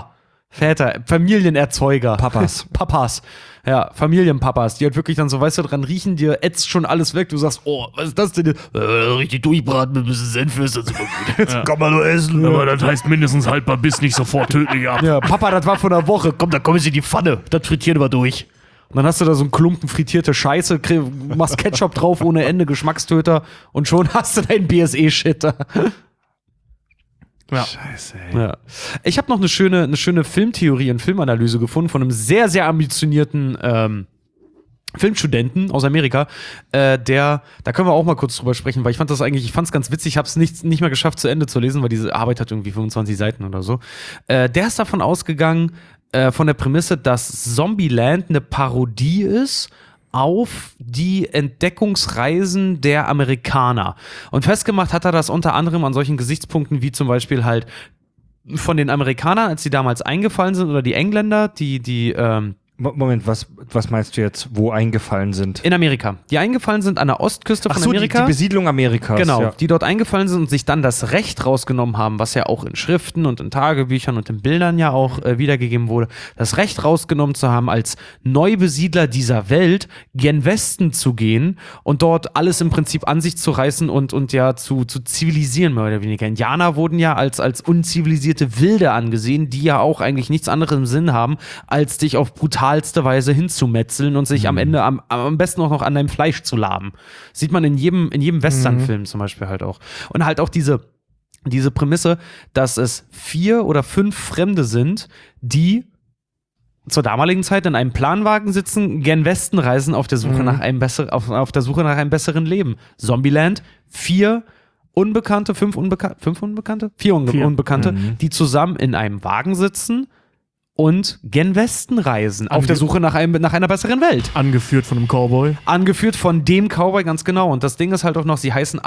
Speaker 4: Väter, Familienerzeuger.
Speaker 3: Papas.
Speaker 4: Papas. Ja, Familienpapas, die halt wirklich dann so, weißt du, dran riechen, dir ätzt schon alles weg. Du sagst, oh, was ist das denn? Richtig durchbraten mit ein bisschen Senf ist das super gut.
Speaker 5: Ja. Kann man nur essen. Aber das heißt mindestens haltbar bis nicht sofort tödlich ab.
Speaker 4: Ja, Papa, das war vor einer Woche. Komm, dann kommen Sie in die Pfanne. Das frittieren wir durch. Und dann hast du da so einen Klumpen frittierte Scheiße, machst Ketchup drauf ohne Ende, Geschmackstöter und schon hast du deinen BSE-Shit da.
Speaker 5: Ja.
Speaker 3: Scheiße, ey.
Speaker 4: Ja. Ich habe noch eine schöne Filmtheorie und Filmanalyse gefunden von einem sehr, sehr ambitionierten Filmstudenten aus Amerika, da können wir auch mal kurz drüber sprechen, weil ich fand es ganz witzig, ich habe es nicht mehr geschafft zu Ende zu lesen, weil diese Arbeit hat irgendwie 25 Seiten oder so. Der ist davon ausgegangen, von der Prämisse, dass Zombieland eine Parodie ist auf die Entdeckungsreisen der Amerikaner. Und festgemacht hat er das unter anderem an solchen Gesichtspunkten wie zum Beispiel halt von den Amerikanern, als die damals eingefallen sind, oder die Engländer, die
Speaker 3: Moment, was meinst du jetzt, wo eingefallen sind?
Speaker 4: in Amerika, die eingefallen sind an der Ostküste von Amerika.
Speaker 3: Die Besiedlung Amerikas.
Speaker 4: Genau,
Speaker 3: ja.
Speaker 4: die dort eingefallen sind und sich dann das Recht rausgenommen haben, was ja auch in Schriften und in Tagebüchern und in Bildern ja auch wiedergegeben wurde, das Recht rausgenommen zu haben, als Neubesiedler dieser Welt gen Westen zu gehen und dort alles im Prinzip an sich zu reißen und ja zu zivilisieren, mehr oder weniger. Indianer wurden ja als unzivilisierte Wilde angesehen, die ja auch eigentlich nichts anderes im Sinn haben, als dich auf brutalste Weise hinzumetzeln und sich am Ende am besten auch noch an deinem Fleisch zu laben. Sieht man in jedem Western-Film zum Beispiel halt auch. Und halt auch diese Prämisse, dass es 4 oder 5 Fremde sind, die zur damaligen Zeit in einem Planwagen sitzen, gen Westen reisen auf der Suche nach einem auf der Suche nach einem besseren Leben. Zombieland, 4 Unbekannte, 5 Unbekannte, 4 Unbekannte, die zusammen in einem Wagen sitzen und gen Westen reisen, auf der Suche nach einer besseren Welt.
Speaker 5: Angeführt von einem Cowboy.
Speaker 4: Angeführt von dem Cowboy, ganz genau. Und das Ding ist halt auch noch, sie heißen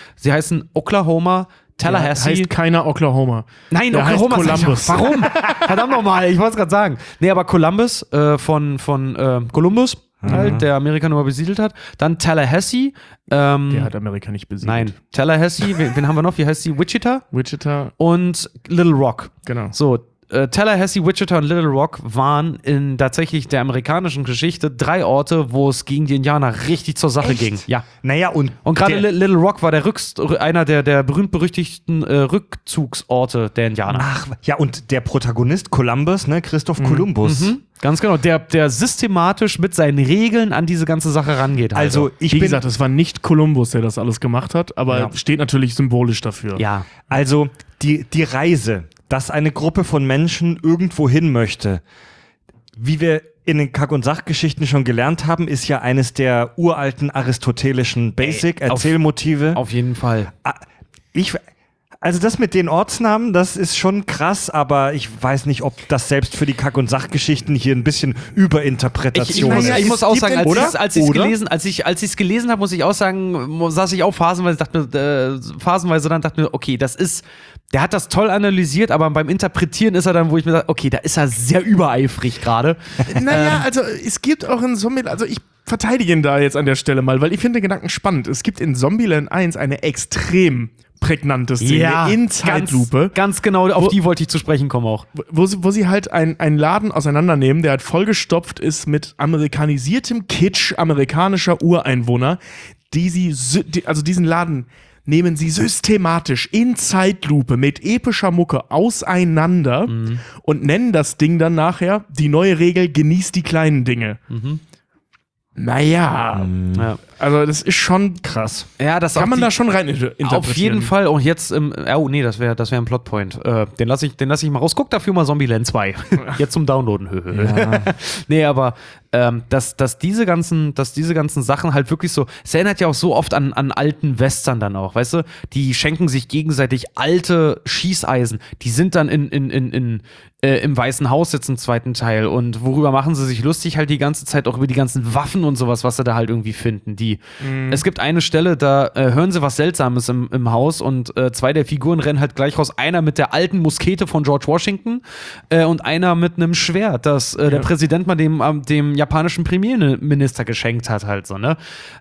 Speaker 4: Oklahoma, Tallahassee.
Speaker 5: Heißt keiner Oklahoma.
Speaker 4: Nein,
Speaker 5: Der
Speaker 4: Oklahoma
Speaker 5: heißt
Speaker 4: heißt
Speaker 5: Columbus.
Speaker 4: Warum? Verdammt nochmal, ich wollte es gerade sagen. Nee, aber Columbus von Columbus, halt, der Amerika nur besiedelt hat. Dann Tallahassee.
Speaker 5: Der hat Amerika nicht besiegt.
Speaker 4: Nein, Tallahassee, wen haben wir noch? Wie heißt sie? Wichita? Und Little Rock.
Speaker 5: Genau.
Speaker 4: So, Tallahassee, Wichita und Little Rock waren in tatsächlich der amerikanischen Geschichte 3 Orte, wo es gegen die Indianer richtig zur Sache ging. Ja.
Speaker 3: Naja, und
Speaker 4: gerade Little Rock war einer der berühmt-berüchtigten Rückzugsorte der Indianer.
Speaker 3: Ach, ja, und der Protagonist Columbus, ne, Christoph Kolumbus.
Speaker 4: Ganz genau, der systematisch mit seinen Regeln an diese ganze Sache rangeht.
Speaker 3: Also,
Speaker 5: Wie gesagt, es war nicht Kolumbus, der das alles gemacht hat, aber steht natürlich symbolisch dafür.
Speaker 4: ja.
Speaker 3: Also, die Reise, dass eine Gruppe von Menschen irgendwo hin möchte, wie wir in den Kack- und Sachgeschichten schon gelernt haben, ist ja eines der uralten aristotelischen Basic-Erzählmotive.
Speaker 4: Auf jeden Fall.
Speaker 3: Also das mit den Ortsnamen, das ist schon krass, aber ich weiß nicht, ob das selbst für die Kack- und Sachgeschichten hier ein bisschen Überinterpretation ist.
Speaker 4: Ich muss auch sagen, als ich es gelesen habe, muss ich auch sagen, saß ich auch phasenweise dachte mir, okay, der hat das toll analysiert, aber beim Interpretieren ist er dann, wo ich mir sage, okay, da ist er sehr übereifrig gerade.
Speaker 5: Naja, also es gibt auch in Zombieland, also ich verteidige ihn da jetzt an der Stelle mal, weil ich finde den Gedanken spannend. Es gibt in Zombieland 1 eine extrem prägnante Szene in Zeitlupe.
Speaker 4: Ganz genau, auf die wollte ich zu sprechen kommen auch.
Speaker 5: Wo sie halt einen Laden auseinandernehmen, der halt vollgestopft ist mit amerikanisiertem Kitsch amerikanischer Ureinwohner, diesen Laden nehmen sie systematisch in Zeitlupe mit epischer Mucke auseinander und nennen das Ding dann nachher die neue Regel, genießt die kleinen Dinge. Naja, also das ist schon krass.
Speaker 4: Ja, das
Speaker 5: kann man da schon rein interpretieren.
Speaker 4: Auf jeden Fall. Und jetzt, das wäre ein Plotpoint. Den lasse ich mal raus. Guck dafür mal Zombieland 2. Jetzt zum Downloaden. Ja. Nee, aber dass diese ganzen Sachen halt wirklich so, es erinnert ja auch so oft an alten Western dann auch, weißt du? Die schenken sich gegenseitig alte Schießeisen. Die sind dann im Weißen Haus jetzt im zweiten Teil. Und worüber machen sie sich lustig? Halt die ganze Zeit auch über die ganzen Waffen und sowas, was sie da halt irgendwie finden. Es gibt eine Stelle, da hören sie was Seltsames im Haus und 2 der Figuren rennen halt gleich raus. Einer mit der alten Muskete von George Washington und einer mit einem Schwert, das der Präsident mal dem japanischen Premierminister geschenkt hat halt so, ne?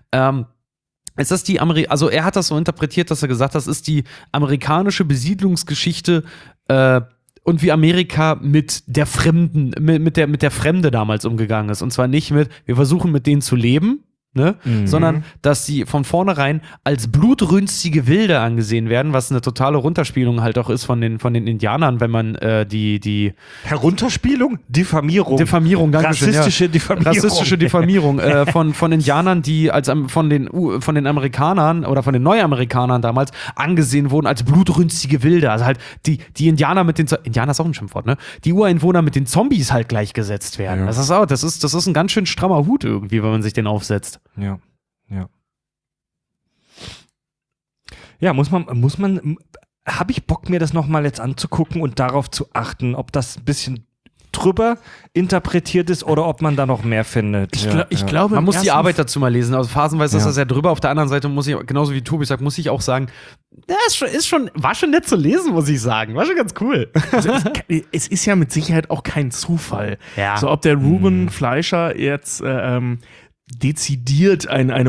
Speaker 4: Es ist also er hat das so interpretiert, dass er gesagt hat, das ist die amerikanische Besiedlungsgeschichte und wie Amerika mit der Fremden, mit der Fremde damals umgegangen ist. Und zwar nicht mit, wir versuchen mit denen zu leben, ne? Sondern dass sie von vornherein als blutrünstige Wilde angesehen werden, was eine totale Runterspielung halt auch ist von den Indianern, wenn man die
Speaker 3: Herunterspielung? Diffamierung.
Speaker 4: Dankeschön,
Speaker 3: Rassistische Diffamierung.
Speaker 4: Rassistische Diffamierung von Indianern, die von den Amerikanern oder von den Neuamerikanern damals angesehen wurden als blutrünstige Wilde. Also halt die Indianer mit den Indianer ist auch ein Schimpfwort, ne? Die Ureinwohner mit den Zombies halt gleichgesetzt werden.
Speaker 3: Ja.
Speaker 4: Das ist ein ganz schön strammer Hut irgendwie, wenn man sich den aufsetzt.
Speaker 3: Ja. Ja, muss man, habe ich Bock, mir das nochmal jetzt anzugucken und darauf zu achten, ob das ein bisschen drüber interpretiert ist oder ob man da noch mehr findet.
Speaker 5: Ich glaube,
Speaker 4: Man muss die Arbeit dazu mal lesen. Also phasenweise ist
Speaker 3: Ja.
Speaker 4: das ja drüber. Auf der anderen Seite muss ich, genauso wie Tobi sagt, muss ich auch sagen, war schon nett zu lesen, muss ich sagen. War schon ganz cool.
Speaker 5: es ist ja mit Sicherheit auch kein Zufall.
Speaker 4: Ja.
Speaker 5: So, ob der Ruben Fleischer jetzt dezidiert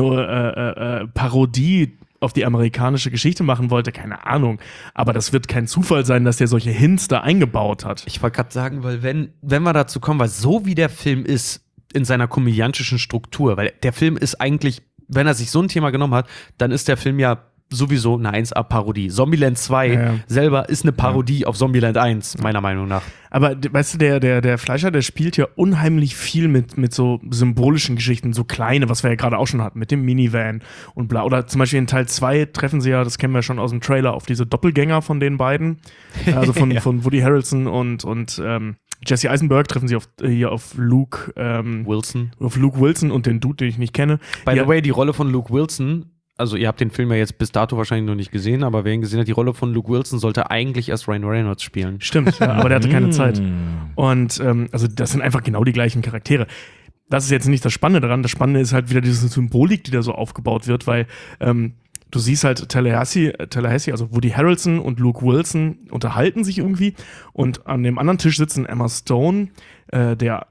Speaker 5: eine Parodie auf die amerikanische Geschichte machen wollte, keine Ahnung. Aber das wird kein Zufall sein, dass der solche Hints da eingebaut hat.
Speaker 4: Ich wollte gerade sagen, weil wenn wir dazu kommen, weil so wie der Film ist in seiner komödiantischen Struktur, weil der Film ist eigentlich, wenn er sich so ein Thema genommen hat, dann ist der Film ja sowieso eine 1A-Parodie. Zombieland 2 selber ist eine Parodie auf Zombieland 1, meiner Meinung nach.
Speaker 5: Aber weißt du, der Fleischer, der spielt ja unheimlich viel mit so symbolischen Geschichten, so kleine, was wir ja gerade auch schon hatten, mit dem Minivan und bla. Oder zum Beispiel in Teil 2 treffen sie ja, das kennen wir schon aus dem Trailer, auf diese Doppelgänger von den beiden. Also von Woody Harrelson und Jesse Eisenberg treffen sie auf Luke
Speaker 4: Wilson.
Speaker 5: Auf Luke Wilson und den Dude, den ich nicht kenne.
Speaker 4: By the way, die Rolle von Luke Wilson, also ihr habt den Film ja jetzt bis dato wahrscheinlich noch nicht gesehen, aber wer ihn gesehen hat, die Rolle von Luke Wilson sollte eigentlich erst Ryan Reynolds spielen.
Speaker 5: Stimmt, ja, aber der hatte keine Zeit. Und also das sind einfach genau die gleichen Charaktere. Das ist jetzt nicht das Spannende daran. Das Spannende ist halt wieder diese Symbolik, die da so aufgebaut wird, weil du siehst halt Tallahassee, also Woody Harrelson und Luke Wilson unterhalten sich irgendwie und an dem anderen Tisch sitzen Emma Stone, der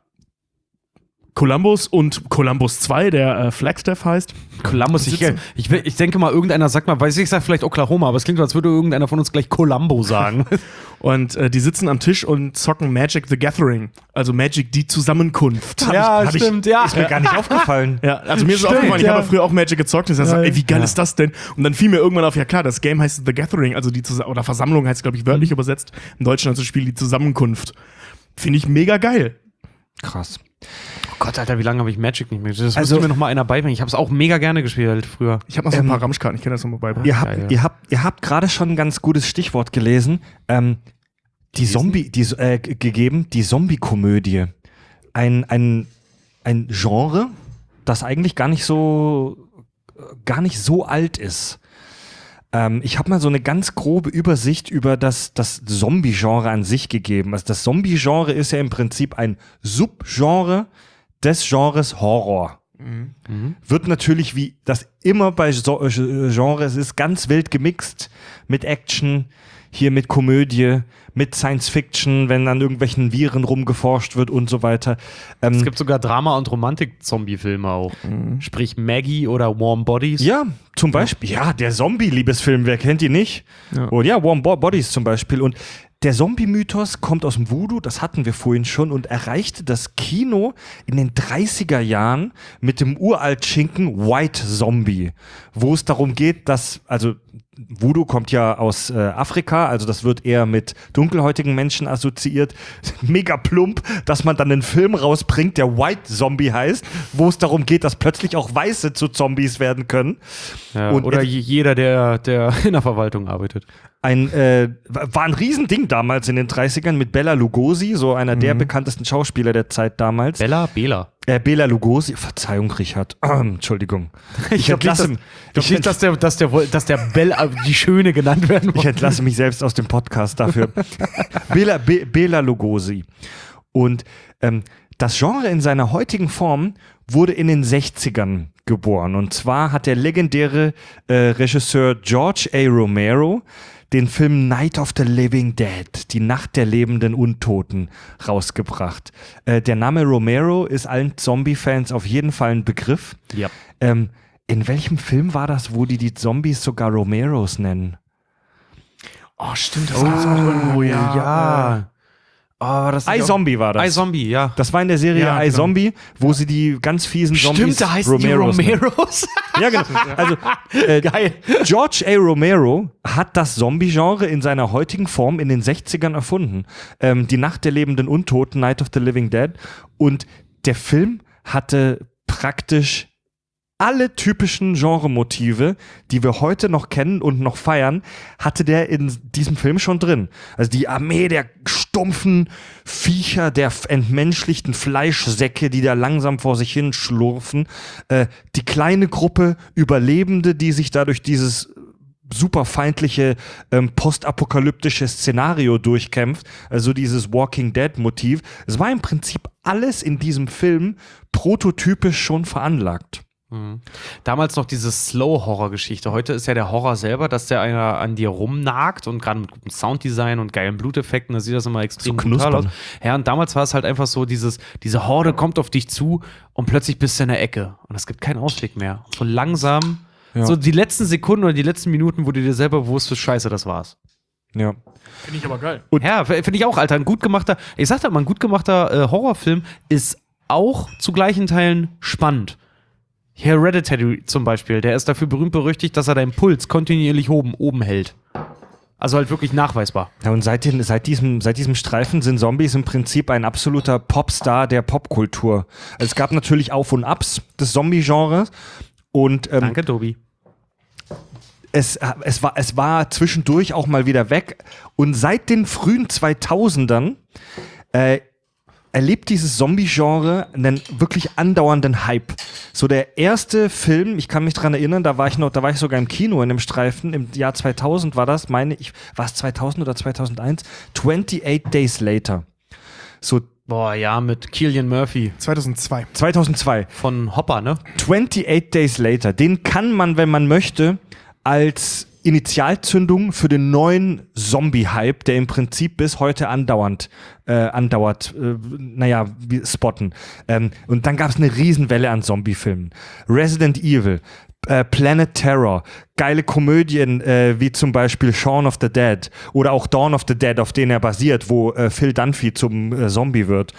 Speaker 5: Columbus und Columbus 2, der Flagstaff heißt.
Speaker 4: Columbus, ich denke mal, irgendeiner sagt mal, weiß ich, sag vielleicht Oklahoma, aber es klingt, als würde irgendeiner von uns gleich Columbo sagen.
Speaker 5: Und die sitzen am Tisch und zocken Magic the Gathering, also Magic die Zusammenkunft.
Speaker 3: Ist mir gar nicht aufgefallen.
Speaker 5: Ja, also mir ist es aufgefallen, ich habe früher auch Magic gezockt und ich dachte, ey, wie geil ist das denn? Und dann fiel mir irgendwann auf, ja klar, das Game heißt The Gathering, also oder Versammlung heißt, glaube ich, wörtlich übersetzt. Im Deutschen also Spiel die Zusammenkunft. Finde ich mega geil.
Speaker 3: Krass.
Speaker 4: Oh Gott, Alter, wie lange habe ich Magic nicht mehr gespielt? Das müsste mir noch mal einer beibringen. Ich habe es auch mega gerne gespielt früher.
Speaker 5: Ich habe noch so ein paar Ramschkarten, ich kann das noch mal beibringen.
Speaker 3: Ihr habt gerade schon ein ganz gutes Stichwort gelesen. Die Zombie-Komödie. Ein Genre, das eigentlich gar nicht so alt ist. Ich habe mal so eine ganz grobe Übersicht über das Zombie-Genre an sich gegeben. Also das Zombie-Genre ist ja im Prinzip ein Subgenre des Genres Horror. Wird natürlich, wie das immer bei Genres ist, ganz wild gemixt mit Action, hier mit Komödie, mit Science-Fiction, wenn an irgendwelchen Viren rumgeforscht wird und so weiter.
Speaker 4: Es gibt sogar Drama- und Romantik-Zombie-Filme auch. Sprich Maggie oder Warm Bodies.
Speaker 3: Ja, zum Beispiel. Ja, der Zombie-Liebesfilm, wer kennt ihn nicht? Und ja, Warm Bodies zum Beispiel. Und der Zombie-Mythos kommt aus dem Voodoo, das hatten wir vorhin schon, und erreichte das Kino in den 30er Jahren mit dem Uralt-Schinken White Zombie, wo es darum geht, dass, also Voodoo kommt ja aus Afrika, also das wird eher mit dunkelhäutigen Menschen assoziiert. Mega plump, dass man dann einen Film rausbringt, der White Zombie heißt, wo es darum geht, dass plötzlich auch Weiße zu Zombies werden können.
Speaker 4: Ja,
Speaker 3: und
Speaker 4: oder jeder, der in der Verwaltung arbeitet.
Speaker 3: War ein Riesending damals in den 30ern mit Bela Lugosi, so einer der bekanntesten Schauspieler der Zeit damals.
Speaker 4: Bela.
Speaker 3: Bela Lugosi, Verzeihung, Richard. Entschuldigung. Ich entlasse mich.
Speaker 4: Dass der Bella die Schöne genannt werden muss.
Speaker 3: Ich entlasse mich selbst aus dem Podcast dafür. Bela Lugosi. Und das Genre in seiner heutigen Form wurde in den 60ern geboren. Und zwar hat der legendäre Regisseur George A. Romero den Film Night of the Living Dead, die Nacht der lebenden Untoten, rausgebracht. Der Name Romero ist allen Zombie-Fans auf jeden Fall ein Begriff.
Speaker 4: Ja.
Speaker 3: In welchem Film war das, wo die Zombies sogar Romeros nennen?
Speaker 5: Oh, stimmt, das gab's auch irgendwo, ja.
Speaker 4: das nicht
Speaker 3: iZombie war das.
Speaker 4: iZombie, ja.
Speaker 3: Das war in der Serie
Speaker 5: Ja, genau.
Speaker 3: iZombie, wo sie die ganz fiesen Zombies
Speaker 4: Stimmt, da heißen die Romeros.
Speaker 3: Ja, genau. Also,
Speaker 4: Geil.
Speaker 3: George A. Romero hat das Zombie-Genre in seiner heutigen Form in den 60ern erfunden. Die Nacht der lebenden Untoten, Night of the Living Dead. Und der Film hatte praktisch alle typischen Genremotive, die wir heute noch kennen und noch feiern, hatte der in diesem Film schon drin. Also die Armee der stumpfen Viecher, der entmenschlichten Fleischsäcke, die da langsam vor sich hin schlurfen. Die kleine Gruppe Überlebende, die sich dadurch dieses super feindliche postapokalyptische Szenario durchkämpft, also dieses Walking Dead Motiv. Es war im Prinzip alles in diesem Film prototypisch schon veranlagt.
Speaker 4: Damals noch diese Slow-Horror-Geschichte. Heute ist ja der Horror selber, dass der einer an dir rumnagt und gerade mit gutem Sounddesign und geilen Bluteffekten, da sieht das immer extrem
Speaker 3: So
Speaker 4: brutal aus.
Speaker 3: knuspern.
Speaker 4: Ja, und damals war es halt einfach so, diese Horde kommt auf dich zu und plötzlich bist du in der Ecke und es gibt keinen Ausweg mehr. So langsam, so die letzten Sekunden oder die letzten Minuten, wo du dir selber bewusst bist, scheiße, das war's.
Speaker 3: Ja.
Speaker 5: Finde ich aber geil.
Speaker 4: Ja, finde ich auch, Alter. Ein gut gemachter, ich sag da mal, ein gut gemachter Horrorfilm ist auch zu gleichen Teilen spannend. Hereditary zum Beispiel, der ist dafür berühmt-berüchtigt, dass er deinen Puls kontinuierlich oben hält. Also halt wirklich nachweisbar.
Speaker 3: Ja, und seit diesem Streifen sind Zombies im Prinzip ein absoluter Popstar der Popkultur. Also es gab natürlich Auf und Abs des Zombie-Genres und
Speaker 4: Danke, Tobi.
Speaker 3: es war zwischendurch auch mal wieder weg. Und seit den frühen 2000ern erlebt dieses Zombie-Genre einen wirklich andauernden Hype. So der erste Film, ich kann mich dran erinnern, da war ich sogar im Kino in einem Streifen, im Jahr 2000 war das, war es 2000 oder 2001? 28 Days Later. So
Speaker 4: Boah, ja, mit Cillian Murphy
Speaker 5: 2002.
Speaker 3: 2002.
Speaker 4: von Hopper, ne?
Speaker 3: 28 Days Later, den kann man, wenn man möchte, als Initialzündung für den neuen Zombie-Hype, der im Prinzip bis heute andauert, spotten. Und dann gab es eine Riesenwelle an Zombie-Filmen. Resident Evil, Planet Terror, geile Komödien wie zum Beispiel Shaun of the Dead oder auch Dawn of the Dead, auf denen er basiert, wo Phil Dunphy zum Zombie wird.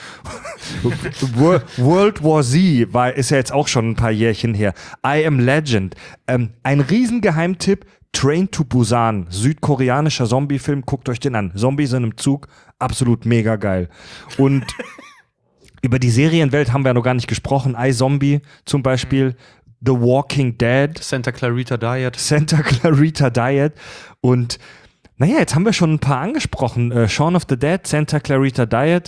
Speaker 3: World War Z ist ja jetzt auch schon ein paar Jährchen her. I Am Legend. Ein Riesengeheimtipp, Train to Busan, südkoreanischer Zombie-Film, guckt euch den an. Zombies in einem Zug, absolut mega geil. Und über die Serienwelt haben wir ja noch gar nicht gesprochen. iZombie zum Beispiel, The Walking Dead,
Speaker 4: Santa Clarita Diet.
Speaker 3: Santa Clarita Diet und naja, jetzt haben wir schon ein paar angesprochen. Shaun of the Dead, Santa Clarita Diet,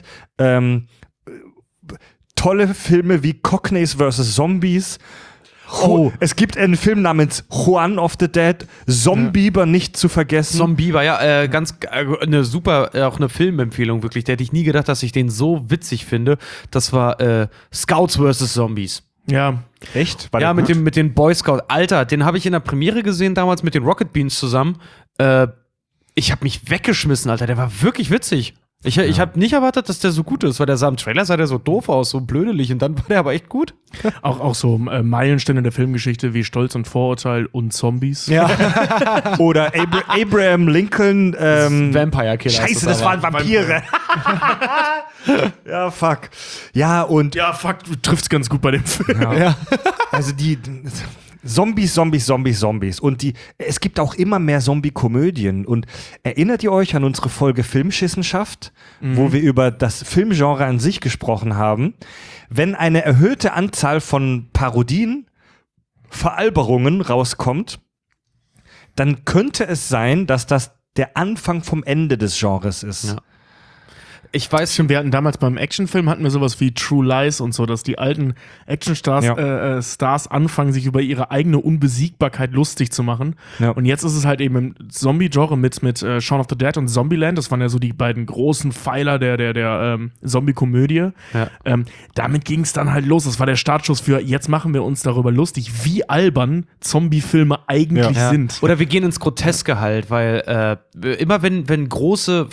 Speaker 3: tolle Filme wie Cockneys vs. Zombies. Oh, es gibt einen Film namens Juan of the Dead, Zombieber nicht zu vergessen.
Speaker 4: Zombieber, ja, eine super, auch eine Filmempfehlung wirklich. Der hätte ich nie gedacht, dass ich den so witzig finde. Das war Scouts vs. Zombies.
Speaker 5: Ja.
Speaker 3: Echt? War
Speaker 4: Ja,
Speaker 3: der gut?
Speaker 4: mit den Boy Scouts. Alter, den habe ich in der Premiere gesehen damals mit den Rocket Beans zusammen. Ich habe mich weggeschmissen, Alter. Der war wirklich witzig. Ich habe nicht erwartet, dass der so gut ist, weil der sah im Trailer sah der so doof aus, so blödelig. Und dann war der aber echt gut.
Speaker 5: Auch so Meilensteine der Filmgeschichte wie Stolz und Vorurteil und Zombies.
Speaker 3: Ja. Oder Abraham Lincoln.
Speaker 4: Vampire Killer.
Speaker 3: Scheiße, das waren Vampire. Ja, fuck. Ja, und
Speaker 5: Ja, fuck, du triffst ganz gut bei dem Film.
Speaker 3: ja. Also die Zombies. Und es gibt auch immer mehr Zombie-Komödien. Und erinnert ihr euch an unsere Folge Filmschissenschaft, wo wir über das Filmgenre an sich gesprochen haben? Wenn eine erhöhte Anzahl von Parodien, Veralberungen rauskommt, dann könnte es sein, dass das der Anfang vom Ende des Genres ist.
Speaker 4: Ja. Ich weiß
Speaker 5: Stimmt, wir hatten damals beim Actionfilm hatten wir sowas wie True Lies und so, dass die alten Actionstars Stars anfangen, sich über ihre eigene Unbesiegbarkeit lustig zu machen.
Speaker 3: Ja.
Speaker 5: Und jetzt ist es halt eben im Zombie-Genre mit Shaun of the Dead und Zombieland. Das waren ja so die beiden großen Pfeiler der Zombie-Komödie.
Speaker 4: Ja.
Speaker 5: Damit ging es dann halt los. Das war der Startschuss für jetzt machen wir uns darüber lustig, wie albern Zombie-Filme eigentlich sind.
Speaker 4: Oder wir gehen ins Groteske halt, weil immer wenn große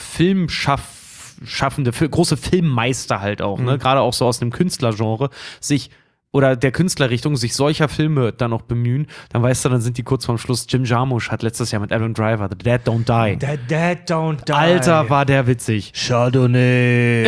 Speaker 4: große Filmmeister halt auch, ne, gerade auch so aus dem Künstlergenre, sich oder der Künstlerrichtung sich solcher Filme dann noch bemühen, dann weißt du, dann sind die kurz vorm Schluss. Jim Jarmusch hat letztes Jahr mit Adam Driver The Dead Don't Die.
Speaker 3: The Dead Don't Die.
Speaker 4: Alter, war der witzig.
Speaker 3: Chardonnay.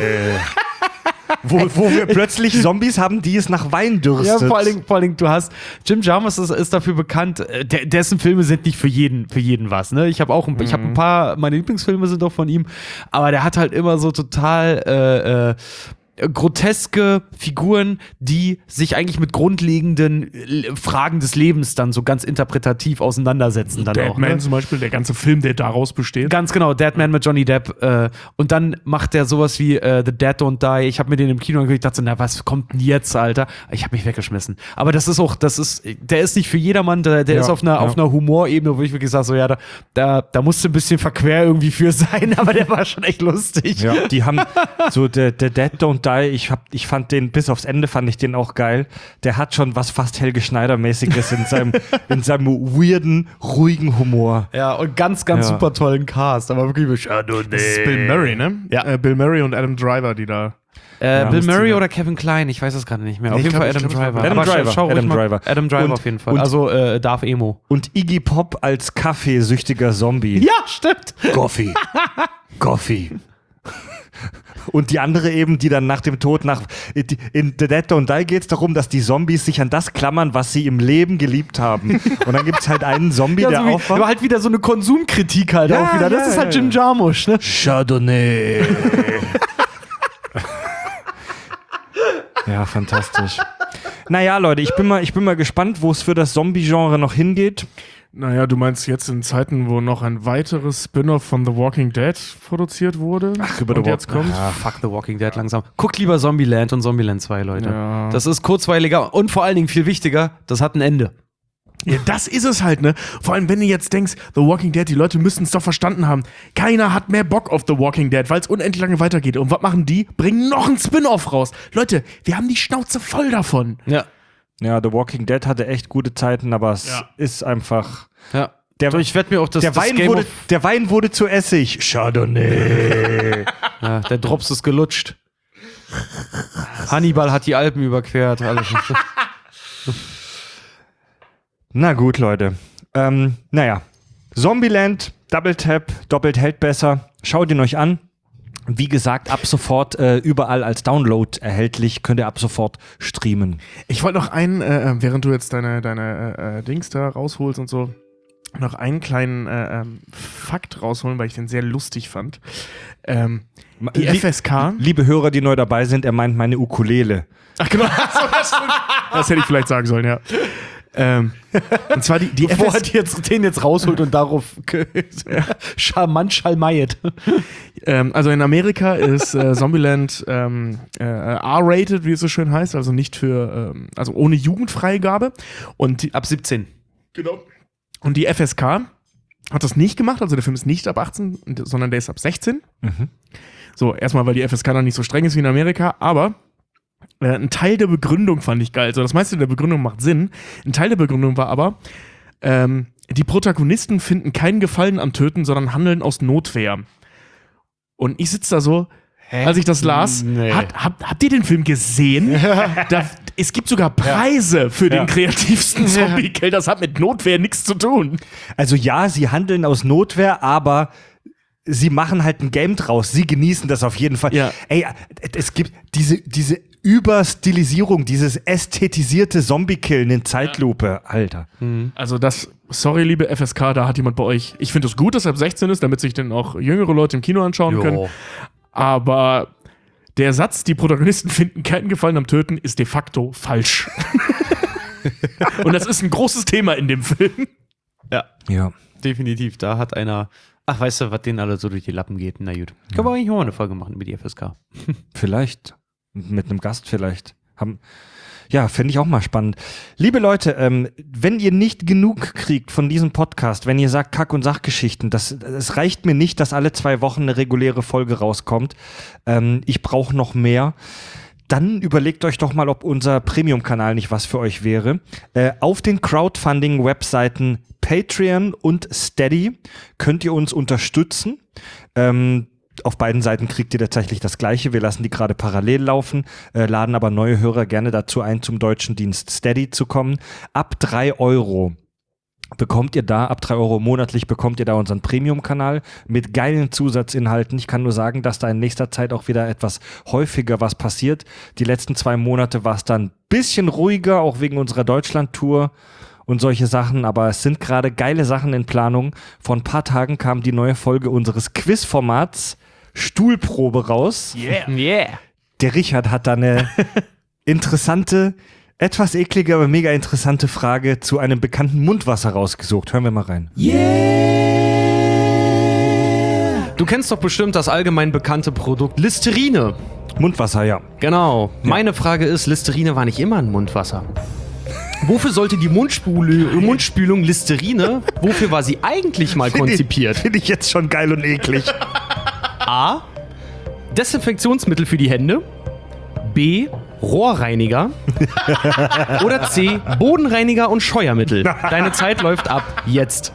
Speaker 3: wo wir plötzlich Zombies haben, die es nach Wein dürstet.
Speaker 4: Ja, vor allen Dingen, du hast, Jim Jarmusch ist dafür bekannt, dessen Filme sind nicht für jeden was, ne? Ich habe ein paar, meine Lieblingsfilme sind auch von ihm, aber der hat halt immer so total groteske Figuren, die sich eigentlich mit grundlegenden Fragen des Lebens dann so ganz interpretativ auseinandersetzen. Dann auch,
Speaker 5: Deadman zum Beispiel, der ganze Film, der daraus besteht.
Speaker 4: Ganz genau, Deadman mit Johnny Depp. Und dann macht der sowas wie The Dead Don't Die. Ich habe mir den im Kino angeguckt, ich dachte so, na, was kommt denn jetzt, Alter? Ich habe mich weggeschmissen. Aber der ist nicht für jedermann, der ist auf einer Humorebene, wo ich wirklich sage, so, ja, da musst du ein bisschen verquer irgendwie für sein, aber der war schon echt lustig.
Speaker 3: Ja, die haben so der Dead Don't Die, ich fand den, bis aufs Ende fand ich den auch geil. Der hat schon was fast Helge Schneider-mäßiges in seinem weirden, ruhigen Humor.
Speaker 4: Ja, und ganz super tollen Cast, aber wirklich Chardonnay.
Speaker 5: Das ist Bill Murray, ne?
Speaker 4: Ja.
Speaker 5: Bill Murray und Adam Driver, die da.
Speaker 4: Bill Murray oder Kevin Kline, ich weiß es gerade nicht mehr. Auf jeden Fall Adam Driver. Adam Driver auf jeden Fall. Also Darth Emo.
Speaker 3: Und Iggy Pop als kaffeesüchtiger Zombie.
Speaker 4: Ja, stimmt.
Speaker 3: Coffee. Und die andere eben, die dann nach dem Tod in The Dead Don't Die geht es darum, dass die Zombies sich an das klammern, was sie im Leben geliebt haben. Und dann gibt es halt einen Zombie, der aufwacht.
Speaker 4: Aber halt wieder so eine Konsumkritik halt auch wieder. Das ist halt Jim Jarmusch, ne?
Speaker 3: Chardonnay. Ja, fantastisch. Naja, Leute, ich bin mal gespannt, wo es für das Zombie-Genre noch hingeht.
Speaker 5: Naja, du meinst jetzt in Zeiten, wo noch ein weiteres Spin-off von The Walking Dead produziert wurde?
Speaker 3: Ach, über
Speaker 5: und jetzt kommt.
Speaker 4: Fuck The Walking Dead langsam. Guckt lieber Zombieland und Zombieland 2, Leute.
Speaker 5: Ja.
Speaker 4: Das ist kurzweiliger und vor allen Dingen viel wichtiger, das hat ein Ende.
Speaker 5: Ja, das ist es halt, ne? Vor allem, wenn du jetzt denkst, The Walking Dead, die Leute müssten es doch verstanden haben. Keiner hat mehr Bock auf The Walking Dead, weil es unendlich lange weitergeht. Und was machen die? Bringen noch ein Spin-off raus. Leute, wir haben die Schnauze voll davon.
Speaker 3: Ja, The Walking Dead hatte echt gute Zeiten, aber es ist einfach.
Speaker 4: Ja. Ich werde mir auch
Speaker 3: der Wein wurde zu Essig. Chardonnay.
Speaker 4: Ja, der Drops ist gelutscht. Hannibal hat die Alpen überquert. Alles.
Speaker 3: Na gut, Leute. Naja. Zombieland, Double Tap, doppelt hält besser. Schaut ihn euch an. Wie gesagt, ab sofort überall als Download erhältlich. Könnt ihr ab sofort streamen.
Speaker 5: Ich wollte noch während du jetzt deine Dings da rausholst und so, noch einen kleinen Fakt rausholen, weil ich den sehr lustig fand. Die FSK.
Speaker 3: Liebe Hörer, die neu dabei sind, er meint meine Ukulele.
Speaker 5: Ach genau, das hätte ich vielleicht sagen sollen, ja. Und zwar die
Speaker 4: Bevor er den jetzt rausholt und darauf charmant schalmeiert.
Speaker 5: Also in Amerika ist Zombieland R-rated, wie es so schön heißt, also nicht für, also ohne Jugendfreigabe. Und
Speaker 4: ab 17.
Speaker 5: Genau. Und die FSK hat das nicht gemacht, also der Film ist nicht ab 18, sondern der ist ab 16.
Speaker 3: Mhm.
Speaker 5: So, erstmal, weil die FSK noch nicht so streng ist wie in Amerika, aber ein Teil der Begründung fand ich geil. Also das meiste der Begründung macht Sinn. Ein Teil der Begründung war aber, die Protagonisten finden keinen Gefallen am Töten, sondern handeln aus Notwehr. Und ich sitze da so, als ich das las, habt ihr den Film gesehen? Es gibt sogar Preise für den kreativsten Zombie-Kill. Das hat mit Notwehr nichts zu tun.
Speaker 3: Also ja, sie handeln aus Notwehr, aber sie machen halt ein Game draus. Sie genießen das auf jeden Fall.
Speaker 5: Ja.
Speaker 3: Ey, es gibt diese Überstilisierung, dieses ästhetisierte Zombie-Killen in Zeitlupe. Alter.
Speaker 5: Also sorry, liebe FSK, da hat jemand bei euch, ich finde es gut, dass er ab 16 ist, damit sich dann auch jüngere Leute im Kino anschauen können. Aber der Satz, die Protagonisten finden keinen Gefallen am Töten, ist de facto falsch. Und das ist ein großes Thema in dem Film.
Speaker 3: Ja.
Speaker 4: Definitiv. Da hat einer. Ach, weißt du, was denen alle so durch die Lappen geht? Na gut. Können wir eigentlich mal eine Folge machen über die FSK.
Speaker 3: Vielleicht. Mit einem Gast vielleicht. Ja, fände ich auch mal spannend. Liebe Leute, wenn ihr nicht genug kriegt von diesem Podcast, wenn ihr sagt Kack- und Sachgeschichten, es reicht mir nicht, dass alle 2 Wochen eine reguläre Folge rauskommt. Ich brauche noch mehr. Dann überlegt euch doch mal, ob unser Premium-Kanal nicht was für euch wäre. Auf den Crowdfunding-Webseiten Patreon und Steady könnt ihr uns unterstützen. Auf beiden Seiten kriegt ihr tatsächlich das Gleiche. Wir lassen die gerade parallel laufen, laden aber neue Hörer gerne dazu ein, zum deutschen Dienst Steady zu kommen. Ab 3 Euro bekommt ihr da, ab 3 Euro monatlich bekommt ihr da unseren Premium-Kanal mit geilen Zusatzinhalten. Ich kann nur sagen, dass da in nächster Zeit auch wieder etwas häufiger was passiert. Die letzten 2 Monate war es dann ein bisschen ruhiger, auch wegen unserer Deutschland-Tour und solche Sachen, aber es sind gerade geile Sachen in Planung. Vor ein paar Tagen kam die neue Folge unseres Quiz-Formats Stuhlprobe raus.
Speaker 4: Yeah.
Speaker 3: Der Richard hat da eine interessante, etwas eklige, aber mega interessante Frage zu einem bekannten Mundwasser rausgesucht. Hören wir mal rein.
Speaker 4: Du kennst doch bestimmt das allgemein bekannte Produkt Listerine.
Speaker 3: Mundwasser, ja.
Speaker 4: Genau. Meine Frage ist, Listerine war nicht immer ein Mundwasser. Wofür sollte die Mundspülung Listerine, wofür war sie eigentlich mal konzipiert?
Speaker 3: Finde ich jetzt schon geil und eklig.
Speaker 4: A. Desinfektionsmittel für die Hände. B. Rohrreiniger. Oder C. Bodenreiniger und Scheuermittel. Deine Zeit läuft ab jetzt.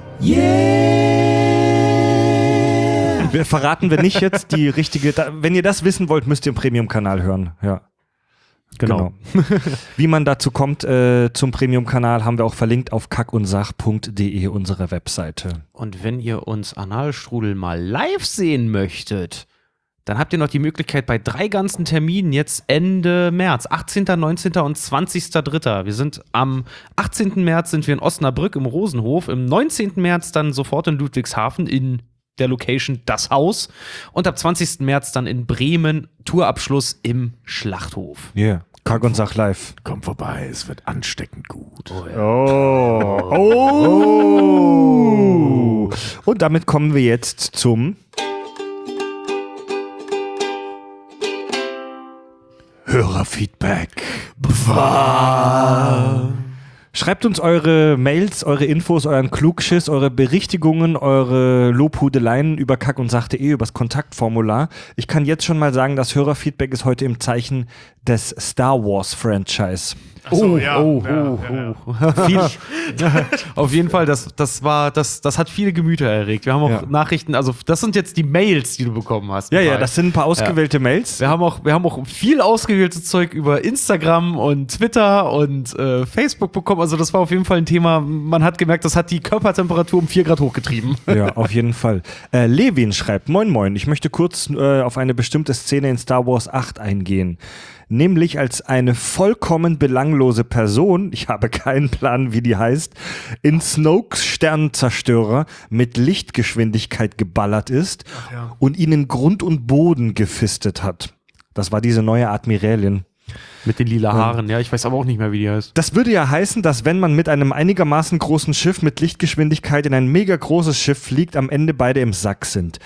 Speaker 3: Verraten wir nicht jetzt die richtige. Wenn ihr das wissen wollt, müsst ihr im Premium-Kanal hören. Ja. Genau. Wie man dazu kommt zum Premium-Kanal, haben wir auch verlinkt auf kackundsach.de, unsere Webseite.
Speaker 4: Und wenn ihr uns Analstrudel mal live sehen möchtet, dann habt ihr noch die Möglichkeit bei 3 ganzen Terminen jetzt Ende März, 18., 19. und 20.3. Wir sind am 18. März sind wir in Osnabrück im Rosenhof, im 19. März dann sofort in Ludwigshafen in der Location Das Haus und ab 20. März dann in Bremen Tourabschluss im Schlachthof.
Speaker 3: Yeah. Kack und Sach live.
Speaker 5: Komm vorbei, es wird ansteckend gut.
Speaker 3: Oh. Und damit kommen wir jetzt zum Hörerfeedback. Schreibt uns eure Mails, eure Infos, euren Klugschiss, eure Berichtigungen, eure Lobhudeleien über kackundsach.de, übers Kontaktformular. Ich kann jetzt schon mal sagen, das Hörerfeedback ist heute im Zeichen des Star Wars Franchise.
Speaker 5: So,
Speaker 4: Auf jeden Fall, das hat viele Gemüter erregt. Wir haben auch Nachrichten, also das sind jetzt die Mails, die du bekommen hast.
Speaker 3: Ja, das sind ein paar ausgewählte Mails.
Speaker 4: Wir haben auch viel ausgewähltes Zeug über Instagram und Twitter und Facebook bekommen. Also das war auf jeden Fall ein Thema. Man hat gemerkt, das hat die Körpertemperatur um 4 Grad hochgetrieben.
Speaker 3: Ja, auf jeden Fall. Levin schreibt, moin, ich möchte kurz auf eine bestimmte Szene in Star Wars 8 eingehen. Nämlich als eine vollkommen belanglose Person, ich habe keinen Plan, wie die heißt, in Snokes Sternenzerstörer mit Lichtgeschwindigkeit geballert ist und ihn in Grund und Boden gefistet hat. Das war diese neue Admiralin.
Speaker 4: Mit den lila Haaren, ja, ich weiß aber auch nicht mehr, wie die heißt.
Speaker 3: Das würde ja heißen, dass wenn man mit einem einigermaßen großen Schiff mit Lichtgeschwindigkeit in ein mega großes Schiff fliegt, am Ende beide im Sack sind.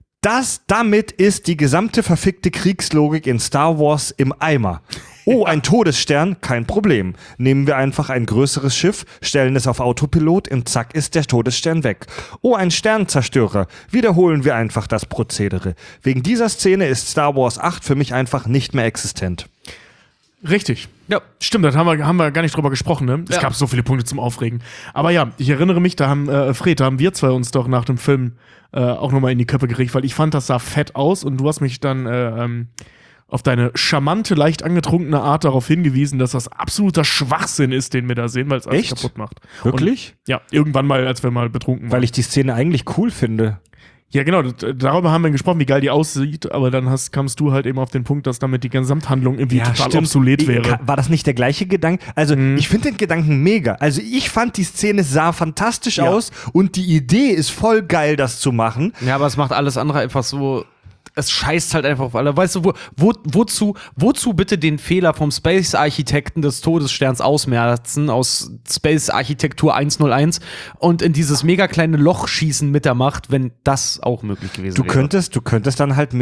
Speaker 3: Damit ist die gesamte verfickte Kriegslogik in Star Wars im Eimer. Oh, ein Todesstern, kein Problem. Nehmen wir einfach ein größeres Schiff, stellen es auf Autopilot und zack ist der Todesstern weg. Oh, ein Sternzerstörer. Wiederholen wir einfach das Prozedere. Wegen dieser Szene ist Star Wars 8 für mich einfach nicht mehr existent.
Speaker 5: Richtig. Ja, stimmt, da haben wir gar nicht drüber gesprochen, ne? Es gab so viele Punkte zum Aufregen. Aber ja, ich erinnere mich, da haben wir zwei uns doch nach dem Film auch nochmal in die Köpfe gekriegt, weil ich fand, das sah fett aus und du hast mich dann auf deine charmante, leicht angetrunkene Art darauf hingewiesen, dass das absoluter Schwachsinn ist, den wir da sehen, weil es alles kaputt macht.
Speaker 3: Wirklich?
Speaker 5: Und, ja, irgendwann mal, als wir mal betrunken waren.
Speaker 3: Weil ich die Szene eigentlich cool finde.
Speaker 5: Ja, genau, darüber haben wir gesprochen, wie geil die aussieht, aber dann kamst du halt eben auf den Punkt, dass damit die Gesamthandlung irgendwie total obsolet wäre.
Speaker 3: War das nicht der gleiche Gedanke? Also, ich finde den Gedanken mega. Also, ich fand, die Szene sah fantastisch aus und die Idee ist voll geil, das zu machen.
Speaker 4: Ja, aber es macht alles andere einfach so. Es scheißt halt einfach auf alle. Weißt du, wozu bitte den Fehler vom Space-Architekten des Todessterns ausmerzen, aus Space-Architektur 101 und in dieses mega kleine Loch schießen mit der Macht, wenn das auch möglich gewesen wäre?
Speaker 3: Du könntest dann halt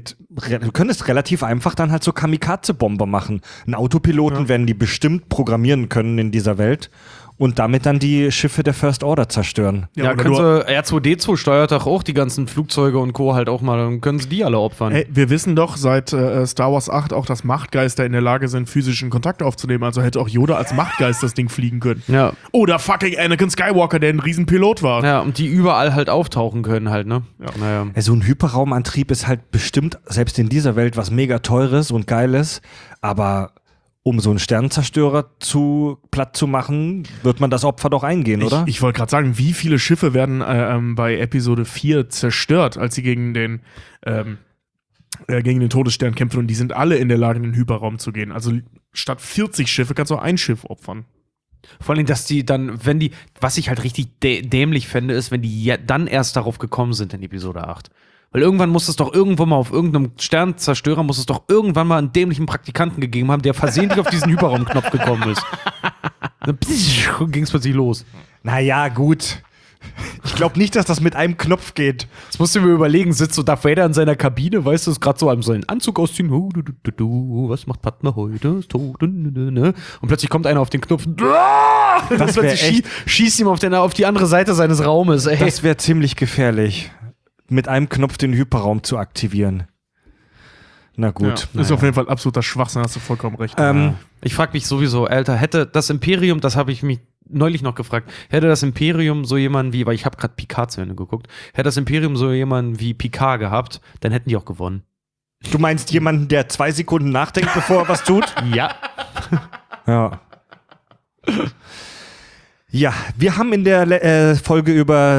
Speaker 3: du könntest relativ einfach dann halt so Kamikaze-Bomber machen. Einen Autopiloten werden die bestimmt programmieren können in dieser Welt. und damit dann die Schiffe der First Order zerstören.
Speaker 4: Ja,
Speaker 5: oder
Speaker 4: können
Speaker 5: nur-
Speaker 4: sie, R2D2 steuert doch auch die ganzen Flugzeuge und Co. halt auch mal, dann können sie die alle opfern.
Speaker 5: Ey, wir wissen doch seit Star Wars 8 auch, dass Machtgeister in der Lage sind, physischen Kontakt aufzunehmen. Also hätte auch Yoda als Machtgeist das Ding fliegen können.
Speaker 4: Ja.
Speaker 5: Oder fucking Anakin Skywalker, der ein Riesenpilot war.
Speaker 4: Ja, und die überall halt auftauchen können halt, ne?
Speaker 5: Ja.
Speaker 4: Naja.
Speaker 3: So ein Hyperraumantrieb ist halt bestimmt, selbst in dieser Welt, was mega teures und geiles, aber um so einen Sternenzerstörer platt zu machen, wird man das Opfer doch eingehen, oder?
Speaker 5: Ich wollte gerade sagen, wie viele Schiffe werden bei Episode 4 zerstört, als sie gegen den Todesstern kämpfen, und die sind alle in der Lage, in den Hyperraum zu gehen. Also statt 40 Schiffe kannst du auch ein Schiff opfern.
Speaker 4: Vor allem, dass die dann, was ich halt richtig dämlich fände, ist, wenn die dann erst darauf gekommen sind in Episode 8. Weil irgendwann muss es doch irgendwo mal auf irgendeinem Sternzerstörer, muss es doch irgendwann mal einen dämlichen Praktikanten gegeben haben, der versehentlich auf diesen Hyperraumknopf gekommen ist. Dann ging es plötzlich los.
Speaker 3: Naja, gut. Ich glaube nicht, dass das mit einem Knopf geht.
Speaker 4: Jetzt musst du mir überlegen, sitzt so Darth Vader in seiner Kabine, weißt du, ist gerade so an seinen Anzug ausziehen, was macht Padme heute? Ist tot, ne? Und plötzlich kommt einer auf den Knopf,
Speaker 3: Das wäre echt,
Speaker 4: schießt ihm auf die andere Seite seines Raumes, ey.
Speaker 3: das wäre ziemlich gefährlich, mit einem Knopf den Hyperraum zu aktivieren. Na gut.
Speaker 5: Ja, ist auf jeden Fall absoluter Schwachsinn, hast du vollkommen recht.
Speaker 4: Ich frage mich sowieso, Alter, hätte das Imperium, das habe ich mich neulich noch gefragt, hätte das Imperium so jemanden wie, weil ich habe gerade Picard zu Ende geguckt, hätte das Imperium so jemanden wie Picard gehabt, dann hätten die auch gewonnen.
Speaker 3: Du meinst jemanden, der 2 Sekunden nachdenkt, bevor er was tut?
Speaker 4: Ja.
Speaker 3: Ja. Ja, wir haben in der Folge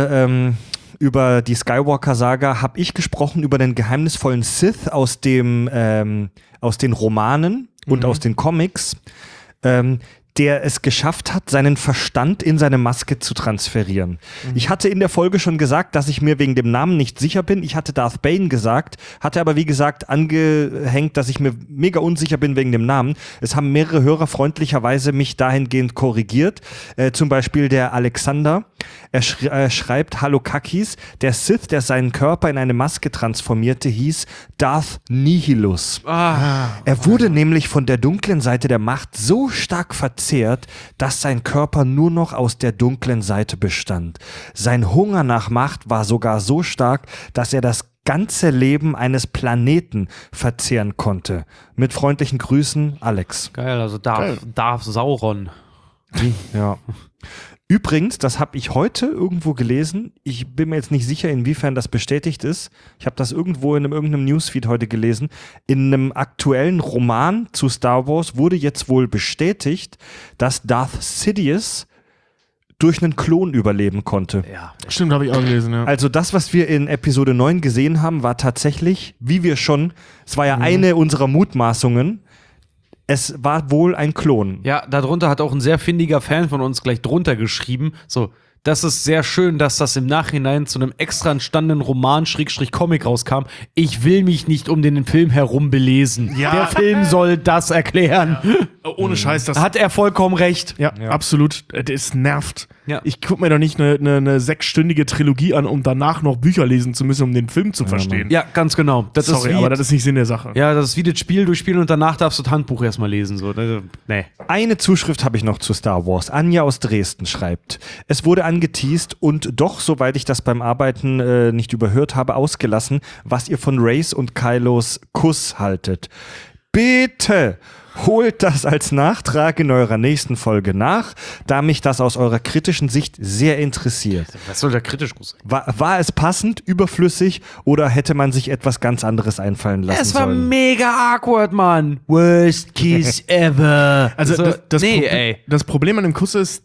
Speaker 3: über die Skywalker-Saga, habe ich gesprochen über den geheimnisvollen Sith aus den Romanen und aus den Comics, der es geschafft hat, seinen Verstand in seine Maske zu transferieren. Ich hatte in der Folge schon gesagt, dass ich mir wegen dem Namen nicht sicher bin. Ich hatte Darth Bane gesagt, hatte aber wie gesagt angehängt, dass ich mir mega unsicher bin wegen dem Namen. Es haben mehrere Hörer freundlicherweise mich dahingehend korrigiert. Zum Beispiel der Alexander. Er schreibt, hallo Kakis, der Sith, der seinen Körper in eine Maske transformierte, hieß Darth Nihilus. Er wurde nämlich von der dunklen Seite der Macht so stark verzehrt, dass sein Körper nur noch aus der dunklen Seite bestand. Sein Hunger nach Macht war sogar so stark, dass er das ganze Leben eines Planeten verzehren konnte. Mit freundlichen Grüßen, Alex.
Speaker 4: Geil, also Darth Sauron.
Speaker 3: Ja. Übrigens, das habe ich heute irgendwo gelesen. Ich bin mir jetzt nicht sicher, inwiefern das bestätigt ist. Ich habe das irgendwo in irgendeinem Newsfeed heute gelesen. In einem aktuellen Roman zu Star Wars wurde jetzt wohl bestätigt, dass Darth Sidious durch einen Klon überleben konnte.
Speaker 4: Ja.
Speaker 5: Stimmt, habe ich auch gelesen, ja.
Speaker 3: Also das, was wir in Episode 9 gesehen haben, war tatsächlich, es war ja eine unserer Mutmaßungen, es war wohl ein Klon.
Speaker 4: Ja, darunter hat auch ein sehr findiger Fan von uns gleich drunter geschrieben, so, das ist sehr schön, dass das im Nachhinein zu einem extra entstandenen Roman-Comic rauskam. Ich will mich nicht um den Film herum belesen.
Speaker 5: Ja.
Speaker 4: Der Film soll das erklären.
Speaker 5: Ohne Scheiß, das
Speaker 4: Hat er vollkommen recht.
Speaker 5: Ja, absolut. Es nervt.
Speaker 4: Ja.
Speaker 5: Ich gucke mir doch nicht eine 6-stündige Trilogie an, um danach noch Bücher lesen zu müssen, um den Film zu verstehen.
Speaker 4: Ja, ganz genau. Das
Speaker 5: Sorry,
Speaker 4: ist
Speaker 5: aber das ist nicht Sinn der Sache.
Speaker 4: ja, das ist wie das Spiel durchspielen und danach darfst du das Handbuch erstmal lesen. So. Nee.
Speaker 3: Eine Zuschrift habe ich noch zu Star Wars. Anja aus Dresden schreibt, es wurde angeteast und doch, soweit ich das beim Arbeiten nicht überhört habe, ausgelassen, was ihr von Rey's und Kylos Kuss haltet. Bitte holt das als Nachtrag in eurer nächsten Folge nach, da mich das aus eurer kritischen Sicht sehr interessiert.
Speaker 4: Was soll da kritisch sein?
Speaker 3: War es passend, überflüssig oder hätte man sich etwas ganz anderes einfallen lassen
Speaker 4: Es war
Speaker 3: sollen?
Speaker 4: mega awkward, Mann. Worst kiss ever.
Speaker 5: Also
Speaker 4: So,
Speaker 5: das, das Problem an dem Kuss ist,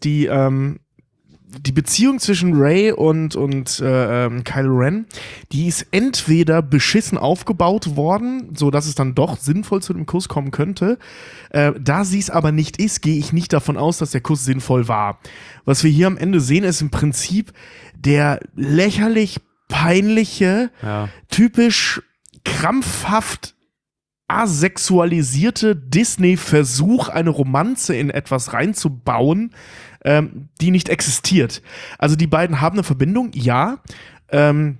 Speaker 5: die Beziehung zwischen Rey und Kylo Ren, die ist entweder beschissen aufgebaut worden, so dass es dann doch sinnvoll zu dem Kuss kommen könnte. Da sie es aber nicht ist, gehe ich nicht davon aus, dass der Kuss sinnvoll war. Was wir hier am Ende sehen, ist im Prinzip der lächerlich peinliche, typisch krampfhaft asexualisierte Disney-Versuch, eine Romanze in etwas reinzubauen, die nicht existiert. Also die beiden haben eine Verbindung, ja.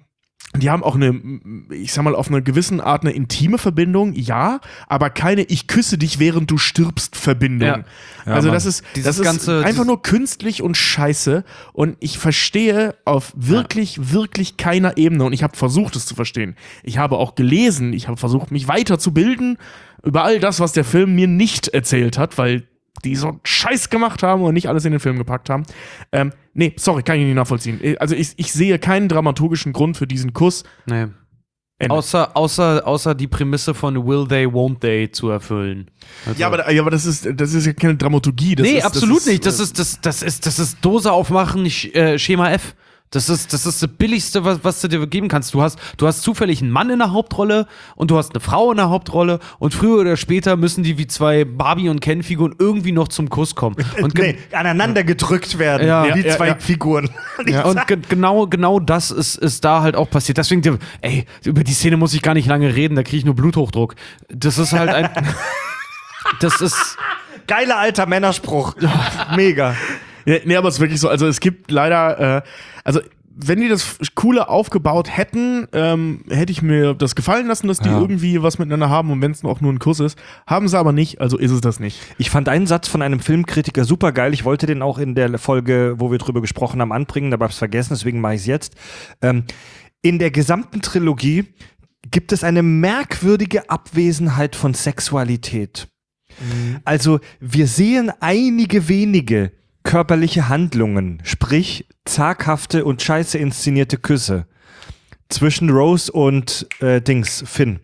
Speaker 5: Die haben auch ich sag mal, auf eine gewissen Art eine intime Verbindung, ja, aber keine Ich küsse dich, während du stirbst Verbindung.
Speaker 4: Ja.
Speaker 5: Also
Speaker 3: Mann.
Speaker 5: das ist
Speaker 4: Ganze-
Speaker 5: einfach nur künstlich und scheiße und ich verstehe auf wirklich keiner Ebene und ich habe versucht, es zu verstehen. Ich habe auch gelesen, ich habe versucht, mich weiterzubilden über all das, was der Film mir nicht erzählt hat, weil die so einen Scheiß gemacht haben und nicht alles in den Film gepackt haben. Nee, sorry, kann ich nicht nachvollziehen. Also ich sehe keinen dramaturgischen Grund für diesen Kuss.
Speaker 4: Nee.
Speaker 5: Ende.
Speaker 4: Außer die Prämisse von Will they, won't they zu erfüllen. Also,
Speaker 5: Ja, aber das ist ja keine Dramaturgie.
Speaker 4: nee, absolut nicht. Das ist Dose aufmachen, Schema F. Das ist das Billigste, was du dir geben kannst. Du hast zufällig einen Mann in der Hauptrolle und du hast eine Frau in der Hauptrolle und früher oder später müssen die wie zwei Barbie- und Ken-Figuren irgendwie noch zum Kuss kommen. Und
Speaker 3: aneinander gedrückt werden,
Speaker 4: Ja.
Speaker 3: wie zwei Figuren.
Speaker 4: Und genau das ist da halt auch passiert. Deswegen, über die Szene muss ich gar nicht lange reden, da kriege ich nur Bluthochdruck. Das ist halt ein. Das ist.
Speaker 3: Geiler alter Männerspruch. Mega.
Speaker 5: Nee, aber es ist wirklich so. Also es gibt leider, wenn die das Coole aufgebaut hätten, hätte ich mir das gefallen lassen, dass die irgendwie was miteinander haben und wenn es auch nur ein Kuss ist. Haben sie aber nicht, also ist es das nicht.
Speaker 3: Ich fand einen Satz von einem Filmkritiker super geil. Ich wollte den auch in der Folge, wo wir drüber gesprochen haben, anbringen, aber hab's vergessen, deswegen mache ich es jetzt. In der gesamten Trilogie gibt es eine merkwürdige Abwesenheit von Sexualität. Also wir sehen einige wenige körperliche Handlungen, sprich zaghafte und scheiße inszenierte Küsse zwischen Rose und Finn.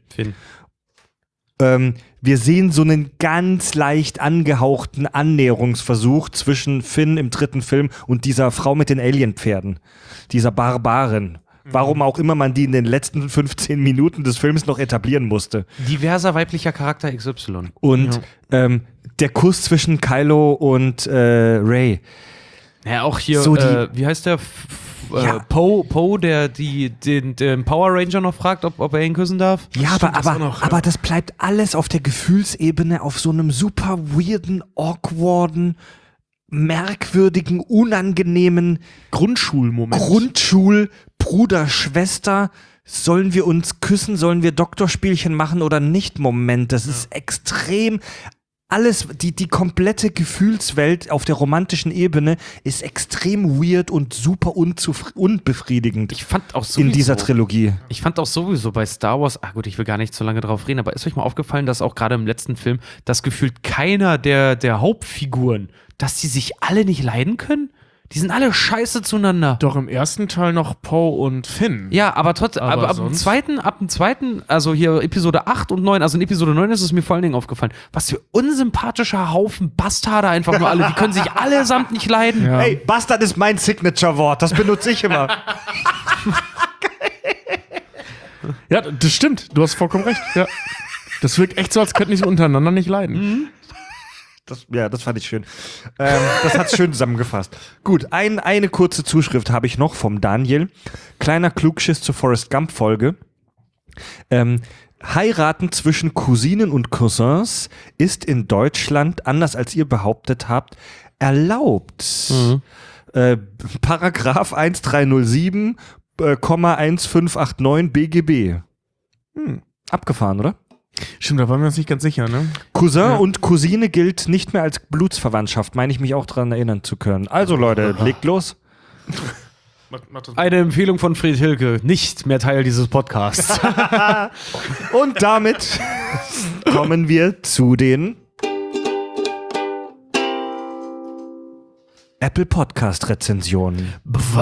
Speaker 3: Wir sehen so einen ganz leicht angehauchten Annäherungsversuch zwischen Finn im 3. Film und dieser Frau mit den Alienpferden, dieser Barbarin. Warum auch immer man die in den letzten 15 Minuten des Films noch etablieren musste.
Speaker 4: Diverser weiblicher Charakter XY.
Speaker 3: Und der Kuss zwischen Kylo und Rey.
Speaker 4: Ja, auch hier,
Speaker 3: So
Speaker 4: wie heißt der?
Speaker 3: Ja.
Speaker 4: Poe, der den Power Ranger noch fragt, ob er ihn küssen darf.
Speaker 3: Ja,
Speaker 5: Stimmt, das auch noch, ja.
Speaker 3: aber das bleibt alles auf der Gefühlsebene, auf so einem super weirden, awkwarden, merkwürdigen, unangenehmen
Speaker 5: Grundschulmoment.
Speaker 3: Bruder, Schwester, sollen wir uns küssen, sollen wir Doktorspielchen machen oder nicht? Moment, das ist extrem. Alles, die komplette Gefühlswelt auf der romantischen Ebene ist extrem weird und super unbefriedigend
Speaker 4: Ich fand auch
Speaker 3: in dieser Trilogie.
Speaker 4: Ich fand auch sowieso bei Star Wars, gut, ich will gar nicht so lange drauf reden, aber ist euch mal aufgefallen, dass auch gerade im letzten Film, dass gefühlt keiner der Hauptfiguren, dass die sich alle nicht leiden können? Die sind alle scheiße zueinander.
Speaker 5: Doch im ersten Teil noch Poe und Finn.
Speaker 4: Ja, aber trotzdem,
Speaker 5: Aber
Speaker 4: ab dem
Speaker 5: sonst?
Speaker 4: zweiten, also hier Episode 8 und 9, also in Episode 9 ist es mir vor allen Dingen aufgefallen, was für unsympathischer Haufen Bastarde einfach nur alle, die können sich allesamt nicht leiden.
Speaker 5: Ja.
Speaker 3: Hey, Bastard ist mein Signature-Wort, das benutze ich immer.
Speaker 5: Ja, das stimmt. Du hast vollkommen recht. Ja. Das wirkt echt so, als könnten die so untereinander nicht leiden.
Speaker 3: Das fand ich schön. Das hat's schön zusammengefasst. Gut, eine kurze Zuschrift habe ich noch vom Daniel. Kleiner Klugschiss zur Forrest Gump-Folge. Heiraten zwischen Cousinen und Cousins ist in Deutschland, anders als ihr behauptet habt, erlaubt. Paragraph 1307, 1589 BGB. Abgefahren, oder?
Speaker 5: Stimmt, da waren wir uns nicht ganz sicher, ne?
Speaker 3: Cousin und Cousine gilt nicht mehr als Blutsverwandtschaft, meine ich mich auch daran erinnern zu können. Also Leute, legt los.
Speaker 4: Eine Empfehlung von Fried Hilke, nicht mehr Teil dieses Podcasts.
Speaker 3: Und damit kommen wir zu den Apple Podcast Rezensionen.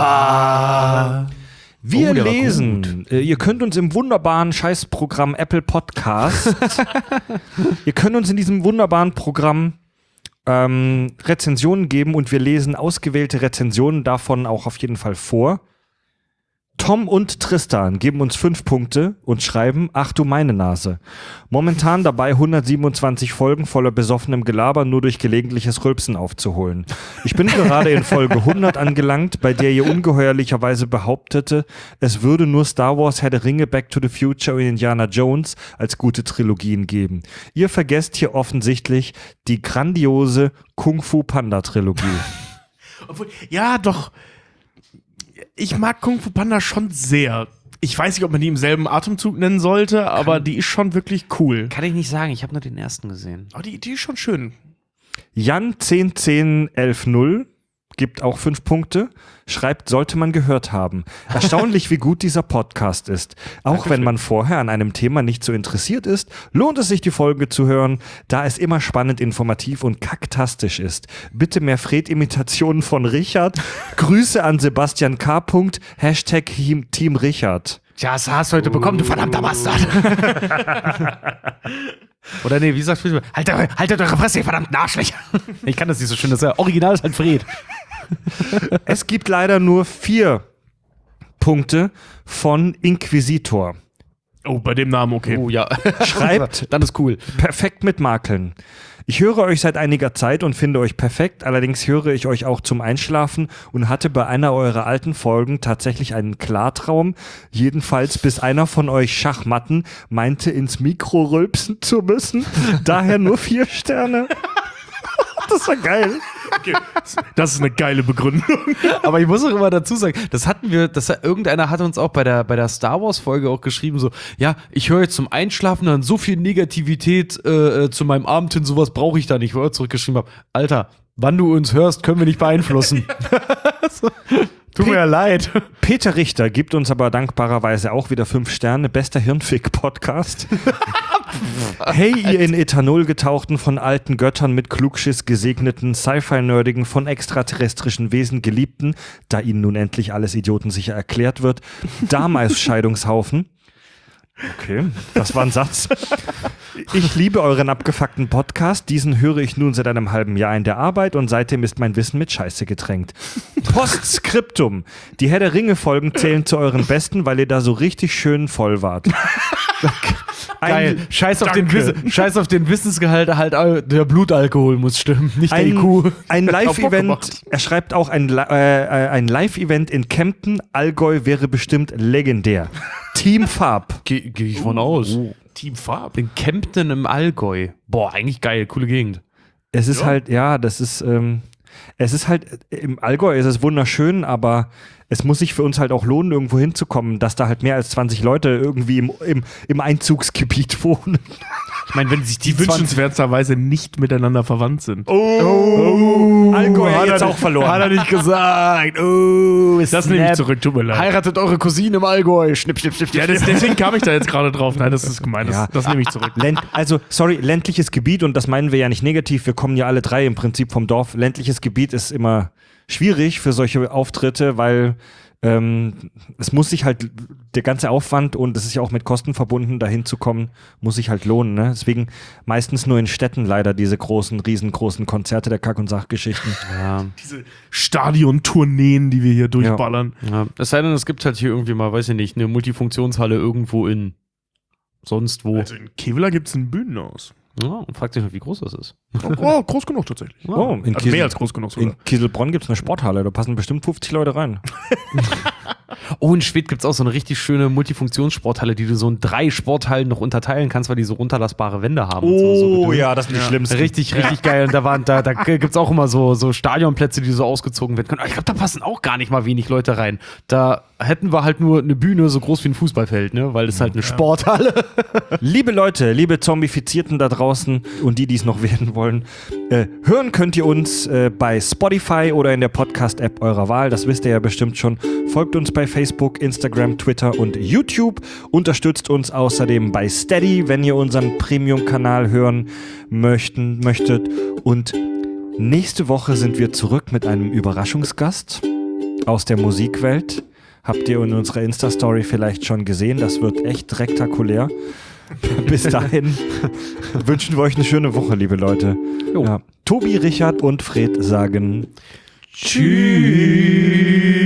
Speaker 3: Wir
Speaker 4: Oh, der war
Speaker 3: lesen, ihr könnt uns im wunderbaren Scheißprogramm Apple Podcast, ihr könnt uns in diesem wunderbaren Programm Rezensionen geben und wir lesen ausgewählte Rezensionen davon auch auf jeden Fall vor. Tom und Tristan geben uns 5 Punkte und schreiben, ach du meine Nase. Momentan dabei 127 Folgen voller besoffenem Gelaber nur durch gelegentliches Rülpsen aufzuholen. Ich bin gerade in Folge 100 angelangt, bei der ihr ungeheuerlicherweise behauptete, es würde nur Star Wars, Herr der Ringe, Back to the Future und Indiana Jones als gute Trilogien geben. Ihr vergesst hier offensichtlich die grandiose Kung Fu Panda Trilogie.
Speaker 5: Obwohl, ja, doch. Ich mag Kung Fu Panda schon sehr. Ich weiß nicht, ob man die im selben Atemzug nennen sollte, aber die ist schon wirklich cool.
Speaker 4: Kann ich nicht sagen, ich habe nur den ersten gesehen.
Speaker 5: Aber die ist schon schön.
Speaker 3: Jan 101010 gibt auch 5 Punkte, schreibt, sollte man gehört haben. Erstaunlich, wie gut dieser Podcast ist. Auch wenn man vorher an einem Thema nicht so interessiert ist, lohnt es sich, die Folge zu hören, da es immer spannend, informativ und kaktastisch ist. Bitte mehr Fred-Imitationen von Richard. Grüße an Sebastian K. Hashtag Team Richard.
Speaker 4: Tja, das hast du heute bekommen, du verdammter Bastard. Oder nee, wie sagst du? Haltet eure Fresse, ihr verdammten Arschlöcher. Ich kann das nicht so schön, das ist ja original ist halt Fred.
Speaker 3: Es gibt leider nur 4 Punkte von Inquisitor.
Speaker 5: Oh, bei dem Namen okay.
Speaker 4: Oh ja.
Speaker 3: Schreibt,
Speaker 4: dann ist cool.
Speaker 3: perfekt mit Makeln. Ich höre euch seit einiger Zeit und finde euch perfekt, allerdings höre ich euch auch zum Einschlafen und hatte bei einer eurer alten Folgen tatsächlich einen Klartraum, jedenfalls bis einer von euch Schachmatten meinte, ins Mikro rülpsen zu müssen, daher nur 4 Sterne. Das war geil.
Speaker 5: Okay. Das ist eine geile Begründung.
Speaker 4: Aber ich muss auch immer dazu sagen, irgendeiner hat uns auch bei der Star Wars Folge auch geschrieben, so, ja, ich höre jetzt zum Einschlafen dann so viel Negativität zu meinem Abend hin, sowas brauche ich da nicht, wo er zurückgeschrieben habe, Alter, wann du uns hörst, können wir nicht beeinflussen. Tut mir ja leid.
Speaker 3: Peter Richter gibt uns aber dankbarerweise auch wieder 5 Sterne. Bester Hirnfick-Podcast. Hey, ihr in Ethanol getauchten, von alten Göttern mit Klugschiss gesegneten, Sci-Fi-Nerdigen, von extraterrestrischen Wesen geliebten, da ihnen nun endlich alles idiotensicher erklärt wird, damals Scheidungshaufen. Okay, das war ein Satz. Ich liebe euren abgefuckten Podcast. Diesen höre ich nun seit einem halben Jahr in der Arbeit und seitdem ist mein Wissen mit Scheiße getränkt. Postskriptum. Die Herr der Ringe-Folgen zählen zu euren besten, weil ihr da so richtig schön voll wart.
Speaker 4: Geil. Scheiß auf den Wissensgehalt, halt der Blutalkohol muss stimmen, nicht der IQ.
Speaker 3: Ein Live-Event, er schreibt auch, ein Live-Event in Kempten, Allgäu wäre bestimmt legendär. Team Farb.
Speaker 4: Gehe ich von aus.
Speaker 5: Team Farb.
Speaker 4: In Kempten im Allgäu. Boah, eigentlich geil, coole Gegend.
Speaker 3: Es ist halt, ja, das ist, es ist halt, im Allgäu ist es wunderschön, aber es muss sich für uns halt auch lohnen, irgendwo hinzukommen, dass da halt mehr als 20 Leute irgendwie im Einzugsgebiet wohnen.
Speaker 4: Ich meine, wenn sich
Speaker 5: die wünschenswerterweise nicht miteinander verwandt sind.
Speaker 3: Allgäu hat jetzt auch verloren.
Speaker 4: Hat er nicht gesagt.
Speaker 5: Das nehme ich zurück, tut mir leid.
Speaker 4: Heiratet eure Cousine im Allgäu. Schnipp, schnipp, schnipp.
Speaker 5: Ja, deswegen kam ich da jetzt gerade drauf. Nein, das ist gemein. Das nehme ich zurück.
Speaker 3: Ländliches Gebiet, und das meinen wir ja nicht negativ, wir kommen ja alle 3 im Prinzip vom Dorf. Ländliches Gebiet ist immer schwierig für solche Auftritte, weil es muss sich halt, der ganze Aufwand, und es ist ja auch mit Kosten verbunden, dahin zu kommen, muss sich halt lohnen. Ne? Deswegen meistens nur in Städten leider diese riesengroßen Konzerte der Kack- und Sachgeschichten.
Speaker 4: Ja.
Speaker 5: Diese Stadiontourneen, die wir hier durchballern.
Speaker 4: Ja. Es sei denn, es gibt halt hier irgendwie mal, weiß ich nicht, eine Multifunktionshalle irgendwo in sonst wo.
Speaker 5: Also in Kevlar gibt es ein Bühnenhaus.
Speaker 4: Ja, und fragt sich, wie groß das ist.
Speaker 5: Oh, groß genug tatsächlich.
Speaker 3: Oh,
Speaker 5: Mehr als groß genug sogar.
Speaker 3: In Kieselbronn gibt es eine Sporthalle, da passen bestimmt 50 Leute rein.
Speaker 4: Oh, in Schwedt gibt es auch so eine richtig schöne Multifunktionssporthalle, die du so in 3 Sporthallen noch unterteilen kannst, weil die so runterlassbare Wände haben.
Speaker 3: Oh, ja, das sind die schlimmsten.
Speaker 4: Richtig geil. Und da gibt es auch immer so Stadionplätze, die so ausgezogen werden können. Aber ich glaube, da passen auch gar nicht mal wenig Leute rein. Da hätten wir halt nur eine Bühne so groß wie ein Fußballfeld, ne? Weil das halt eine Sporthalle.
Speaker 3: Liebe Leute, liebe Zombifizierten da draußen und die es noch werden wollen, hören könnt ihr uns bei Spotify oder in der Podcast-App eurer Wahl, das wisst ihr ja bestimmt schon. Folgt uns bei Facebook, Instagram, Twitter und YouTube. Unterstützt uns außerdem bei Steady, wenn ihr unseren Premium-Kanal hören möchtet. Und nächste Woche sind wir zurück mit einem Überraschungsgast aus der Musikwelt. Habt ihr in unserer Insta-Story vielleicht schon gesehen. Das wird echt rektakulär. Bis dahin wünschen wir euch eine schöne Woche, liebe Leute. Ja. Tobi, Richard und Fred sagen Tschüss.